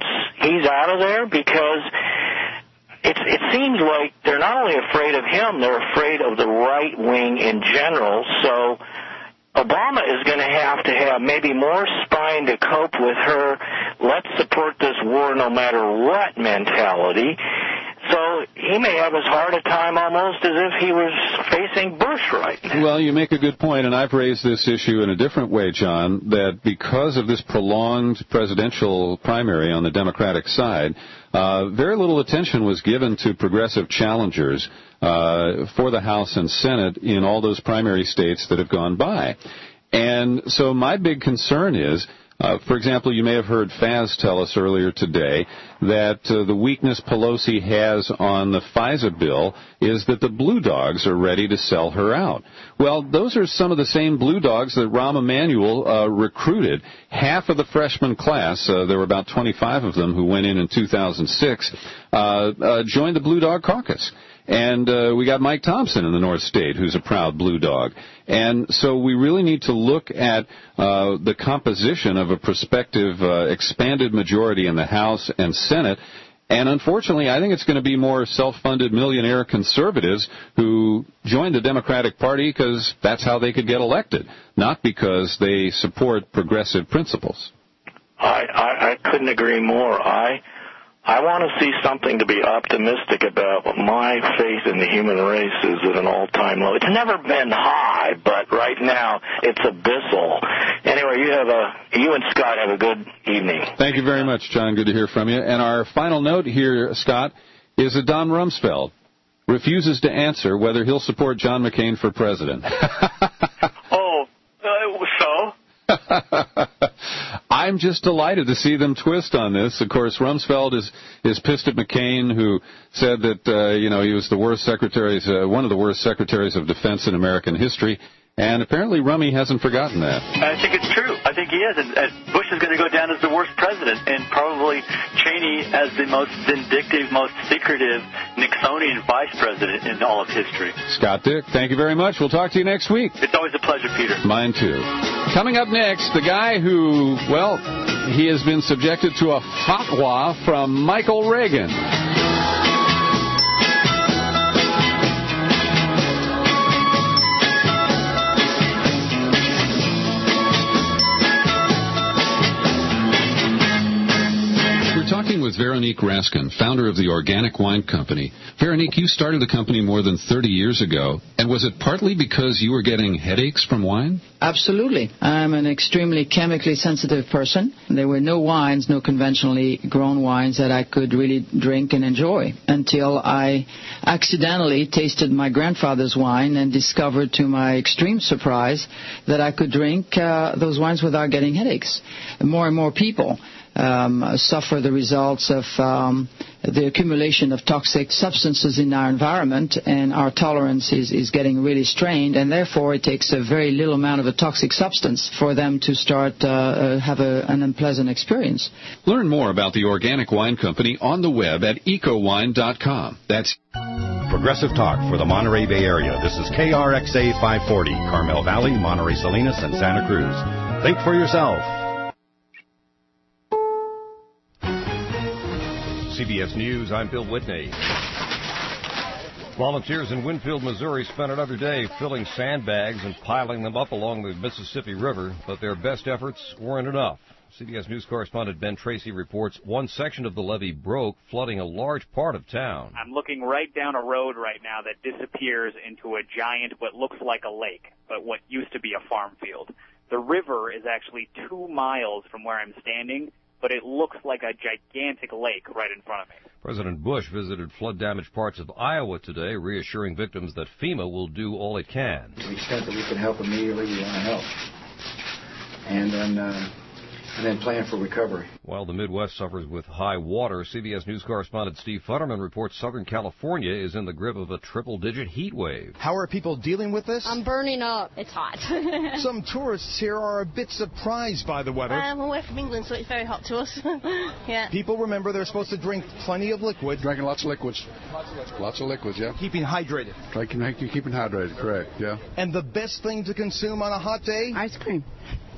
he's out of there? Because it, it seems like they're not only afraid of him, they're afraid of the right wing in general. So Obama is going to have to have maybe more spine to cope with her let's support this war no matter what mentality. So he may have as hard a time almost as if he was facing Bush right now. Well, you make a good point, and I've raised this issue in a different way, John, that because of this prolonged presidential primary on the Democratic side, uh, very little attention was given to progressive challengers uh, for the House and Senate in all those primary states that have gone by. And so my big concern is, Uh, for example, you may have heard Faz tell us earlier today that uh, the weakness Pelosi has on the FISA bill is that the blue dogs are ready to sell her out. Well, those are some of the same blue dogs that Rahm Emanuel uh, recruited. Half of the freshman class, uh, there were about twenty-five of them who went in in two thousand six, uh, uh, joined the Blue Dog Caucus. And uh, we got Mike Thompson in the North State, who's a proud blue dog. And so we really need to look at uh, the composition of a prospective uh, expanded majority in the House and Senate. And unfortunately, I think it's going to be more self-funded millionaire conservatives who joined the Democratic Party because that's how they could get elected, not because they support progressive principles. I, I, I couldn't agree more. I... I want to see something to be optimistic about. My faith in the human race is at an all-time low. It's never been high, but right now it's abyssal. Anyway, you have a you and Scott have a good evening. Thank you very much, John. Good to hear from you. And our final note here, Scott, is that Don Rumsfeld refuses to answer whether he'll support John McCain for president. oh, uh, so? I'm just delighted to see them twist on this. Of course, Rumsfeld is is pissed at McCain, who said that uh, you know he was the worst secretaries, uh, one of the worst secretaries of defense in American history. And apparently Rummy hasn't forgotten that. I think it's true. I think he is. And, and Bush is going to go down as the worst president, and probably Cheney as the most vindictive, most secretive Nixonian vice president in all of history. Scott Dick, thank you very much. We'll talk to you next week. It's always a pleasure, Peter. Mine too. Coming up next, the guy who, well, he has been subjected to a fatwa from Michael Reagan. Talking with Veronique Raskin, founder of the Organic Wine Company. Veronique, you started the company more than thirty years ago, and was it partly because you were getting headaches from wine? Absolutely. I'm an extremely chemically sensitive person. There were no wines, no conventionally grown wines that I could really drink and enjoy until I accidentally tasted my grandfather's wine and discovered to my extreme surprise that I could drink uh, those wines without getting headaches. More and more people Um, suffer the results of um, the accumulation of toxic substances in our environment, and our tolerance is, is getting really strained, and therefore it takes a very little amount of a toxic substance for them to start uh, uh, have a, an unpleasant experience. Learn more about the Organic Wine Company on the web at eco wine dot com. That's Progressive Talk for the Monterey Bay Area. This is K R X A five forty, Carmel Valley, Monterey Salinas, and Santa Cruz. Think for yourself. C B S News, I'm Bill Whitney. Volunteers in Winfield, Missouri spent another day filling sandbags and piling them up along the Mississippi River, but their best efforts weren't enough. C B S News correspondent Ben Tracy reports one section of the levee broke, flooding a large part of town. I'm looking right down a road right now that disappears into a giant, what looks like a lake, but what used to be a farm field. The river is actually two miles from where I'm standing, but it looks like a gigantic lake right in front of me. President Bush visited flood-damaged parts of Iowa today, reassuring victims that FEMA will do all it can. To the extent that we can help immediately, we want to help. And then, uh, and then plan for recovery. While the Midwest suffers with high water, C B S News correspondent Steve Futterman reports Southern California is in the grip of a triple-digit heat wave. How are people dealing with this? I'm burning up. It's hot. Some tourists here are a bit surprised by the weather. Um, we're from England, so it's very hot to us. Yeah. People remember they're supposed to drink plenty of liquid. Drinking lots of liquids. Lots of liquids, yeah. Keeping hydrated. Drinking, keeping hydrated, correct, yeah. And the best thing to consume on a hot day? Ice cream.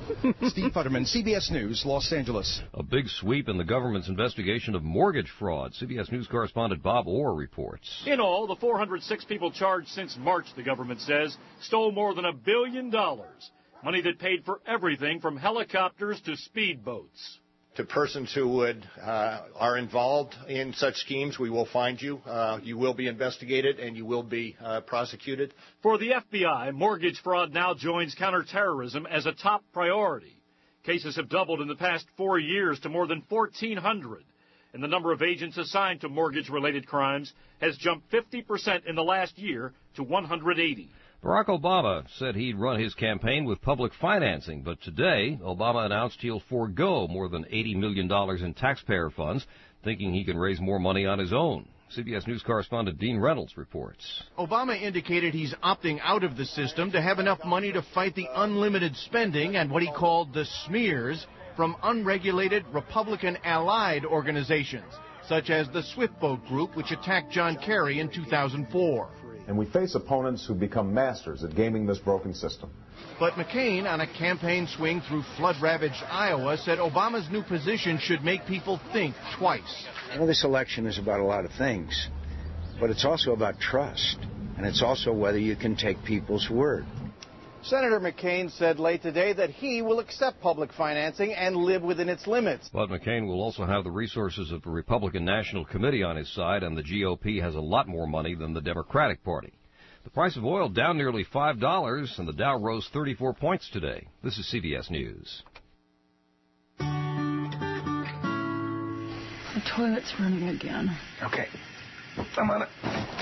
Steve Futterman, C B S News, Los Angeles. A big sweep in the government's investigation of mortgage fraud. C B S News correspondent Bob Orr reports. In all, the four hundred six people charged since March, the government says, stole more than a billion dollars. Money that paid for everything from helicopters to speedboats. To persons who would uh, are involved in such schemes, we will find you. Uh, you will be investigated, and you will be uh, prosecuted. For the F B I, mortgage fraud now joins counterterrorism as a top priority. Cases have doubled in the past four years to more than fourteen hundred, and the number of agents assigned to mortgage-related crimes has jumped fifty percent in the last year to one hundred eighty. Barack Obama said he'd run his campaign with public financing, but today Obama announced he'll forego more than eighty million dollars in taxpayer funds, thinking he can raise more money on his own. C B S News correspondent Dean Reynolds reports. Obama indicated he's opting out of the system to have enough money to fight the unlimited spending and what he called the smears from unregulated Republican-allied organizations, such as the Swift Boat Group, which attacked John Kerry in two thousand four. And we face opponents who become masters at gaming this broken system. But McCain, on a campaign swing through flood-ravaged Iowa, said Obama's new position should make people think twice. Well, this election is about a lot of things, but it's also about trust, and it's also whether you can take people's word. Senator McCain said late today that he will accept public financing and live within its limits. But McCain will also have the resources of the Republican National Committee on his side, and the G O P has a lot more money than the Democratic Party. The price of oil down nearly five dollars, and the Dow rose thirty-four points today. This is C B S News. The toilet's running again. Okay. I'm on it.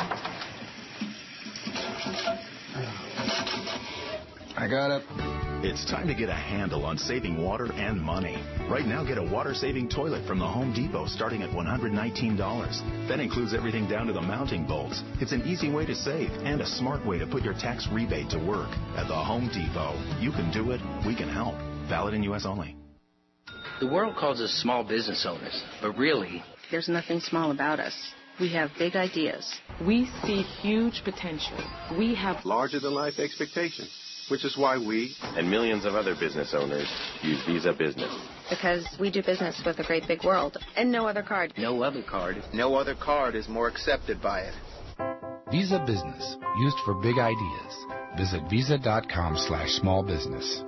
I got it. It's time to get a handle on saving water and money. Right now, get a water-saving toilet from the Home Depot starting at one hundred nineteen dollars. That includes everything down to the mounting bolts. It's an easy way to save and a smart way to put your tax rebate to work. At the Home Depot, you can do it, we can help. Valid in U S only. The world calls us small business owners, but really, there's nothing small about us. We have big ideas. We see huge potential. We have larger-than-life expectations, which is why we and millions of other business owners use Visa Business. Because we do business with a great big world, and no other card. No other card. No other card is more accepted by it. Visa Business, used for big ideas. Visit visa.com slash small business.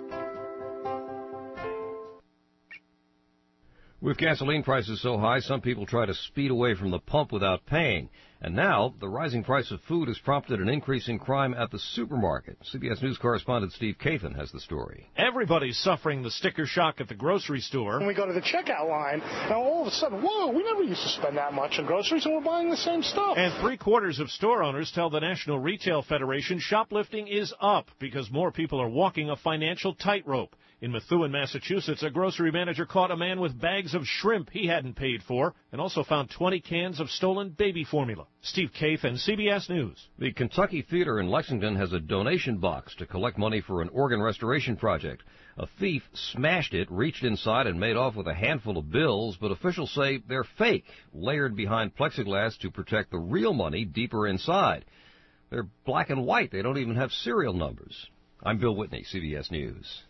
With gasoline prices so high, some people try to speed away from the pump without paying. And now, the rising price of food has prompted an increase in crime at the supermarket. C B S News correspondent Steve Kathan has the story. Everybody's suffering the sticker shock at the grocery store. When we go to the checkout line, now all of a sudden, whoa, we never used to spend that much on groceries, and we're buying the same stuff. And three-quarters of store owners tell the National Retail Federation shoplifting is up because more people are walking a financial tightrope. In Methuen, Massachusetts, a grocery manager caught a man with bags of shrimp he hadn't paid for and also found twenty cans of stolen baby formula. Steve Kathan, C B S News. The Kentucky Theater in Lexington has a donation box to collect money for an organ restoration project. A thief smashed it, reached inside, and made off with a handful of bills, but officials say they're fake, layered behind plexiglass to protect the real money deeper inside. They're black and white. They don't even have serial numbers. I'm Bill Whitney, C B S News.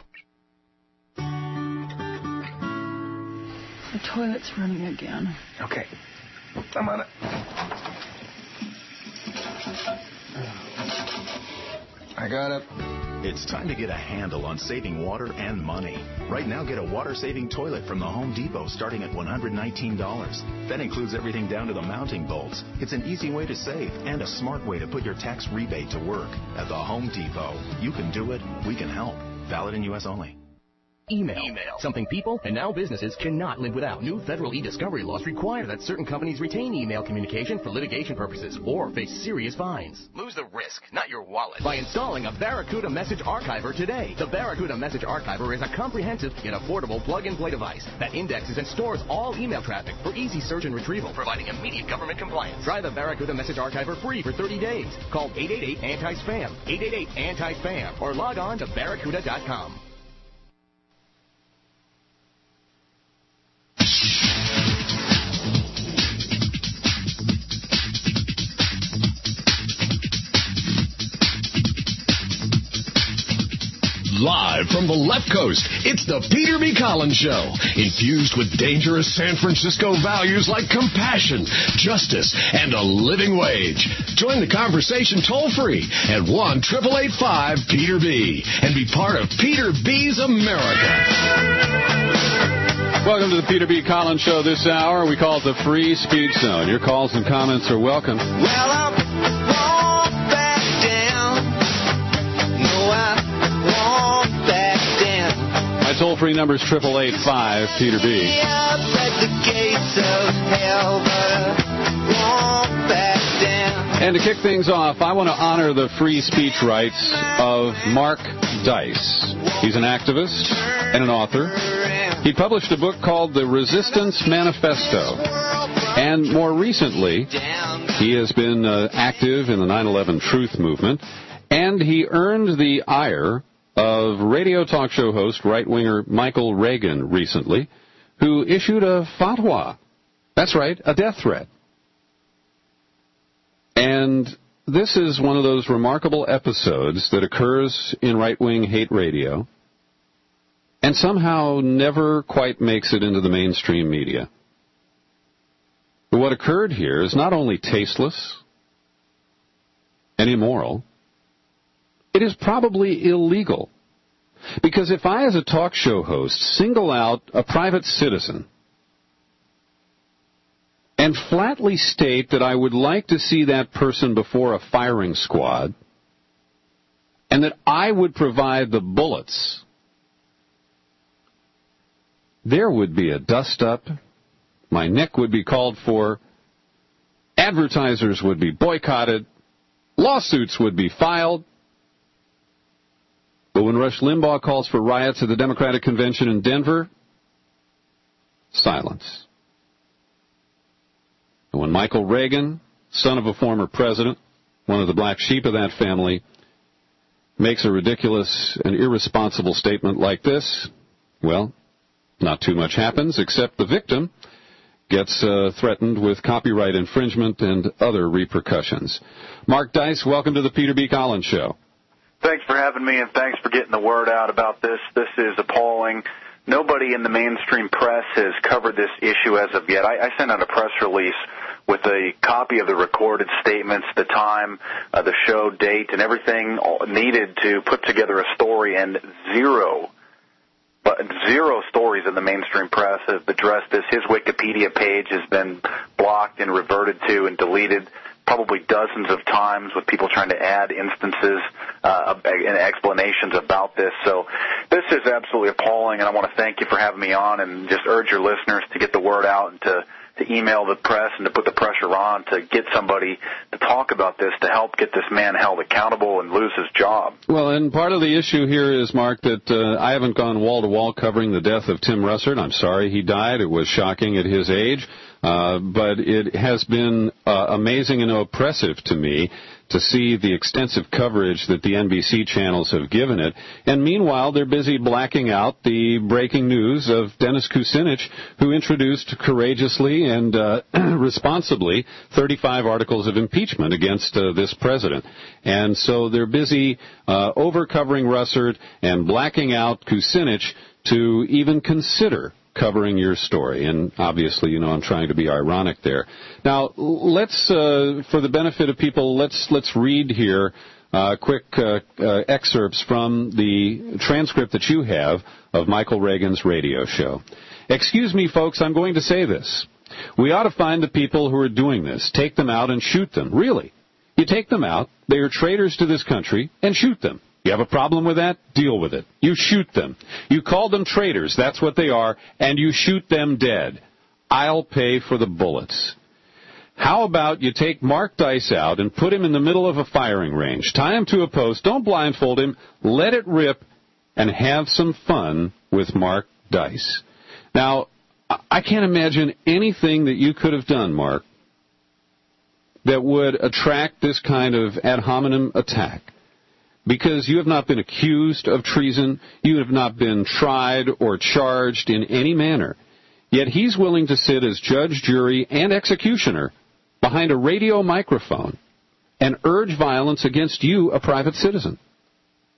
The toilet's running again. Okay. I'm on it. I got it. It's time to get a handle on saving water and money. Right now, get a water-saving toilet from the Home Depot starting at one hundred nineteen dollars. That includes everything down to the mounting bolts. It's an easy way to save and a smart way to put your tax rebate to work. At the Home Depot, you can do it, we can help. Valid in U S only. Email. Email. Something people and now businesses cannot live without. New federal e-discovery laws require that certain companies retain email communication for litigation purposes or face serious fines. Lose the risk, not your wallet, by installing a Barracuda Message Archiver today. The Barracuda Message Archiver is a comprehensive yet affordable plug-and-play device that indexes and stores all email traffic for easy search and retrieval, providing immediate government compliance. Try the Barracuda Message Archiver free for thirty days. Call eight eight eight anti spam, eight eight eight anti spam, or log on to barracuda dot com. Live from the left coast, it's the Peter B. Collins Show, infused with dangerous San Francisco values like compassion, justice, and a living wage. Join the conversation toll-free at one eight eight five Peter B. and be part of Peter B's America. Welcome to the Peter B. Collins Show this hour. We call it the Free Speech Zone. Your calls and comments are welcome. Well, I won't back down. No, I won't back down. My toll-free number is eight eight eight five Peter B. Up at the gates of hell, but I won't back down. And to kick things off, I want to honor the free speech rights of Mark Dice. He's an activist and an author. He published a book called The Resistance Manifesto. And more recently, he has been uh, active in the nine eleven Truth Movement. And he earned the ire of radio talk show host, right-winger Michael Reagan recently, who issued a fatwa. That's right, a death threat. And this is one of those remarkable episodes that occurs in right-wing hate radio and somehow never quite makes it into the mainstream media. But what occurred here is not only tasteless and immoral, it is probably illegal. Because if I, as a talk show host, single out a private citizen and flatly state that I would like to see that person before a firing squad and that I would provide the bullets, there would be a dust-up, my neck would be called for, advertisers would be boycotted, lawsuits would be filed. But when Rush Limbaugh calls for riots at the Democratic Convention in Denver, silence. And when Michael Reagan, son of a former president, one of the black sheep of that family, makes a ridiculous and irresponsible statement like this, well, not too much happens, except the victim gets uh, threatened with copyright infringement and other repercussions. Mark Dice, welcome to the Peter B. Collins Show. Thanks for having me, and thanks for getting the word out about this. This is appalling. Nobody in the mainstream press has covered this issue as of yet. I, I sent out a press release with a copy of the recorded statements, the time, uh, the show date, and everything needed to put together a story, and zero But zero stories in the mainstream press have addressed this. His Wikipedia page has been blocked and reverted to and deleted probably dozens of times with people trying to add instances uh, and explanations about this. So this is absolutely appalling, and I want to thank you for having me on and just urge your listeners to get the word out and to to email the press and to put the pressure on to get somebody to talk about this to help get this man held accountable and lose his job. Well, and part of the issue here is, Mark, that uh, I haven't gone wall-to-wall covering the death of Tim Russert. I'm sorry he died. It was shocking at his age. Uh, but it has been uh, amazing and oppressive to me to see the extensive coverage that the N B C channels have given it. And meanwhile, they're busy blacking out the breaking news of Dennis Kucinich, who introduced courageously and uh, responsibly thirty-five articles of impeachment against uh, this president. And so they're busy uh, over-covering Russert and blacking out Kucinich to even consider covering your story. And obviously, you know, I'm trying to be ironic there. Now, let's, uh, for the benefit of people, let's let's read here uh, quick uh, uh, excerpts from the transcript that you have of Michael Reagan's radio show. Excuse me, folks, I'm going to say this. We ought to find the people who are doing this, take them out and shoot them. Really. You take them out, they are traitors to this country, and shoot them. You have a problem with that? Deal with it. You shoot them. You call them traitors, that's what they are, and you shoot them dead. I'll pay for the bullets. How about you take Mark Dice out and put him in the middle of a firing range, tie him to a post, don't blindfold him, let it rip, and have some fun with Mark Dice. Now, I can't imagine anything that you could have done, Mark, that would attract this kind of ad hominem attack. Because you have not been accused of treason, you have not been tried or charged in any manner. Yet he's willing to sit as judge, jury, and executioner behind a radio microphone and urge violence against you, a private citizen.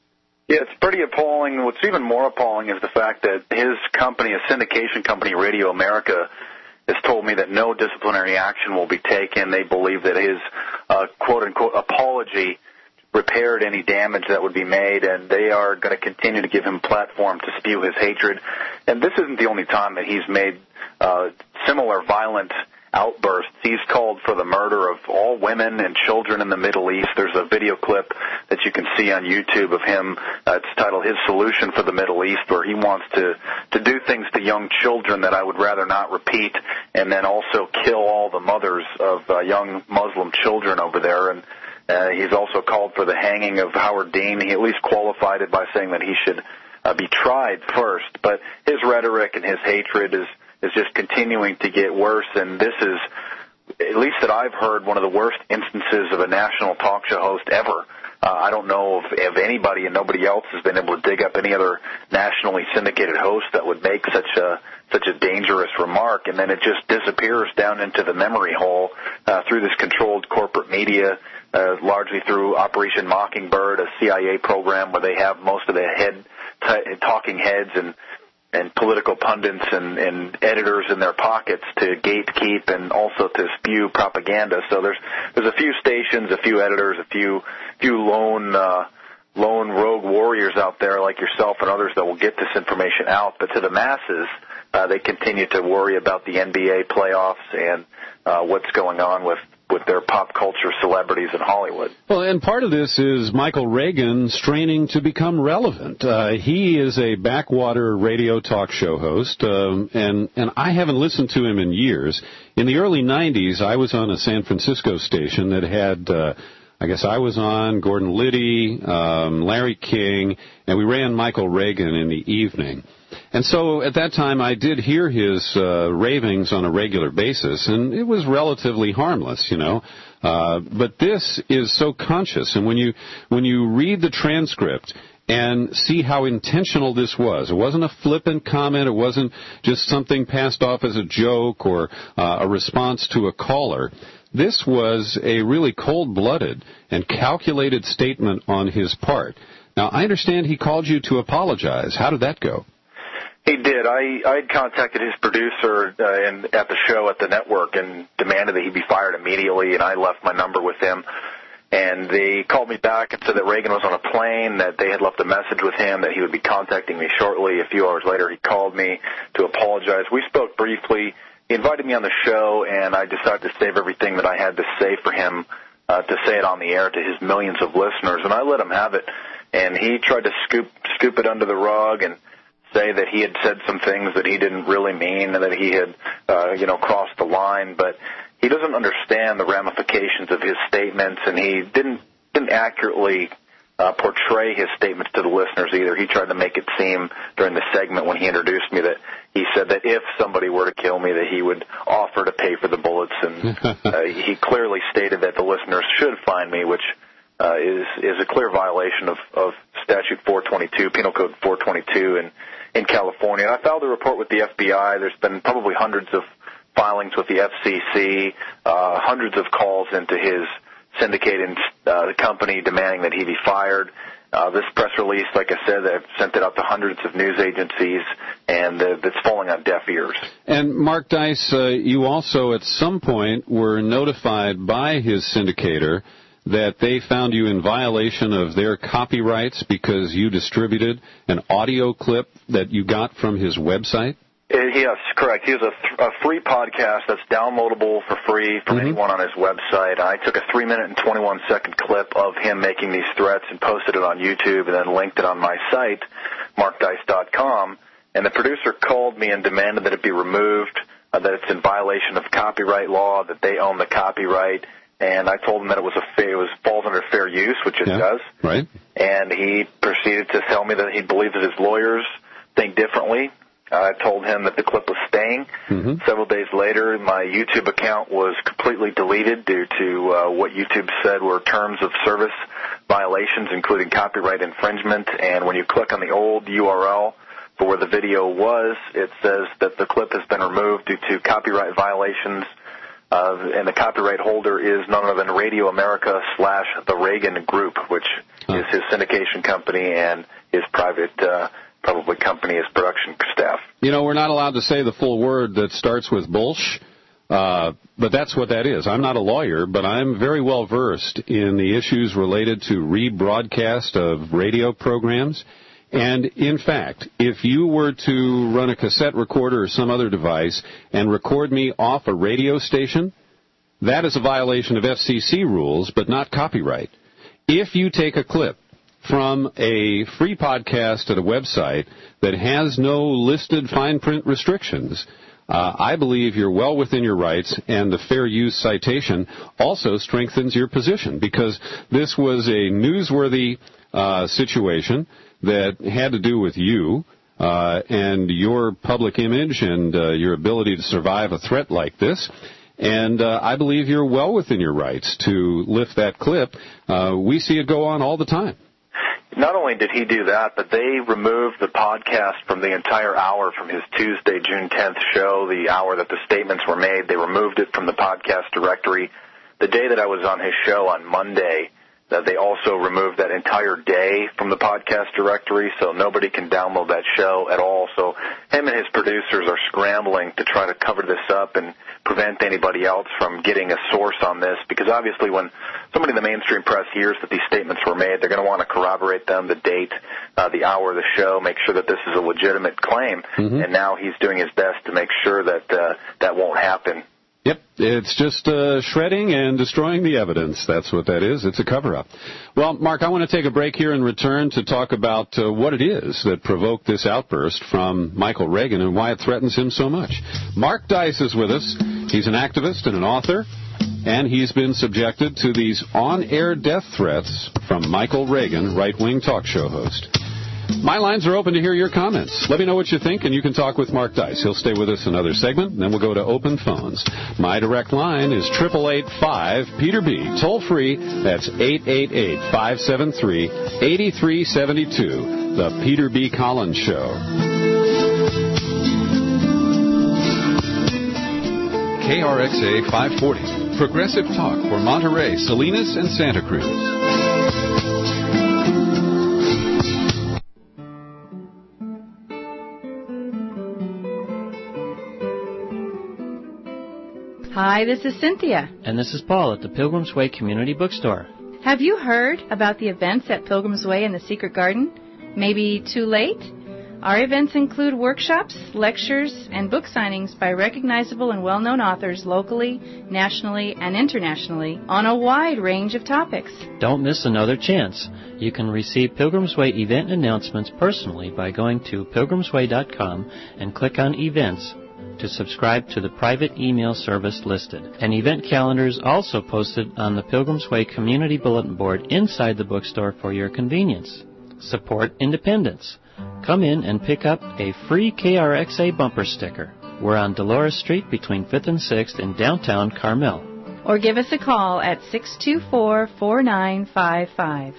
Yeah, it's pretty appalling. What's even more appalling is the fact that his company, a syndication company, Radio America, has told me that no disciplinary action will be taken. They believe that his uh, quote-unquote apology repaired any damage that would be made, and they are going to continue to give him a platform to spew his hatred. And this isn't the only time that he's made uh, similar violent outbursts. He's called for the murder of all women and children in the Middle East. There's a video clip that you can see on YouTube of him. Uh, it's titled His Solution for the Middle East, where he wants to, to do things to young children that I would rather not repeat, and then also kill all the mothers of uh, young Muslim children over there. And uh, he's also called for the hanging of Howard Dean. He at least qualified it by saying that he should uh, be tried first. But his rhetoric and his hatred is is just continuing to get worse, and this is, at least that I've heard, one of the worst instances of a national talk show host ever. Uh, I don't know of, of anybody, and nobody else has been able to dig up any other nationally syndicated host that would make such a such a dangerous remark, and then it just disappears down into the memory hole uh, through this controlled corporate media, uh, largely through Operation Mockingbird, a C I A program where they have most of the head t- talking heads and and political pundits and, and editors in their pockets to gatekeep and also to spew propaganda. So there's there's a few stations, a few editors, a few few lone uh, lone rogue warriors out there like yourself and others that will get this information out. But to the masses, uh, they continue to worry about the N B A playoffs and uh, what's going on with with their pop culture celebrities in Hollywood. Well, and part of this is Michael Reagan straining to become relevant. Uh, he is a backwater radio talk show host, um, and, and I haven't listened to him in years. In the early nineties, I was on a San Francisco station that had, uh, I guess I was on, Gordon Liddy, um, Larry King, and we ran Michael Reagan in the evening. And so at that time, I did hear his uh, ravings on a regular basis, and it was relatively harmless, you know. Uh, but this is so conscious, and when you when you read the transcript and see how intentional this was, it wasn't a flippant comment, it wasn't just something passed off as a joke or uh, a response to a caller. This was a really cold-blooded and calculated statement on his part. Now, I understand he called you to apologize. How did that go? He did. I I had contacted his producer uh, in, at the show at the network and demanded that he be fired immediately, and I left my number with him. And they called me back and said that Reagan was on a plane, that they had left a message with him, that he would be contacting me shortly. A few hours later, he called me to apologize. We spoke briefly. He invited me on the show, and I decided to save everything that I had to say for him, uh, to say it on the air to his millions of listeners, and I let him have it. And he tried to scoop scoop it under the rug and say that he had said some things that he didn't really mean and that he had, uh, you know, crossed the line. But he doesn't understand the ramifications of his statements, and he didn't didn't accurately uh, portray his statements to the listeners either. He tried to make it seem during the segment when he introduced me that he said that if somebody were to kill me, that he would offer to pay for the bullets. And uh, he clearly stated that the listeners should find me, which uh, is is a clear violation of, of Statute four twenty-two, Penal Code four twenty-two, and in California. And I filed a report with the F B I. There's been probably hundreds of filings with the F C C, uh, hundreds of calls into his syndicated uh, company demanding that he be fired. Uh, this press release, like I said, I've sent it out to hundreds of news agencies, and uh, it's falling on deaf ears. And Mark Dice, uh, you also at some point were notified by his syndicator that they found you in violation of their copyrights because you distributed an audio clip that you got from his website? Yes, correct. He has a, th- a free podcast that's downloadable for free from mm-hmm. anyone on his website. I took a three minute and twenty-one second clip of him making these threats and posted it on YouTube and then linked it on my site, mark dice dot com. And the producer called me and demanded that it be removed, uh, that it's in violation of copyright law, that they own the copyright. And I told him that it was a fair, it was falls under fair use, which it yeah, does. Right. And he proceeded to tell me that he believes that his lawyers think differently. I told him that the clip was staying. Mm-hmm. Several days later, my YouTube account was completely deleted due to uh, what YouTube said were terms of service violations, including copyright infringement. And when you click on the old U R L for where the video was, it says that the clip has been removed due to copyright violations. Uh, and the copyright holder is none other than Radio America slash the Reagan Group, which huh. is his syndication company, and his private, uh, probably company, his production staff. You know, we're not allowed to say the full word that starts with bullsh, uh, but that's what that is. I'm not a lawyer, but I'm very well versed in the issues related to rebroadcast of radio programs. And, in fact, if you were to run a cassette recorder or some other device and record me off a radio station, that is a violation of F C C rules, but not copyright. If you take a clip from a free podcast at a website that has no listed fine print restrictions, uh, I believe you're well within your rights, and the fair use citation also strengthens your position, because this was a newsworthy uh, situation that had to do with you uh, and your public image and uh, your ability to survive a threat like this. And uh, I believe you're well within your rights to lift that clip. Uh, we see it go on all the time. Not only did he do that, but they removed the podcast from the entire hour from his Tuesday, June tenth show, the hour that the statements were made. They removed it from the podcast directory. The day that I was on his show on Monday, Uh, they also removed that entire day from the podcast directory, so nobody can download that show at all. So him and his producers are scrambling to try to cover this up and prevent anybody else from getting a source on this, because obviously when somebody in the mainstream press hears that these statements were made, they're going to want to corroborate them, the date, uh, the hour of the show, make sure that this is a legitimate claim. Mm-hmm. And now he's doing his best to make sure that uh, that won't happen. Yep, it's just uh, shredding and destroying the evidence. That's what that is. It's a cover-up. Well, Mark, I want to take a break here and return to talk about uh, what it is that provoked this outburst from Michael Reagan and why it threatens him so much. Mark Dice is with us. He's an activist and an author, and he's been subjected to these on-air death threats from Michael Reagan, right-wing talk show host. My lines are open to hear your comments. Let me know what you think, and you can talk with Mark Dice. He'll stay with us another segment, and then we'll go to open phones. My direct line is eight eight eight, five, Peter B. Toll free, that's eight eight eight, five seven three, eight three seven two. The Peter B. Collins Show. K R X A five forty, Progressive Talk for Monterey, Salinas, and Santa Cruz. Hi, this is Cynthia. And this is Paul at the Pilgrim's Way Community Bookstore. Have you heard about the events at Pilgrim's Way and the Secret Garden? Maybe too late? Our events include workshops, lectures, and book signings by recognizable and well-known authors locally, nationally, and internationally on a wide range of topics. Don't miss another chance. You can receive Pilgrim's Way event announcements personally by going to pilgrims way dot com and click on Events to subscribe to the private email service listed. An event calendar is also posted on the Pilgrim's Way Community Bulletin Board inside the bookstore for your convenience. Support independence. Come in and pick up a free K R X A bumper sticker. We're on Dolores Street between fifth and sixth in downtown Carmel. Or give us a call at six two four, four nine five five.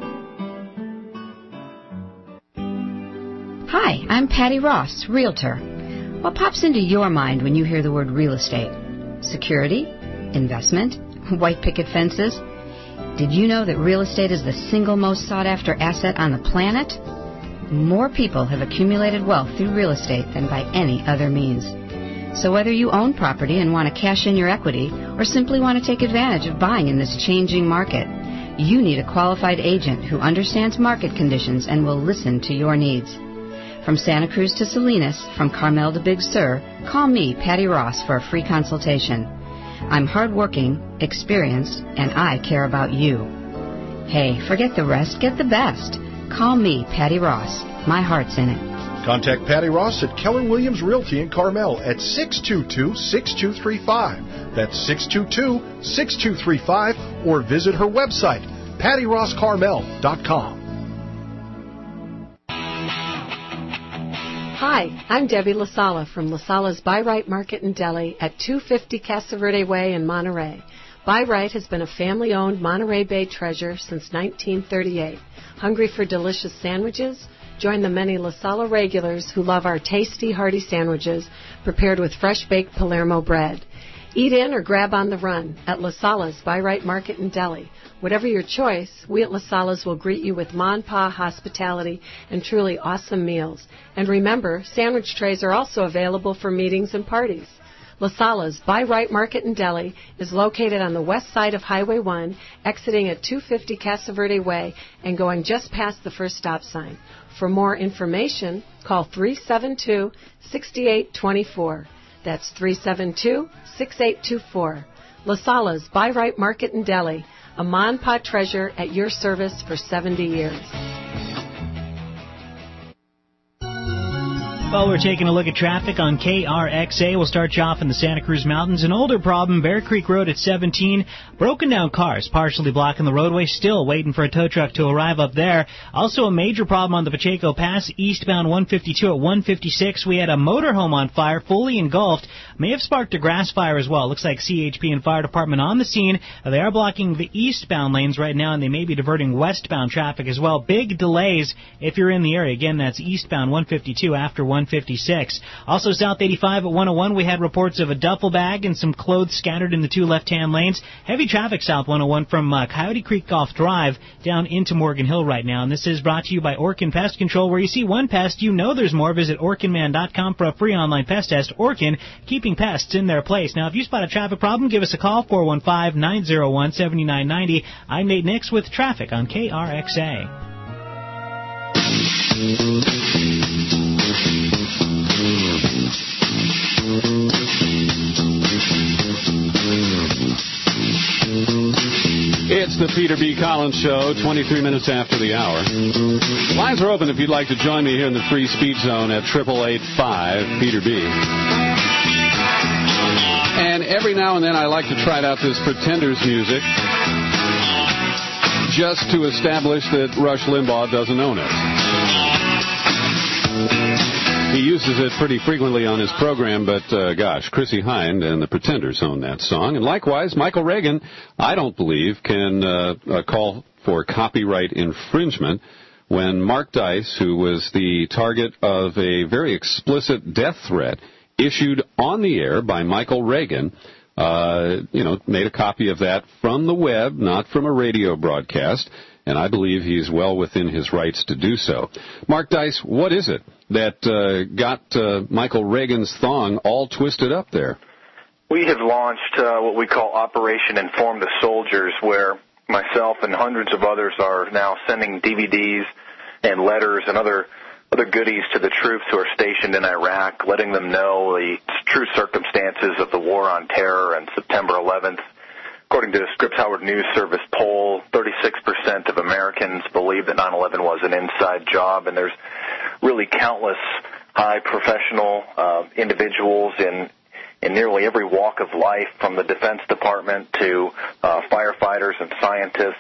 Hi, I'm Patty Ross, Realtor. What pops into your mind when you hear the word real estate? Security? Investment? White picket fences? Did you know that real estate is the single most sought-after asset on the planet? More people have accumulated wealth through real estate than by any other means. So whether you own property and want to cash in your equity or simply want to take advantage of buying in this changing market, you need a qualified agent who understands market conditions and will listen to your needs. From Santa Cruz to Salinas, from Carmel to Big Sur, call me, Patty Ross, for a free consultation. I'm hardworking, experienced, and I care about you. Hey, forget the rest, get the best. Call me, Patty Ross. My heart's in it. Contact Patty Ross at Keller Williams Realty in Carmel at six two two, six two three five. That's six two two, six two three five, or visit her website, patty ross carmel dot com. Hi, I'm Debbie LaSala from LaSala's Buy Right Market and Deli at two fifty Casa Verde Way in Monterey. Buy Right has been a family-owned Monterey Bay treasure since nineteen thirty-eight. Hungry for delicious sandwiches? Join the many LaSala regulars who love our tasty, hearty sandwiches prepared with fresh-baked Palermo bread. Eat in or grab on the run at La Sala's Buy Right Market in Delhi. Whatever your choice, we at La Sala's will greet you with ma and pa hospitality and truly awesome meals. And remember, sandwich trays are also available for meetings and parties. La Sala's Buy Right Market in Delhi is located on the west side of Highway one, exiting at two fifty Casa Verde Way and going just past the first stop sign. For more information, call three seven two, six eight two four. That's three seven two, six eight two four. La Sala's Buy Right Market in Delhi, a ma and pa treasure at your service for seventy years. Well, we're taking a look at traffic on K R X A. We'll start you off in the Santa Cruz Mountains. An older problem, Bear Creek Road at seventeen. Broken down cars partially blocking the roadway. Still waiting for a tow truck to arrive up there. Also a major problem on the Pacheco Pass, eastbound one fifty-two at one fifty-six. We had a motorhome on fire, fully engulfed. May have sparked a grass fire as well. Looks like C H P and fire department on the scene. They are blocking the eastbound lanes right now, and they may be diverting westbound traffic as well. Big delays if you're in the area. Again, that's eastbound one fifty-two after one fifty-six. Also, South eighty-five at one oh one, we had reports of a duffel bag and some clothes scattered in the two left-hand lanes. Heavy traffic South one oh one from uh, Coyote Creek Golf Drive down into Morgan Hill right now. And this is brought to you by Orkin Pest Control, where you see one pest, you know there's more. Visit Orkin Man dot com for a free online pest test. Orkin, keeping pests in their place. Now, if you spot a traffic problem, give us a call, four one five, nine oh one, seven nine nine oh. I'm Nate Nix with traffic on K R X A. It's the Peter B. Collins Show, twenty-three minutes after the hour. Lines are open if you'd like to join me here in the free speech zone at eight eight eight five, Peter B. And every now and then I like to try out this Pretenders music just to establish that Rush Limbaugh doesn't own it. He uses it pretty frequently on his program, but, uh, gosh, Chrissie Hynde and the Pretenders own that song. And likewise, Michael Reagan, I don't believe, can uh, uh, call for copyright infringement when Mark Dice, who was the target of a very explicit death threat issued on the air by Michael Reagan, uh, you know, made a copy of that from the web, not from a radio broadcast, and I believe he's well within his rights to do so. Mark Dice, what is it that uh, got uh, Michael Reagan's thong all twisted up there? We have launched uh, what we call Operation Inform the Soldiers, where myself and hundreds of others are now sending D V Ds and letters and other other goodies to the troops who are stationed in Iraq, letting them know the true circumstances of the war on terror and September eleventh. According to the Scripps Howard News Service poll, thirty-six percent of Americans believe that nine eleven was an inside job, and there's really countless high professional uh, individuals in in nearly every walk of life, from the Defense Department to uh, firefighters and scientists,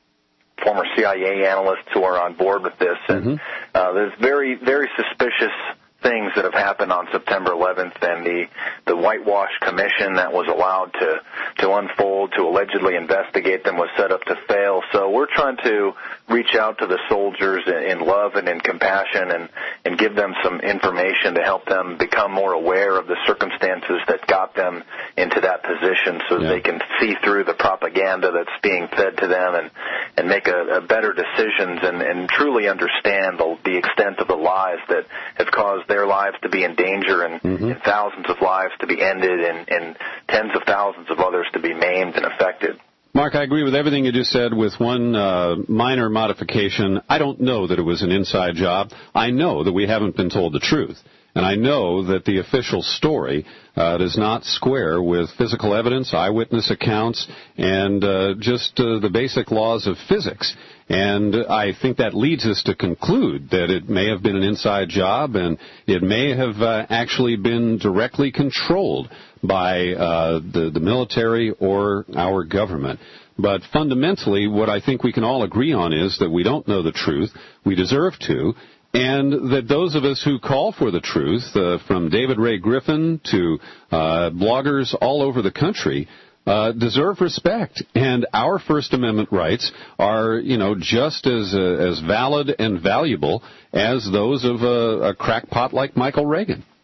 former C I A analysts who are on board with this. And mm-hmm. uh, there's very, very suspicious things that have happened on September eleventh, and the, the whitewash commission that was allowed to, to unfold, to allegedly investigate them, was set up to fail. So we're trying to reach out to the soldiers in, in love and in compassion and, and give them some information to help them become more aware of the circumstances that got them into that position, so that yeah. they can see through the propaganda that's being fed to them and, and make a, a better decisions and, and truly understand the, the extent of the lies that have caused their lives to be in danger and, mm-hmm. and thousands of lives to be ended and, and tens of thousands of others to be maimed and affected. Mark, I agree with everything you just said, with one uh, minor modification. I don't know that it was an inside job. I know that we haven't been told the truth. And I know that the official story uh, does not square with physical evidence, eyewitness accounts, and uh, just uh, the basic laws of physics. And I think that leads us to conclude that it may have been an inside job, and it may have uh, actually been directly controlled by uh, the, the military or our government. But fundamentally, what I think we can all agree on is that we don't know the truth, we deserve to, and that those of us who call for the truth, uh, from David Ray Griffin to uh, bloggers all over the country, uh, deserve respect. And our First Amendment rights are, you know, just as uh, as valid and valuable as those of a, a crackpot like Michael Reagan.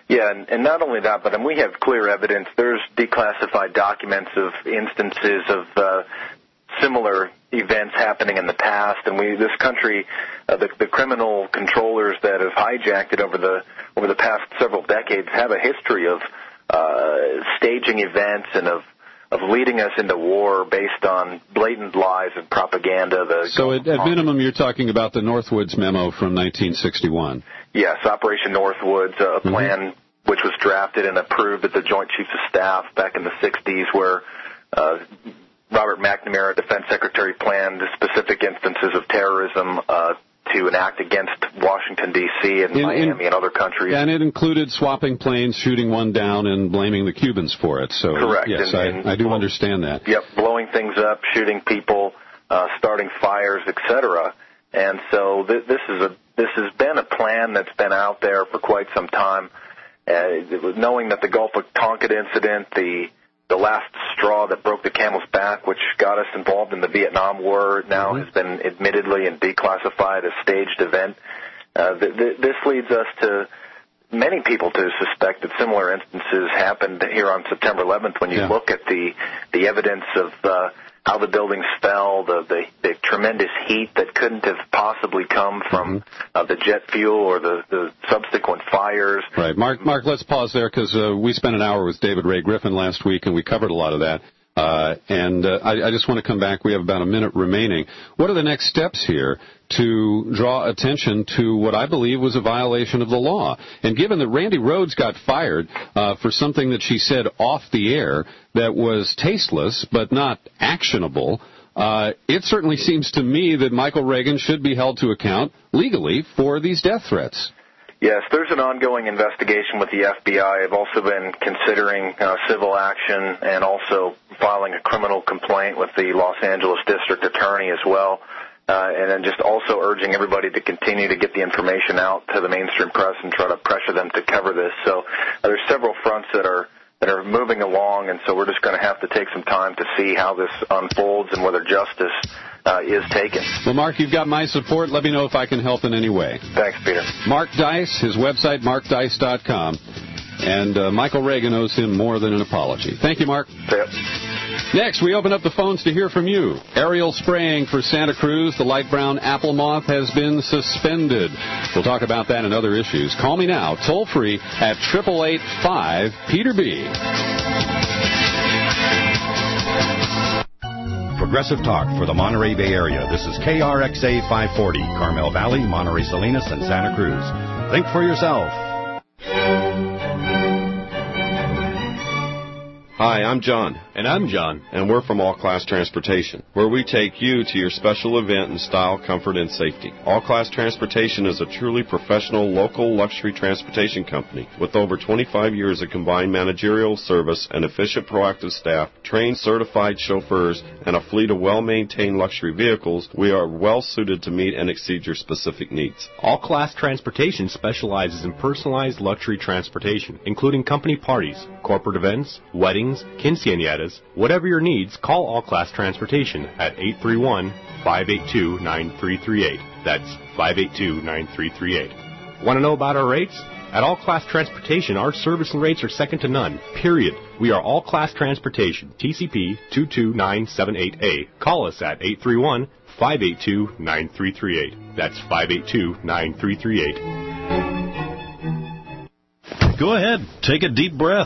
Yeah, and, and not only that, but um, we have clear evidence. There's declassified documents of instances of uh, similar events happening in the past, and we, this country, uh, the, the criminal controllers that have hijacked it over the over the past several decades have a history of uh, staging events and of of leading us into war based on blatant lies and propaganda. The so at, at minimum, you're talking about the Northwoods memo from nineteen sixty-one. Yes, Operation Northwoods, a Mm-hmm. plan which was drafted and approved at the Joint Chiefs of Staff back in the sixties, where uh, Robert McNamara, Defense Secretary, planned specific instances of terrorism uh, to enact against Washington, D C and In- Miami in- and other countries. And it included swapping planes, shooting one down, and blaming the Cubans for it. So, Correct. yes, And- I, and- I do understand that. Yep, blowing things up, shooting people, uh, starting fires, et cetera. And so th- this is a this has been a plan that's been out there for quite some time. Uh, it was knowing that the Gulf of Tonkin incident, the the last straw that broke the camel's back, which got us involved in the Vietnam War, now Mm-hmm. has been admittedly and declassified as staged event. Uh, th- th- this leads us to many people to suspect that similar instances happened here on September eleventh. When you Yeah. look at the the evidence of uh, how the buildings fell, the, the the tremendous heat that couldn't have possibly come from Mm-hmm. uh, the jet fuel or the, the subsequent fires. Right. Mark, Mark, let's pause there because uh, we spent an hour with David Ray Griffin last week, and we covered a lot of that. Uh, and uh, I, I just want to come back. We have about a minute remaining. What are the next steps here to draw attention to what I believe was a violation of the law? And given that Randy Rhodes got fired uh, for something that she said off the air that was tasteless but not actionable, uh, it certainly seems to me that Michael Reagan should be held to account legally for these death threats. Yes, there's an ongoing investigation with the F B I. I've also been considering uh, civil action and also filing a criminal complaint with the Los Angeles District Attorney as well. Uh, and then just also urging everybody to continue to get the information out to the mainstream press and try to pressure them to cover this. So uh, there's several fronts that are that are moving along, and so we're just going to have to take some time to see how this unfolds and whether justice uh, is taken. Well, Mark, you've got my support. Let me know if I can help in any way. Thanks, Peter. Mark Dice, his website, mark dice dot com. And uh, Michael Reagan owes him more than an apology. Thank you, Mark. Yep. Next, we open up the phones to hear from you. Aerial spraying for Santa Cruz, the light brown apple moth, has been suspended. We'll talk about that and other issues. Call me now, toll free at eight eight eight five Peter B. Progressive Talk for the Monterey Bay Area. This is K R X A five forty, Carmel Valley, Monterey Salinas, and Santa Cruz. Think for yourself. Hi, I'm John. And I'm John. And we're from All Class Transportation, where we take you to your special event in style, comfort, and safety. All Class Transportation is a truly professional, local luxury transportation company with over twenty-five years of combined managerial service and efficient, proactive staff, trained, certified chauffeurs, and a fleet of well-maintained luxury vehicles. We are well suited to meet and exceed your specific needs. All Class Transportation specializes in personalized luxury transportation, including company parties, corporate events, weddings, quinceañeras. Whatever your needs, call All Class Transportation at eight three one, five eight two, nine three three eight. That's five eight two, nine three three eight. Want to know about our rates? At All Class Transportation, our service and rates are second to none, period. We are All Class Transportation, T C P two two nine seven eight A. Call us at eight three one, five eight two, nine three three eight. That's five eight two, nine three three eight. Go ahead. Take a deep breath.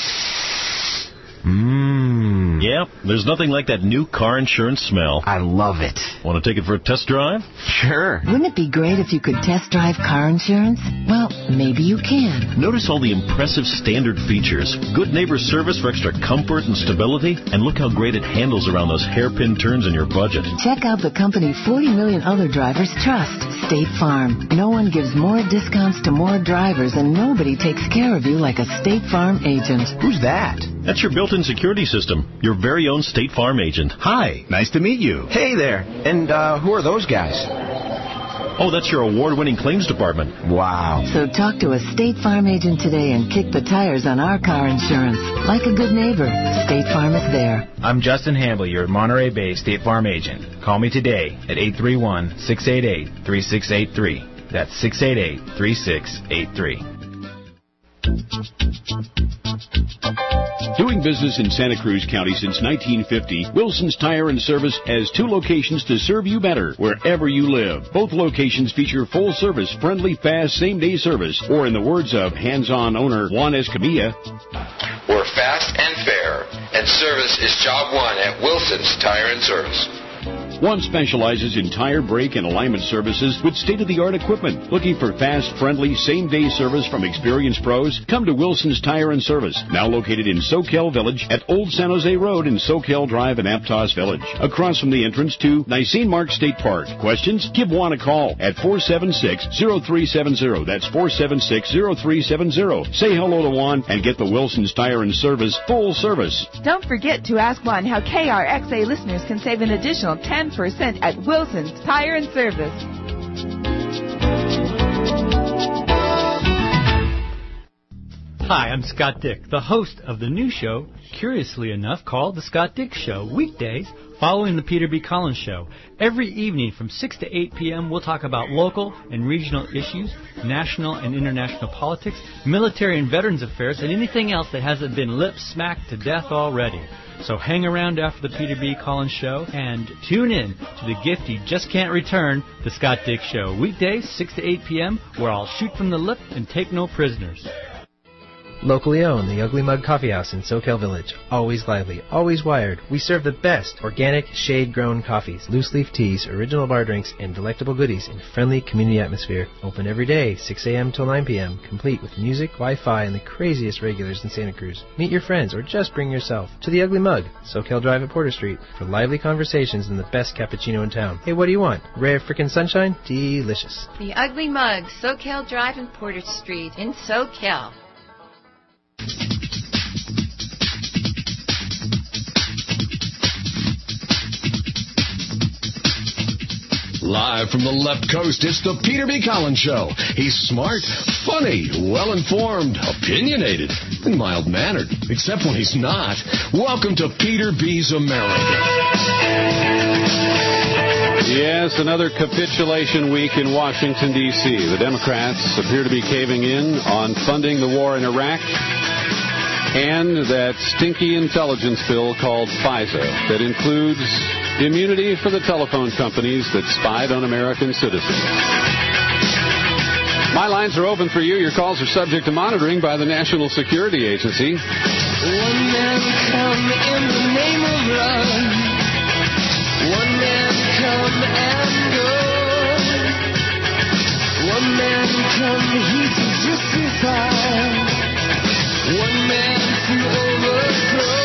Mmm. Yep, there's nothing like that new car insurance smell. I love it. Want to take it for a test drive? Sure. Wouldn't it be great if you could test drive car insurance? Well, maybe you can. Notice all the impressive standard features. Good neighbor service for extra comfort and stability. And look how great it handles around those hairpin turns in your budget. Check out the company forty million other drivers trust, State Farm. No one gives more discounts to more drivers, and nobody takes care of you like a State Farm agent. Who's that? That's your built-in security system. Your very own State Farm agent. Hi, nice to meet you. Hey there. And uh, who are those guys? Oh, that's your award-winning claims department. Wow. So talk to a State Farm agent today and kick the tires on our car insurance. Like a good neighbor, State Farm is there. I'm Justin Hamble, your Monterey Bay State Farm agent. Call me today at eight three one, six eight eight, three six eight three. That's six eight eight, three six eight three. Doing business in Santa Cruz County since nineteen fifty, Wilson's Tire and Service has two locations to serve you better wherever you live. Both locations feature full-service, friendly, fast, same-day service, or in the words of hands-on owner Juan Escamilla, we're fast and fair, and service is job one at Wilson's Tire and Service. One specializes in tire, brake, and alignment services with state-of-the-art equipment. Looking for fast, friendly, same-day service from experienced pros? Come to Wilson's Tire and Service, now located in Soquel Village at Old San Jose Road in Soquel Drive in Aptos Village, across from the entrance to Nisene Mark State Park. Questions? Give Juan a call at four seven six, zero three seven zero. That's four seven six, zero three seven zero. Say hello to Juan and get the Wilson's Tire and Service full service. Don't forget to ask Juan how K R X A listeners can save an additional ten percent at Wilson's Tire and Service. Hi, I'm Scott Dick, the host of the new show, curiously enough, called The Scott Dick Show, weekdays following the Peter B. Collins Show. Every evening from six to eight p.m., we'll talk about local and regional issues, national and international politics, military and veterans affairs, and anything else that hasn't been lip-smacked to death already. So hang around after the Peter B. Collins Show and tune in to the gift you just can't return, The Scott Dick Show. Weekdays, six to eight p.m., where I'll shoot from the lip and take no prisoners. Locally owned, the Ugly Mug Coffee House in Soquel Village. Always lively, always wired. We serve the best organic, shade-grown coffees, loose-leaf teas, original bar drinks, and delectable goodies in a friendly community atmosphere. Open every day, six a.m. till nine p.m., complete with music, Wi-Fi, and the craziest regulars in Santa Cruz. Meet your friends or just bring yourself to the Ugly Mug, Soquel Drive at Porter Street, for lively conversations and the best cappuccino in town. Hey, what do you want? A ray of frickin' sunshine? Delicious. The Ugly Mug, Soquel Drive and Porter Street in Soquel. Live from the left coast, it's the Peter B. Collins Show. He's smart, funny, well-informed, opinionated, and mild-mannered, except when he's not. Welcome to Peter B's America. Yes, another capitulation week in Washington, D C The Democrats appear to be caving in on funding the war in Iraq and that stinky intelligence bill called FISA that includes immunity for the telephone companies that spied on American citizens. My lines are open for you. Your calls are subject to monitoring by the National Security Agency. One man come in the name of love. One man come and go. One man come here to justify. One man to overthrow.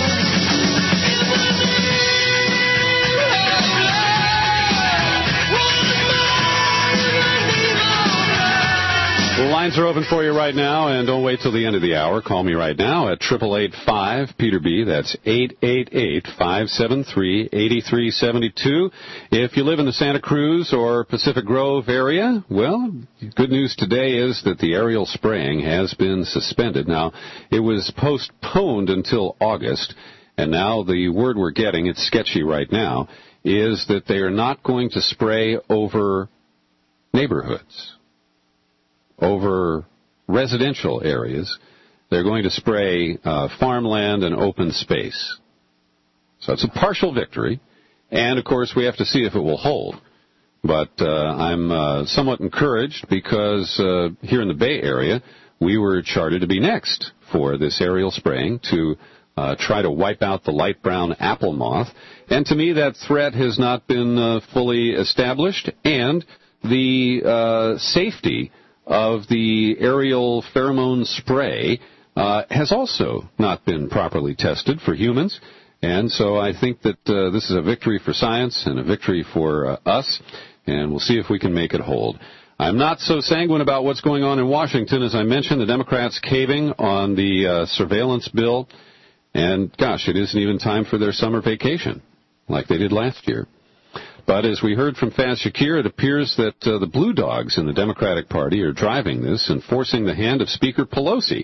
The lines are open for you right now, and don't wait till the end of the hour. Call me right now at eight eight eight five Peter B. That's eight eight eight, five seven three, eight three seven two. If you live in the Santa Cruz or Pacific Grove area, well, good news today is that the aerial spraying has been suspended. Now, it was postponed until August, and now the word we're getting, it's sketchy right now, is that they are not going to spray over neighborhoods, over residential areas. They're going to spray uh, farmland and open space. So it's a partial victory. And, of course, we have to see if it will hold. But uh, I'm uh, somewhat encouraged because uh, here in the Bay Area, we were charted to be next for this aerial spraying to uh, try to wipe out the light brown apple moth. And to me, that threat has not been uh, fully established. And the uh, safety of the aerial pheromone spray uh, has also not been properly tested for humans. And so I think that uh, this is a victory for science and a victory for uh, us, and we'll see if we can make it hold. I'm not so sanguine about what's going on in Washington. As I mentioned, the Democrats caving on the uh, surveillance bill, and gosh, it isn't even time for their summer vacation like they did last year. But as we heard from Faz Shakir, it appears that uh, the Blue Dogs in the Democratic Party are driving this and forcing the hand of Speaker Pelosi.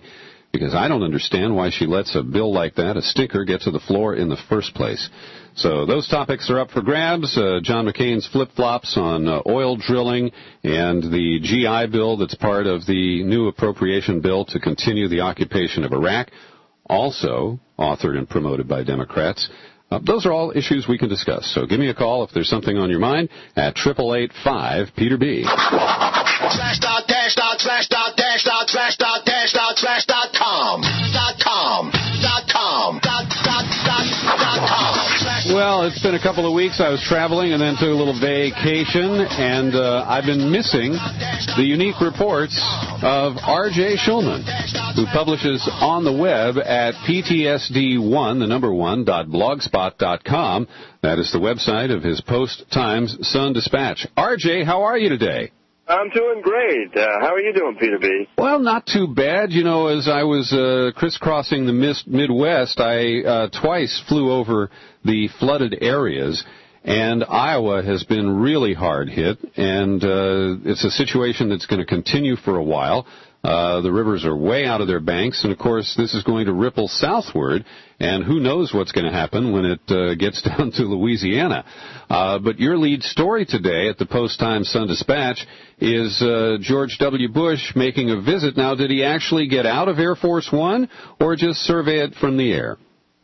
because I don't understand why she lets a bill like that, a stinker, get to the floor in the first place. So those topics are up for grabs. Uh, John McCain's flip-flops on uh, oil drilling and the G I Bill that's part of the new appropriation bill to continue the occupation of Iraq, also authored and promoted by Democrats. Uh, those are all issues we can discuss. So give me a call if there's something on your mind at eight eight eight, five, Peter B. Slash dot dash dot slash dot dash dot slash dot dash dot slash dot com dot com dot com dot dot dot dot com. Well, it's been a couple of weeks. I was traveling and then took a little vacation, and uh, I've been missing the unique reports of R J Schulman, who publishes on the web at P T S D one, the number one, dot blogspot dot com. That is the website of his Post-Times Sun-Dispatch. R J, how are you today? I'm doing great. Uh, how are you doing, Peter B? Well, not too bad. You know, as I was uh, crisscrossing the mis- Midwest, I uh, twice flew over the flooded areas, and Iowa has been really hard hit, and uh, it's a situation that's going to continue for a while. Uh, the rivers are way out of their banks, and, of course, this is going to ripple southward, and who knows what's going to happen when it uh, gets down to Louisiana. Uh, but your lead story today at the Post-Times Sun-Dispatch is uh, George W. Bush making a visit. Now, did he actually get out of Air Force One or just survey it from the air?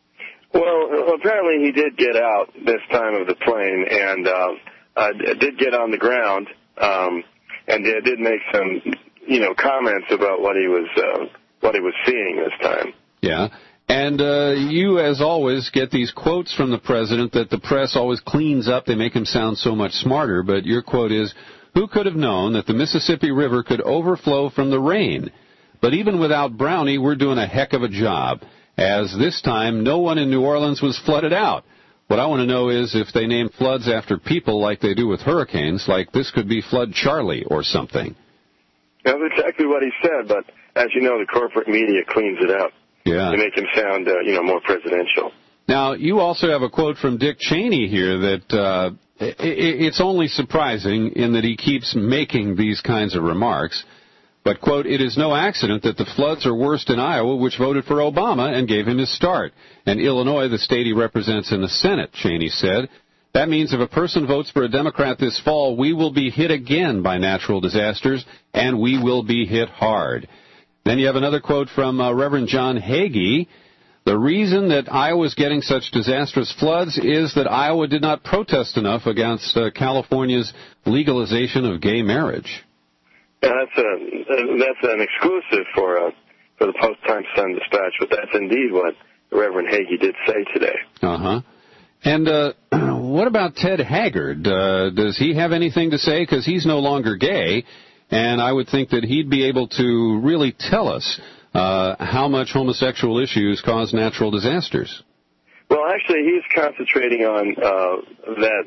Well, apparently he did get out this time of the plane and uh, uh, did get on the ground um, and did make some, you know, comments about what he was uh, what he was seeing this time. Yeah. And uh, you, as always, get these quotes from the president that the press always cleans up. They make him sound so much smarter. But your quote is, "Who could have known that the Mississippi River could overflow from the rain? But even without Brownie, we're doing a heck of a job, as this time no one in New Orleans was flooded out." What I want to know is if they name floods after people like they do with hurricanes, like this could be Flood Charlie or something. That's exactly what he said, but as you know, the corporate media cleans it up. Yeah. To make him sound, uh, you know, more presidential. Now, you also have a quote from Dick Cheney here that uh, it, it's only surprising in that he keeps making these kinds of remarks. But, quote, "It is no accident that the floods are worst in Iowa, which voted for Obama and gave him his start. And Illinois, the state he represents in the Senate," Cheney said. "That means if a person votes for a Democrat this fall, we will be hit again by natural disasters, and we will be hit hard." Then you have another quote from uh, Reverend John Hagee. "The reason that Iowa is getting such disastrous floods is that Iowa did not protest enough against uh, California's legalization of gay marriage." Yeah, that's a that's an exclusive for uh, for the Post-Times Sun-Dispatch, but that's indeed what Reverend Hagee did say today. Uh-huh. And uh, what about Ted Haggard? Uh, does he have anything to say? Because he's no longer gay. And I would think that he'd be able to really tell us uh, how much homosexual issues cause natural disasters. Well, actually, he's concentrating on uh, that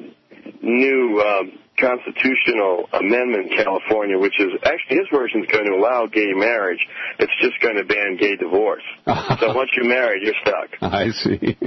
new um, constitutional amendment in California, which is actually his version is going to allow gay marriage. It's just going to ban gay divorce. So once you're married, you're stuck. I see.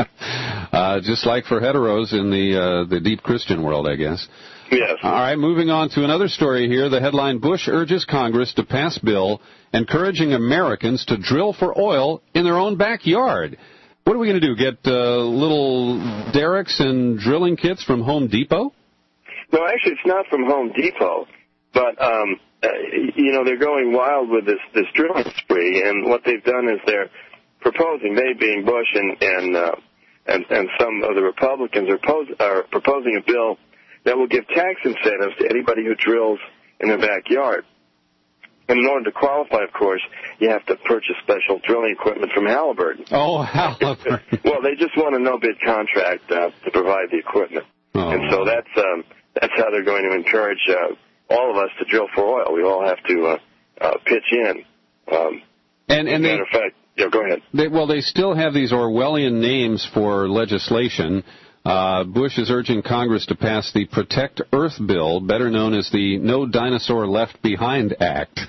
uh, just like for heteros in the uh, the deep Christian world, I guess. Yes. All right, moving on to another story here. The headline, Bush urges Congress to pass bill encouraging Americans to drill for oil in their own backyard. What are we going to do, get uh, little derricks and drilling kits from Home Depot? No, actually, it's not from Home Depot. But, um, uh, you know, they're going wild with this, this drilling spree. And what they've done is they're proposing, they being Bush and, and, uh, and, and some of the Republicans are, pos- are proposing a bill that will give tax incentives to anybody who drills in their backyard. And in order to qualify, of course, you have to purchase special drilling equipment from Halliburton. Oh, Halliburton. Well, they just want a no-bid contract uh, to provide the equipment. Oh. And so that's um, that's how they're going to encourage uh, all of us to drill for oil. We all have to uh, uh, pitch in. Um, and and as a matter they, of fact, yeah, go ahead. They, well, they still have these Orwellian names for legislation. Uh, Bush is urging Congress to pass the Protect Earth bill, better known as the No Dinosaur Left Behind Act.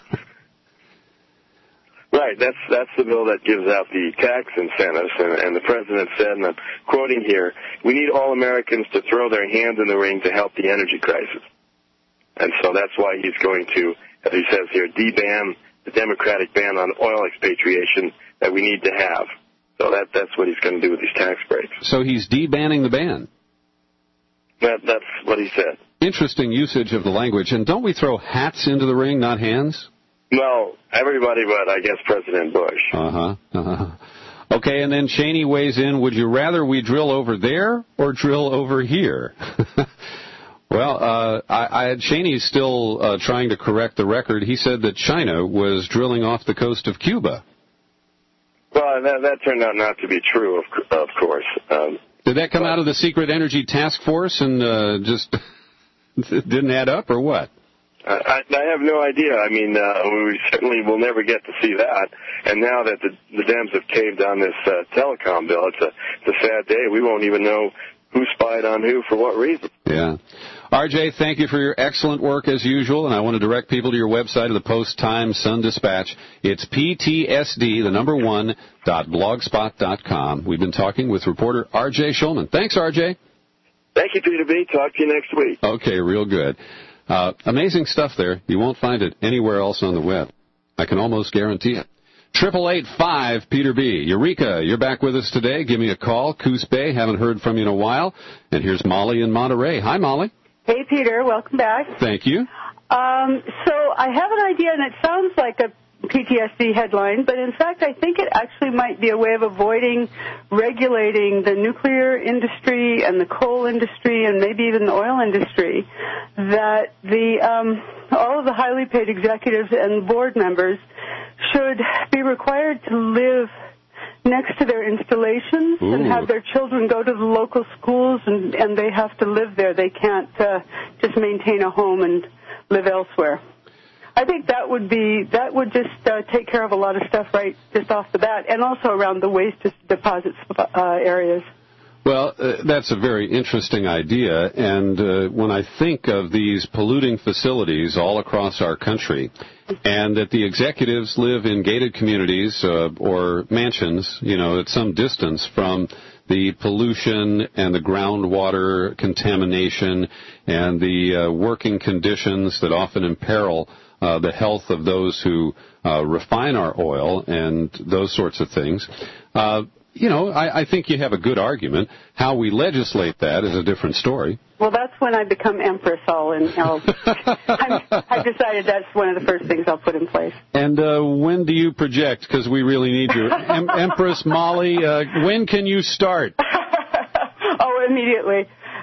Right, that's that's the bill that gives out the tax incentives, and, and the president said, and I'm quoting here, "We need all Americans to throw their hands in the ring to help the energy crisis." And so that's why he's going to, as he says here, deban the democratic ban on oil expatriation that we need to have. So that that's what he's going to do with these tax breaks. So he's debanning the ban. That, that's what he said. Interesting usage of the language. And don't we throw hats into the ring, not hands? Well, everybody but, I guess, President Bush. Uh-huh. Uh-huh. Okay, and then Cheney weighs in, would you rather we drill over there or drill over here? Well, uh, I, I, Cheney's still uh, trying to correct the record. He said that China was drilling off the coast of Cuba. Well, that, that turned out not to be true, of, of course. Um, Did that come but, out of the Secret Energy Task Force and uh, just didn't add up, or what? I, I have no idea. I mean, uh, we certainly will never get to see that. And now that the, the Dems have caved on this uh, telecom bill, it's a, it's a sad day. We won't even know who spied on who for what reason. Yeah. R J, thank you for your excellent work as usual, and I want to direct people to your website of the Post-Times-Sun-Dispatch. It's P T S D, the number one, dot blogspot dot com. We've been talking with reporter R J Schulman. Thanks, R J. Thank you, Peter B. Talk to you next week. Okay, real good. Uh, amazing stuff there. You won't find it anywhere else on the web. I can almost guarantee it. Triple eight five Peter B. Eureka, you're back with us today. Give me a call. Coos Bay, haven't heard from you in a while. And here's Molly in Monterey. Hi, Molly. Hey, Peter. Welcome back. Thank you. Um, so I have an idea, and it sounds like a P T S D headline, but in fact I think it actually might be a way of avoiding regulating the nuclear industry and the coal industry and maybe even the oil industry, that the um, all of the highly paid executives and board members should be required to live next to their installations Ooh. and have their children go to the local schools, and, and they have to live there. They can't uh, just maintain a home and live elsewhere. I think that would be that would just uh, take care of a lot of stuff right just off the bat, and also around the waste deposits uh, areas. Well, uh, that's a very interesting idea, and uh, when I think of these polluting facilities all across our country, and that the executives live in gated communities uh, or mansions, you know, at some distance from the pollution and the groundwater contamination and the uh, working conditions that often imperil uh, the health of those who uh, refine our oil and those sorts of things. Uh, you know, I, I think you have a good argument. How we legislate that is a different story. Well, that's when I become Empress. All in. I'll, I'm, I've decided that's one of the first things I'll put in place. And uh, when do you project? Because we really need you, em- Empress Molly. Uh, when can you start? Oh, immediately.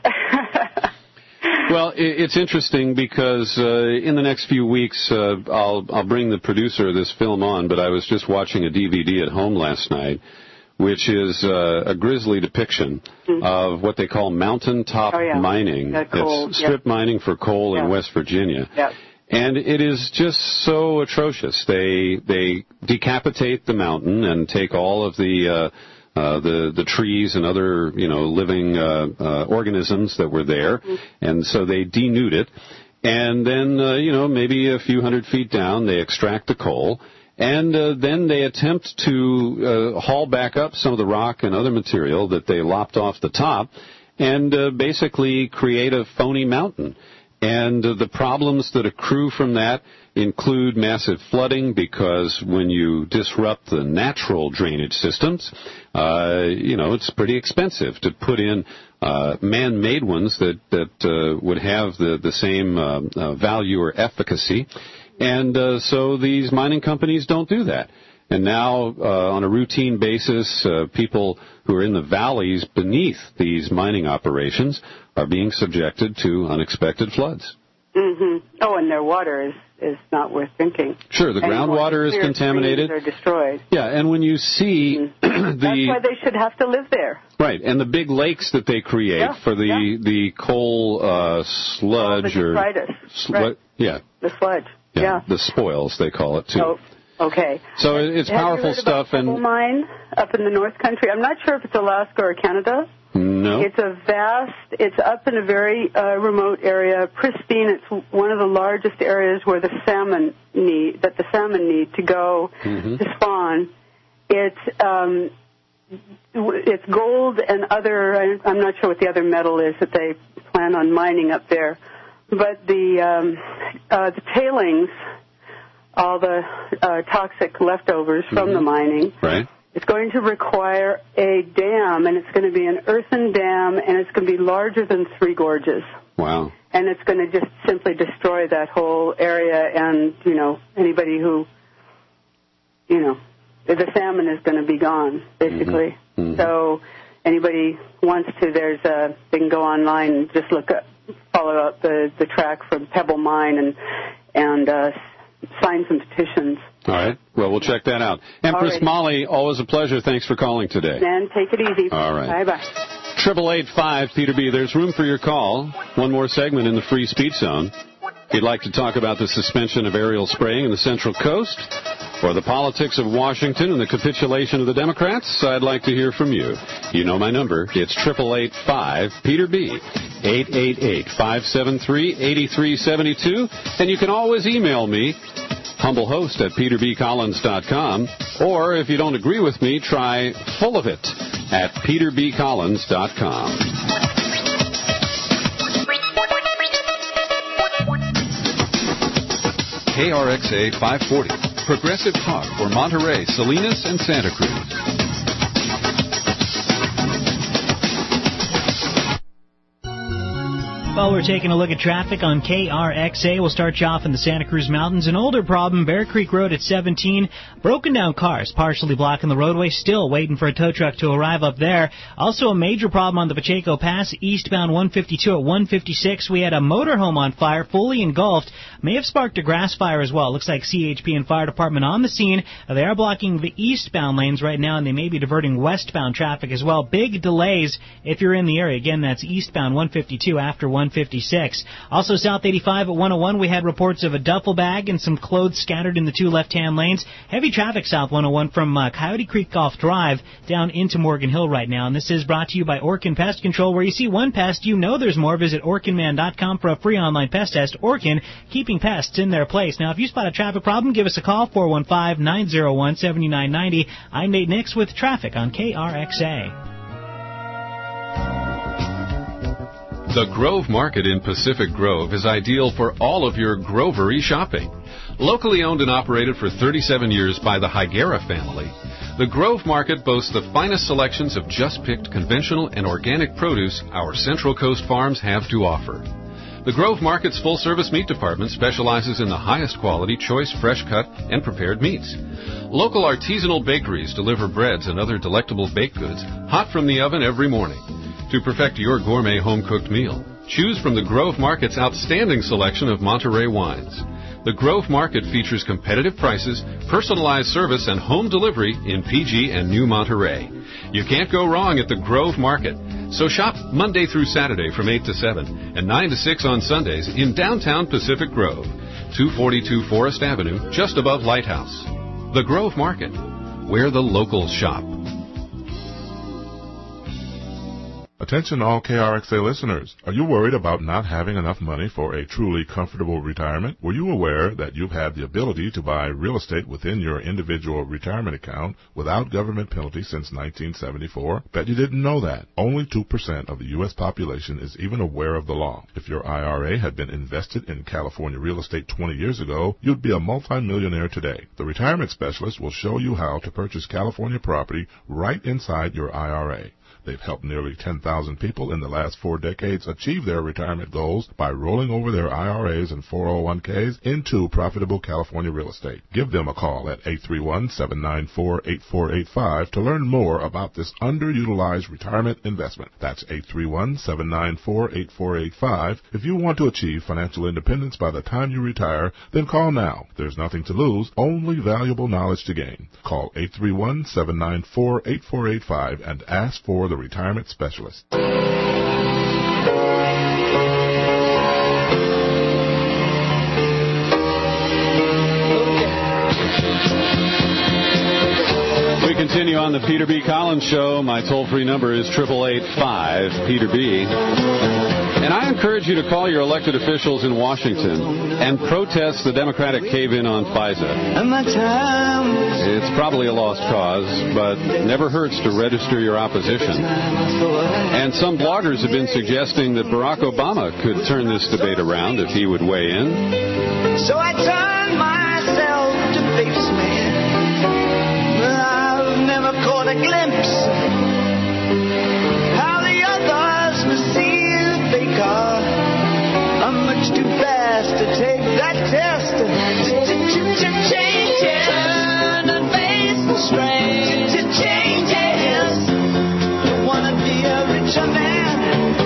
Well, it's interesting because uh, in the next few weeks uh, I'll I'll bring the producer of this film on. But I was just watching a D V D at home last night, which is uh, a grisly depiction mm-hmm. of what they call mountaintop oh, yeah. mining. Coal, it's strip yeah. mining for coal yeah. in West Virginia. Yeah. And it is just so atrocious. They they decapitate the mountain and take all of the uh, uh, the the trees and other you know living uh, uh, organisms that were there, mm-hmm. and so they denude it. And then uh, you know maybe a few hundred feet down, they extract the coal. And uh, then they attempt to uh, haul back up some of the rock and other material that they lopped off the top and uh, basically create a phony mountain. And uh, the problems that accrue from that include massive flooding because when you disrupt the natural drainage systems, uh, you know, it's pretty expensive to put in uh, man-made ones that, that uh, would have the, the same uh, uh, value or efficacy. And uh, so these mining companies don't do that. And now, uh, on a routine basis, uh, people who are in the valleys beneath these mining operations are being subjected to unexpected floods. Mm-hmm. Oh, and their water is, is not worth drinking. Sure, the groundwater is contaminated. Or destroyed. Yeah, and when you see mm-hmm. the... That's why they should have to live there. Right, and the big lakes that they create yeah, for the yeah. the coal uh, sludge oh, the or... Detritus. Sl- right. Yeah. The sludge. Yeah, yeah, the spoils, they call it, too. Oh, okay. So it's Have powerful you heard stuff. About and mine up in the North Country. I'm not sure if it's Alaska or Canada. No. It's a vast, it's up in a very uh, remote area, pristine. It's one of the largest areas where the salmon need, that the salmon need to go mm-hmm. to spawn. It's, um, it's gold and other, I'm not sure what the other metal is that they plan on mining up there. But the um, uh, the tailings all the uh, toxic leftovers from mm-hmm. the mining. Right. It's going to require a dam, and it's going to be an earthen dam, and it's going to be larger than Three Gorges. Wow. And it's going to just simply destroy that whole area, and, you know, anybody who, you know, the salmon is going to be gone, basically. Mm-hmm. Mm-hmm. So anybody wants to, there's a, they can go online and just look up, follow up the, the track from Pebble Mine and, and uh, sign some petitions. All right. Well, we'll check that out. Empress right. Molly, always a pleasure. Thanks for calling today. And take it easy. All right. Bye-bye. Triple eight five Peter B. There's room for your call. One more segment in the free speech zone. If you'd like to talk about the suspension of aerial spraying in the Central Coast, or the politics of Washington and the capitulation of the Democrats, I'd like to hear from you. You know my number. It's triple eight five Peter B. eight eight eight, five seven three, eight three seven two. And you can always email me, humblehost at peter b collins dot com. Or if you don't agree with me, try full of it at peter b collins dot com. K R X A five forty, Progressive Talk for Monterey, Salinas, and Santa Cruz. Well, we're taking a look at traffic on K R X A. We'll start you off in the Santa Cruz Mountains. An older problem, Bear Creek Road at seventeen. Broken down cars partially blocking the roadway. Still waiting for a tow truck to arrive up there. Also a major problem on the Pacheco Pass, eastbound one fifty-two at one fifty-six. We had a motorhome on fire, fully engulfed. May have sparked a grass fire as well. Looks like C H P and fire department on the scene. They are blocking the eastbound lanes right now, and they may be diverting westbound traffic as well. Big delays if you're in the area. Again, that's eastbound one fifty-two after one fifty-six. Also, South eighty-five at one oh one, we had reports of a duffel bag and some clothes scattered in the two left-hand lanes. Heavy traffic South one oh one from uh, Coyote Creek Golf Drive down into Morgan Hill right now. And this is brought to you by Orkin Pest Control, where you see one pest, you know there's more. Visit orkin man dot com for a free online pest test. Orkin, keeping pests in their place. Now, if you spot a traffic problem, give us a call, four one five, nine oh one, seven nine nine oh. I'm Nate Nix with traffic on K R X A. The Grove Market in Pacific Grove is ideal for all of your grovery shopping. Locally owned and operated for thirty-seven years by the Higuera family, the Grove Market boasts the finest selections of just-picked conventional and organic produce our Central Coast farms have to offer. The Grove Market's full-service meat department specializes in the highest quality, choice, fresh-cut, and prepared meats. Local artisanal bakeries deliver breads and other delectable baked goods hot from the oven every morning. To perfect your gourmet home-cooked meal, choose from the Grove Market's outstanding selection of Monterey wines. The Grove Market features competitive prices, personalized service, and home delivery in P G and New Monterey. You can't go wrong at the Grove Market. So shop Monday through Saturday from eight to seven and nine to six on Sundays in downtown Pacific Grove, two forty-two Forest Avenue, just above Lighthouse. The Grove Market, where the locals shop. Attention all K R X A listeners. Are you worried about not having enough money for a truly comfortable retirement? Were you aware that you've had the ability to buy real estate within your individual retirement account without government penalty since nineteen seventy-four? Bet you didn't know that. Only two percent of the U S population is even aware of the law. If your I R A had been invested in California real estate twenty years ago, you'd be a multimillionaire today. The retirement specialist will show you how to purchase California property right inside your I R A. They've helped nearly ten thousand people in the last four decades achieve their retirement goals by rolling over their I R As and four oh one k's into profitable California real estate. Give them a call at eight three one, seven nine four, eight four eight five to learn more about this underutilized retirement investment. That's eight three one, seven nine four, eight four eight five. If you want to achieve financial independence by the time you retire, then call now. There's nothing to lose, only valuable knowledge to gain. Call eight three one, seven nine four, eight four eight five and ask for the retirement specialist. We continue on the Peter B. Collins Show. My toll-free number is eight eight eight, five, Peter B. And I encourage you to call your elected officials in Washington and protest the Democratic cave-in on FISA. It's probably a lost cause, but never hurts to register your opposition. And some bloggers have been suggesting that Barack Obama could turn this debate around if he would weigh in. So I turned myself face me. But I've never caught a glimpse how the others perceive they are. I'm much too fast to take that test. Changes, turn and face the strain. Changes, don't wanna be a richer man.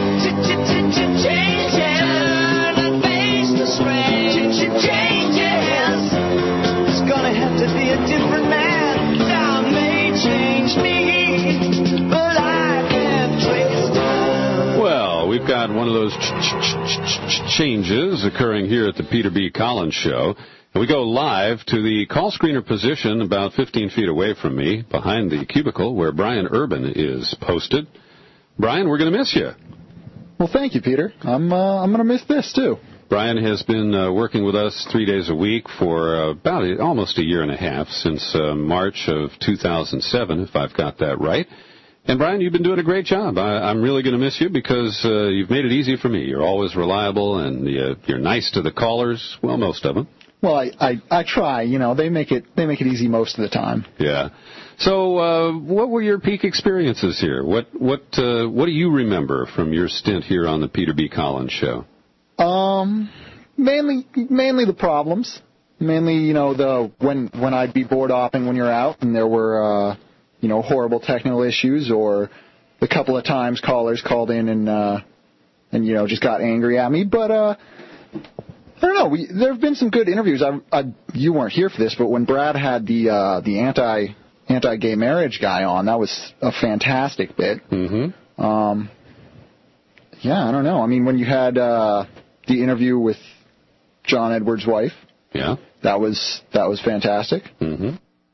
Changes, turn and face the strain. Changes, it's gonna have to be a different man. Time may change me, but I can't trace time. Well, we've got one of those ch- ch- ch- ch- changes occurring here at the Peter B. Collins Show. And we go live to the call screener position about fifteen feet away from me, behind the cubicle where Brian Urban is posted. Brian, we're going to miss you. Well, thank you, Peter. I'm uh, I'm going to miss this, too. Brian has been uh, working with us three days a week for uh, about a, almost a year and a half, since uh, March of two thousand seven, if I've got that right. And, Brian, you've been doing a great job. I, I'm really going to miss you because uh, you've made it easy for me. You're always reliable, and uh, you're nice to the callers, well, most of them. Well, I, I I try. You know, they make it they make it easy most of the time. Yeah. So, uh, what were your peak experiences here? What what uh, what do you remember from your stint here on the Peter B. Collins Show? Um, mainly mainly the problems. Mainly, you know, the when when I'd be board hopping when you're out, and there were uh, you know horrible technical issues, or the couple of times callers called in and uh, and you know just got angry at me, but. uh I don't know. We, there have been some good interviews. I, I, you weren't here for this, but when Brad had the uh, the anti anti gay marriage guy on, that was a fantastic bit. Mm-hmm. Um, yeah, I don't know. I mean, when you had uh, the interview with John Edwards' wife, yeah, that was that was fantastic. Mm-hmm.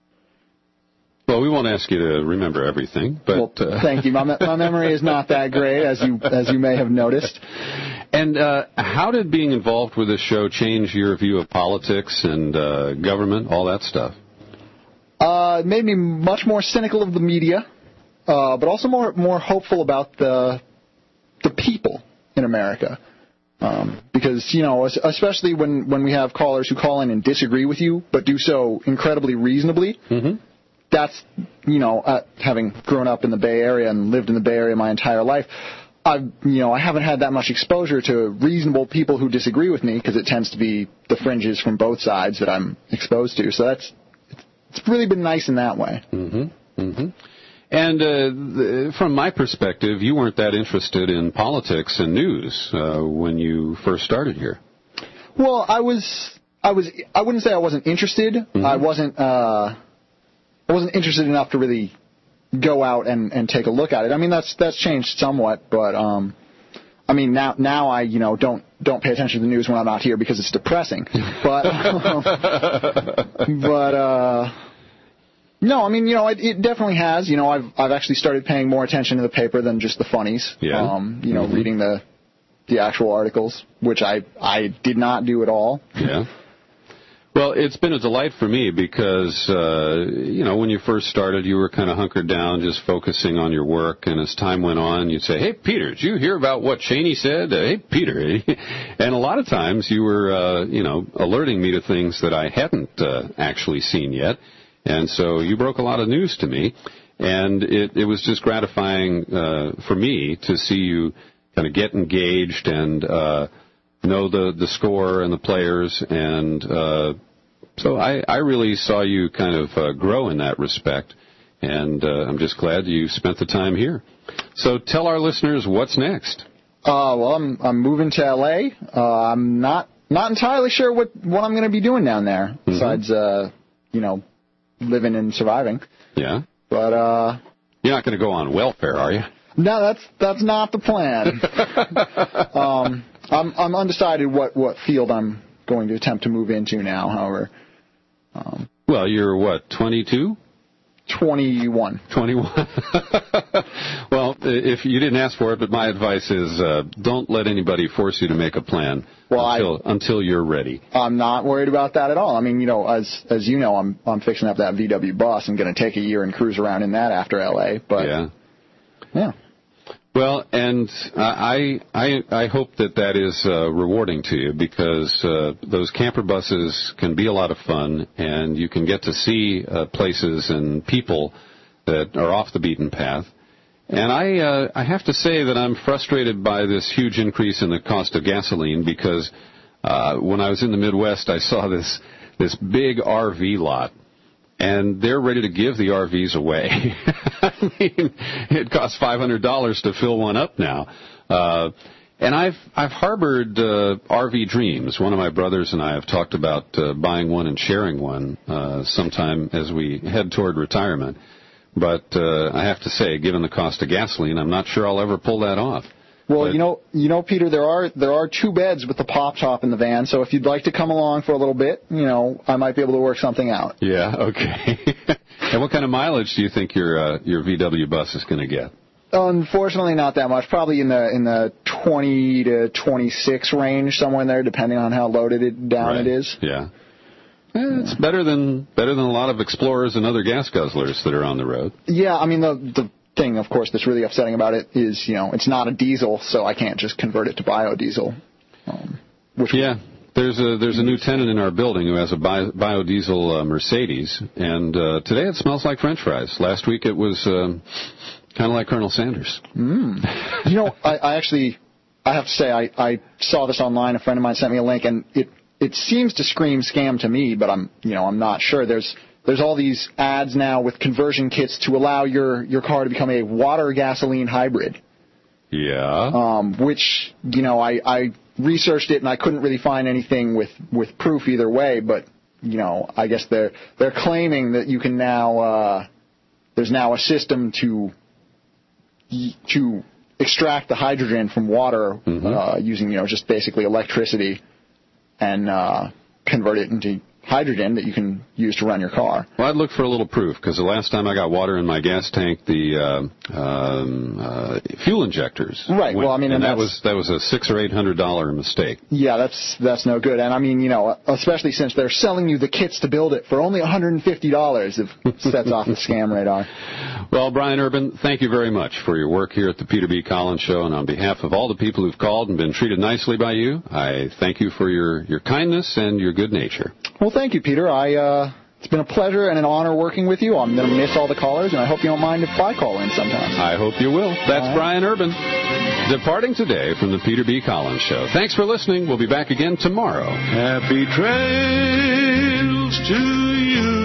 Well, we won't ask you to remember everything, but well, uh... thank you. My, my memory is not that great, as you as you may have noticed. And uh, how did being involved with this show change your view of politics and uh, government, all that stuff? Uh, it made me much more cynical of the media, uh, but also more more hopeful about the the people in America. Um, because, you know, especially when, when we have callers who call in and disagree with you, but do so incredibly reasonably. Mm-hmm. That's, you know, uh, having grown up in the Bay Area and lived in the Bay Area my entire life, I've, you know, I haven't had that much exposure to reasonable people who disagree with me, because it tends to be the fringes from both sides that I'm exposed to. So that's, it's really been nice in that way. Mm-hmm. Mm-hmm. And uh, the, from my perspective, you weren't that interested in politics and news uh, when you first started here. Well, I was, I was, I wouldn't say I wasn't interested. Mm-hmm. I wasn't, uh, I wasn't interested enough to really go out and, and take a look at it. I mean, that's that's changed somewhat, but um, I mean now now I you know don't don't pay attention to the news when I'm out here because it's depressing. But um, but uh, no, I mean you know it, it definitely has. You know I've I've actually started paying more attention to the paper than just the funnies. Yeah. Um, you know mm-hmm. reading the the actual articles, which I I did not do at all. Yeah. Well, it's been a delight for me because, uh, you know, when you first started, you were kind of hunkered down, just focusing on your work. And as time went on, you'd say, hey, Peter, did you hear about what Cheney said? Uh, hey, Peter. And a lot of times you were, uh, you know, alerting me to things that I hadn't uh, actually seen yet. And so you broke a lot of news to me. And it, it was just gratifying uh, for me to see you kind of get engaged and uh know the, the score and the players, and uh, so I, I really saw you kind of uh, grow in that respect, and uh, I'm just glad you spent the time here. So tell our listeners what's next. Uh, well, I'm I'm moving to L A. Uh, I'm not not entirely sure what, what I'm going to be doing down there, mm-hmm. besides uh, you know living and surviving. Yeah. But uh, you're not going to go on welfare, are you? No, that's that's not the plan. um, I'm I'm undecided what, what field I'm going to attempt to move into now. However, um, well, you're what, twenty-two? twenty-one. twenty-one. Well, if you didn't ask for it, but my advice is uh, don't let anybody force you to make a plan well, until I, until you're ready. I'm not worried about that at all. I mean, you know, as as you know, I'm I'm fixing up that V W bus. I'm going to take a year and cruise around in that after L A. But yeah, yeah. Well, and I I I hope that that is uh, rewarding to you, because uh, those camper buses can be a lot of fun, and you can get to see uh, places and people that are off the beaten path. And I uh, I have to say that I'm frustrated by this huge increase in the cost of gasoline, because uh, when I was in the Midwest, I saw this this big R V lot. And they're ready to give the R Vs away. I mean, it costs five hundred dollars to fill one up now. Uh, and I've I've harbored uh, R V dreams. One of my brothers and I have talked about uh, buying one and sharing one uh, sometime as we head toward retirement. But uh, I have to say, given the cost of gasoline, I'm not sure I'll ever pull that off. Well, But- you know, you know, Peter, there are there are two beds with the pop top in the van. So if you'd like to come along for a little bit, you know, I might be able to work something out. Yeah, okay. And what kind of mileage do you think your uh, your V W bus is going to get? Unfortunately, not that much. Probably in the in the twenty to twenty-six range, somewhere in there, depending on how loaded it down Right. it is. Yeah. Eh, it's better than better than a lot of Explorers and other gas guzzlers that are on the road. Yeah, I mean the the thing, of course, that's really upsetting about it is, you know, it's not a diesel, so I can't just convert it to biodiesel. Um, which Yeah. There's a there's a new tenant in our building who has a bio, biodiesel uh, Mercedes, and uh, today it smells like French fries. Last week it was um, kind of like Colonel Sanders. Mm. You know, I, I actually, I have to say, I, I saw this online. A friend of mine sent me a link, and it it seems to scream scam to me, but I'm you know I'm not sure. There's There's all these ads now with conversion kits to allow your, your car to become a water gasoline hybrid. Yeah. Um, which, you know, I, I researched it and I couldn't really find anything with, with proof either way, but, you know, I guess they're, they're claiming that you can now, uh, there's now a system to, to extract the hydrogen from water, mm-hmm. uh, using, you know, just basically electricity and, uh, convert it into hydrogen that you can use to run your car. Well, I'd look for a little proof, because the last time I got water in my gas tank, the uh, um, uh, fuel injectors. Right. Went, well, I mean, and, and that that's, was that was a six or eight hundred dollar mistake. Yeah, that's that's no good. And I mean, you know, especially since they're selling you the kits to build it for only one hundred fifty dollars, it sets off the scam radar. Well, Brian Urban, thank you very much for your work here at the Peter B. Collins Show, and on behalf of all the people who've called and been treated nicely by you, I thank you for your, your kindness and your good nature. Well, thank you, Peter. I uh, it's been a pleasure and an honor working with you. I'm going to miss all the callers, and I hope you don't mind if I call in sometime. I hope you will. That's right. Brian Urban, departing today from the Peter B. Collins Show. Thanks for listening. We'll be back again tomorrow. Happy trails to you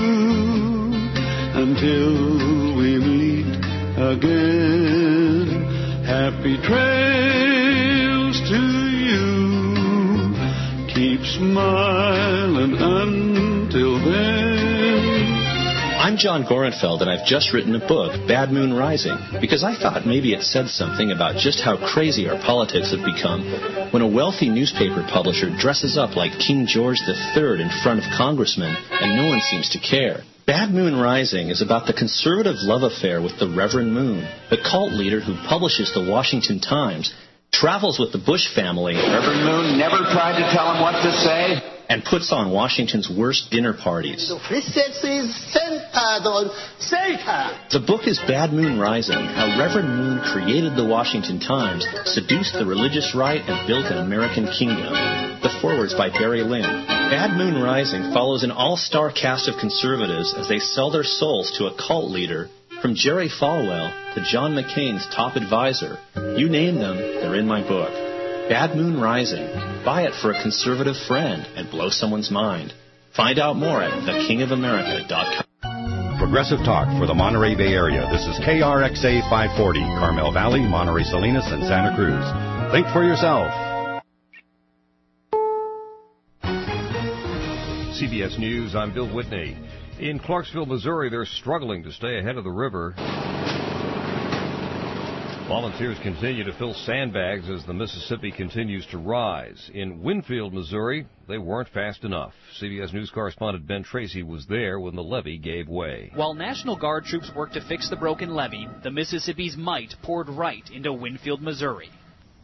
until we meet again. Happy trails to you. Keep smiling until then. I'm John Gorenfeld, and I've just written a book, Bad Moon Rising, because I thought maybe it said something about just how crazy our politics have become when a wealthy newspaper publisher dresses up like King George the Third in front of congressmen, and no one seems to care. Bad Moon Rising is about the conservative love affair with the Reverend Moon, the cult leader who publishes the Washington Times, travels with the Bush family. Reverend Moon never tried to tell him what to say. And puts on Washington's worst dinner parties. The book is Bad Moon Rising, how Reverend Moon created the Washington Times, seduced the religious right, and built an American kingdom. The foreword's by Barry Lynn. Bad Moon Rising follows an all-star cast of conservatives as they sell their souls to a cult leader. From Jerry Falwell to John McCain's top advisor, you name them, they're in my book. Bad Moon Rising. Buy it for a conservative friend and blow someone's mind. Find out more at the king of america dot com. Progressive Talk for the Monterey Bay Area. This is K R X A five forty, Carmel Valley, Monterey Salinas, and Santa Cruz. Think for yourself. C B S News, I'm Bill Whitney. In Clarksville, Missouri, they're struggling to stay ahead of the river. Volunteers continue to fill sandbags as the Mississippi continues to rise. In Winfield, Missouri, they weren't fast enough. C B S News correspondent Ben Tracy was there when the levee gave way. While National Guard troops worked to fix the broken levee, the Mississippi's might poured right into Winfield, Missouri.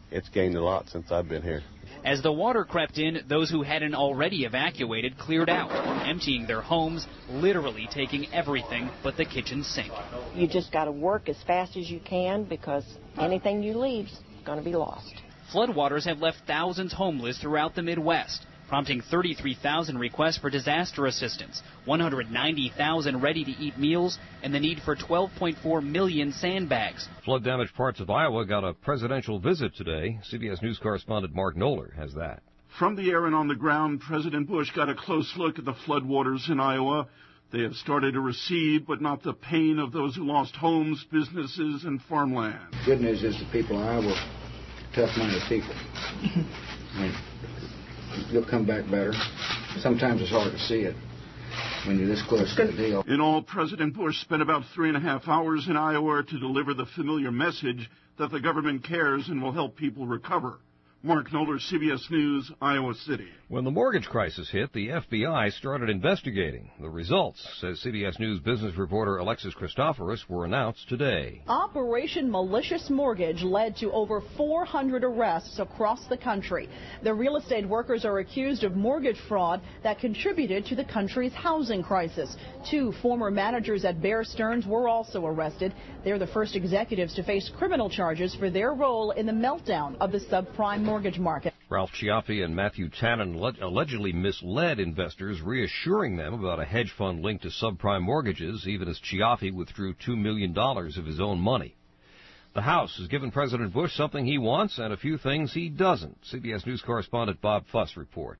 it's gained a lot since I've been here. As the water crept in, those who hadn't already evacuated cleared out, emptying their homes, literally taking everything but the kitchen sink. You just got to work as fast as you can because anything you leave's going to be lost. Floodwaters have left thousands homeless throughout the Midwest, prompting thirty-three thousand requests for disaster assistance, one hundred ninety thousand ready-to-eat meals, and the need for twelve point four million sandbags. Flood-damaged parts of Iowa got a presidential visit today. C B S News correspondent Mark Knoller has that. From the air and on the ground, President Bush got a close look at the floodwaters in Iowa. They have started to recede, but not the pain of those who lost homes, businesses, and farmland. Good news is the people in Iowa are tough-minded people. And you'll come back better. Sometimes it's hard to see it when you're this close to the deal. In all, President Bush spent about three and a half hours in Iowa to deliver the familiar message that the government cares and will help people recover. Mark Knoller, C B S News, Iowa City. When the mortgage crisis hit, the F B I started investigating. The results, says C B S News business reporter Alexis Christoforous, were announced today. Operation Malicious Mortgage led to over four hundred arrests across the country. The real estate workers are accused of mortgage fraud that contributed to the country's housing crisis. Two former managers at Bear Stearns were also arrested. They're the first executives to face criminal charges for their role in the meltdown of the subprime mortgage market. Ralph Chiaffi and Matthew Tannen allegedly misled investors, reassuring them about a hedge fund linked to subprime mortgages, even as Chiaffi withdrew two million dollars of his own money. The House has given President Bush something he wants and a few things he doesn't. C B S News correspondent Bob Fuss reports.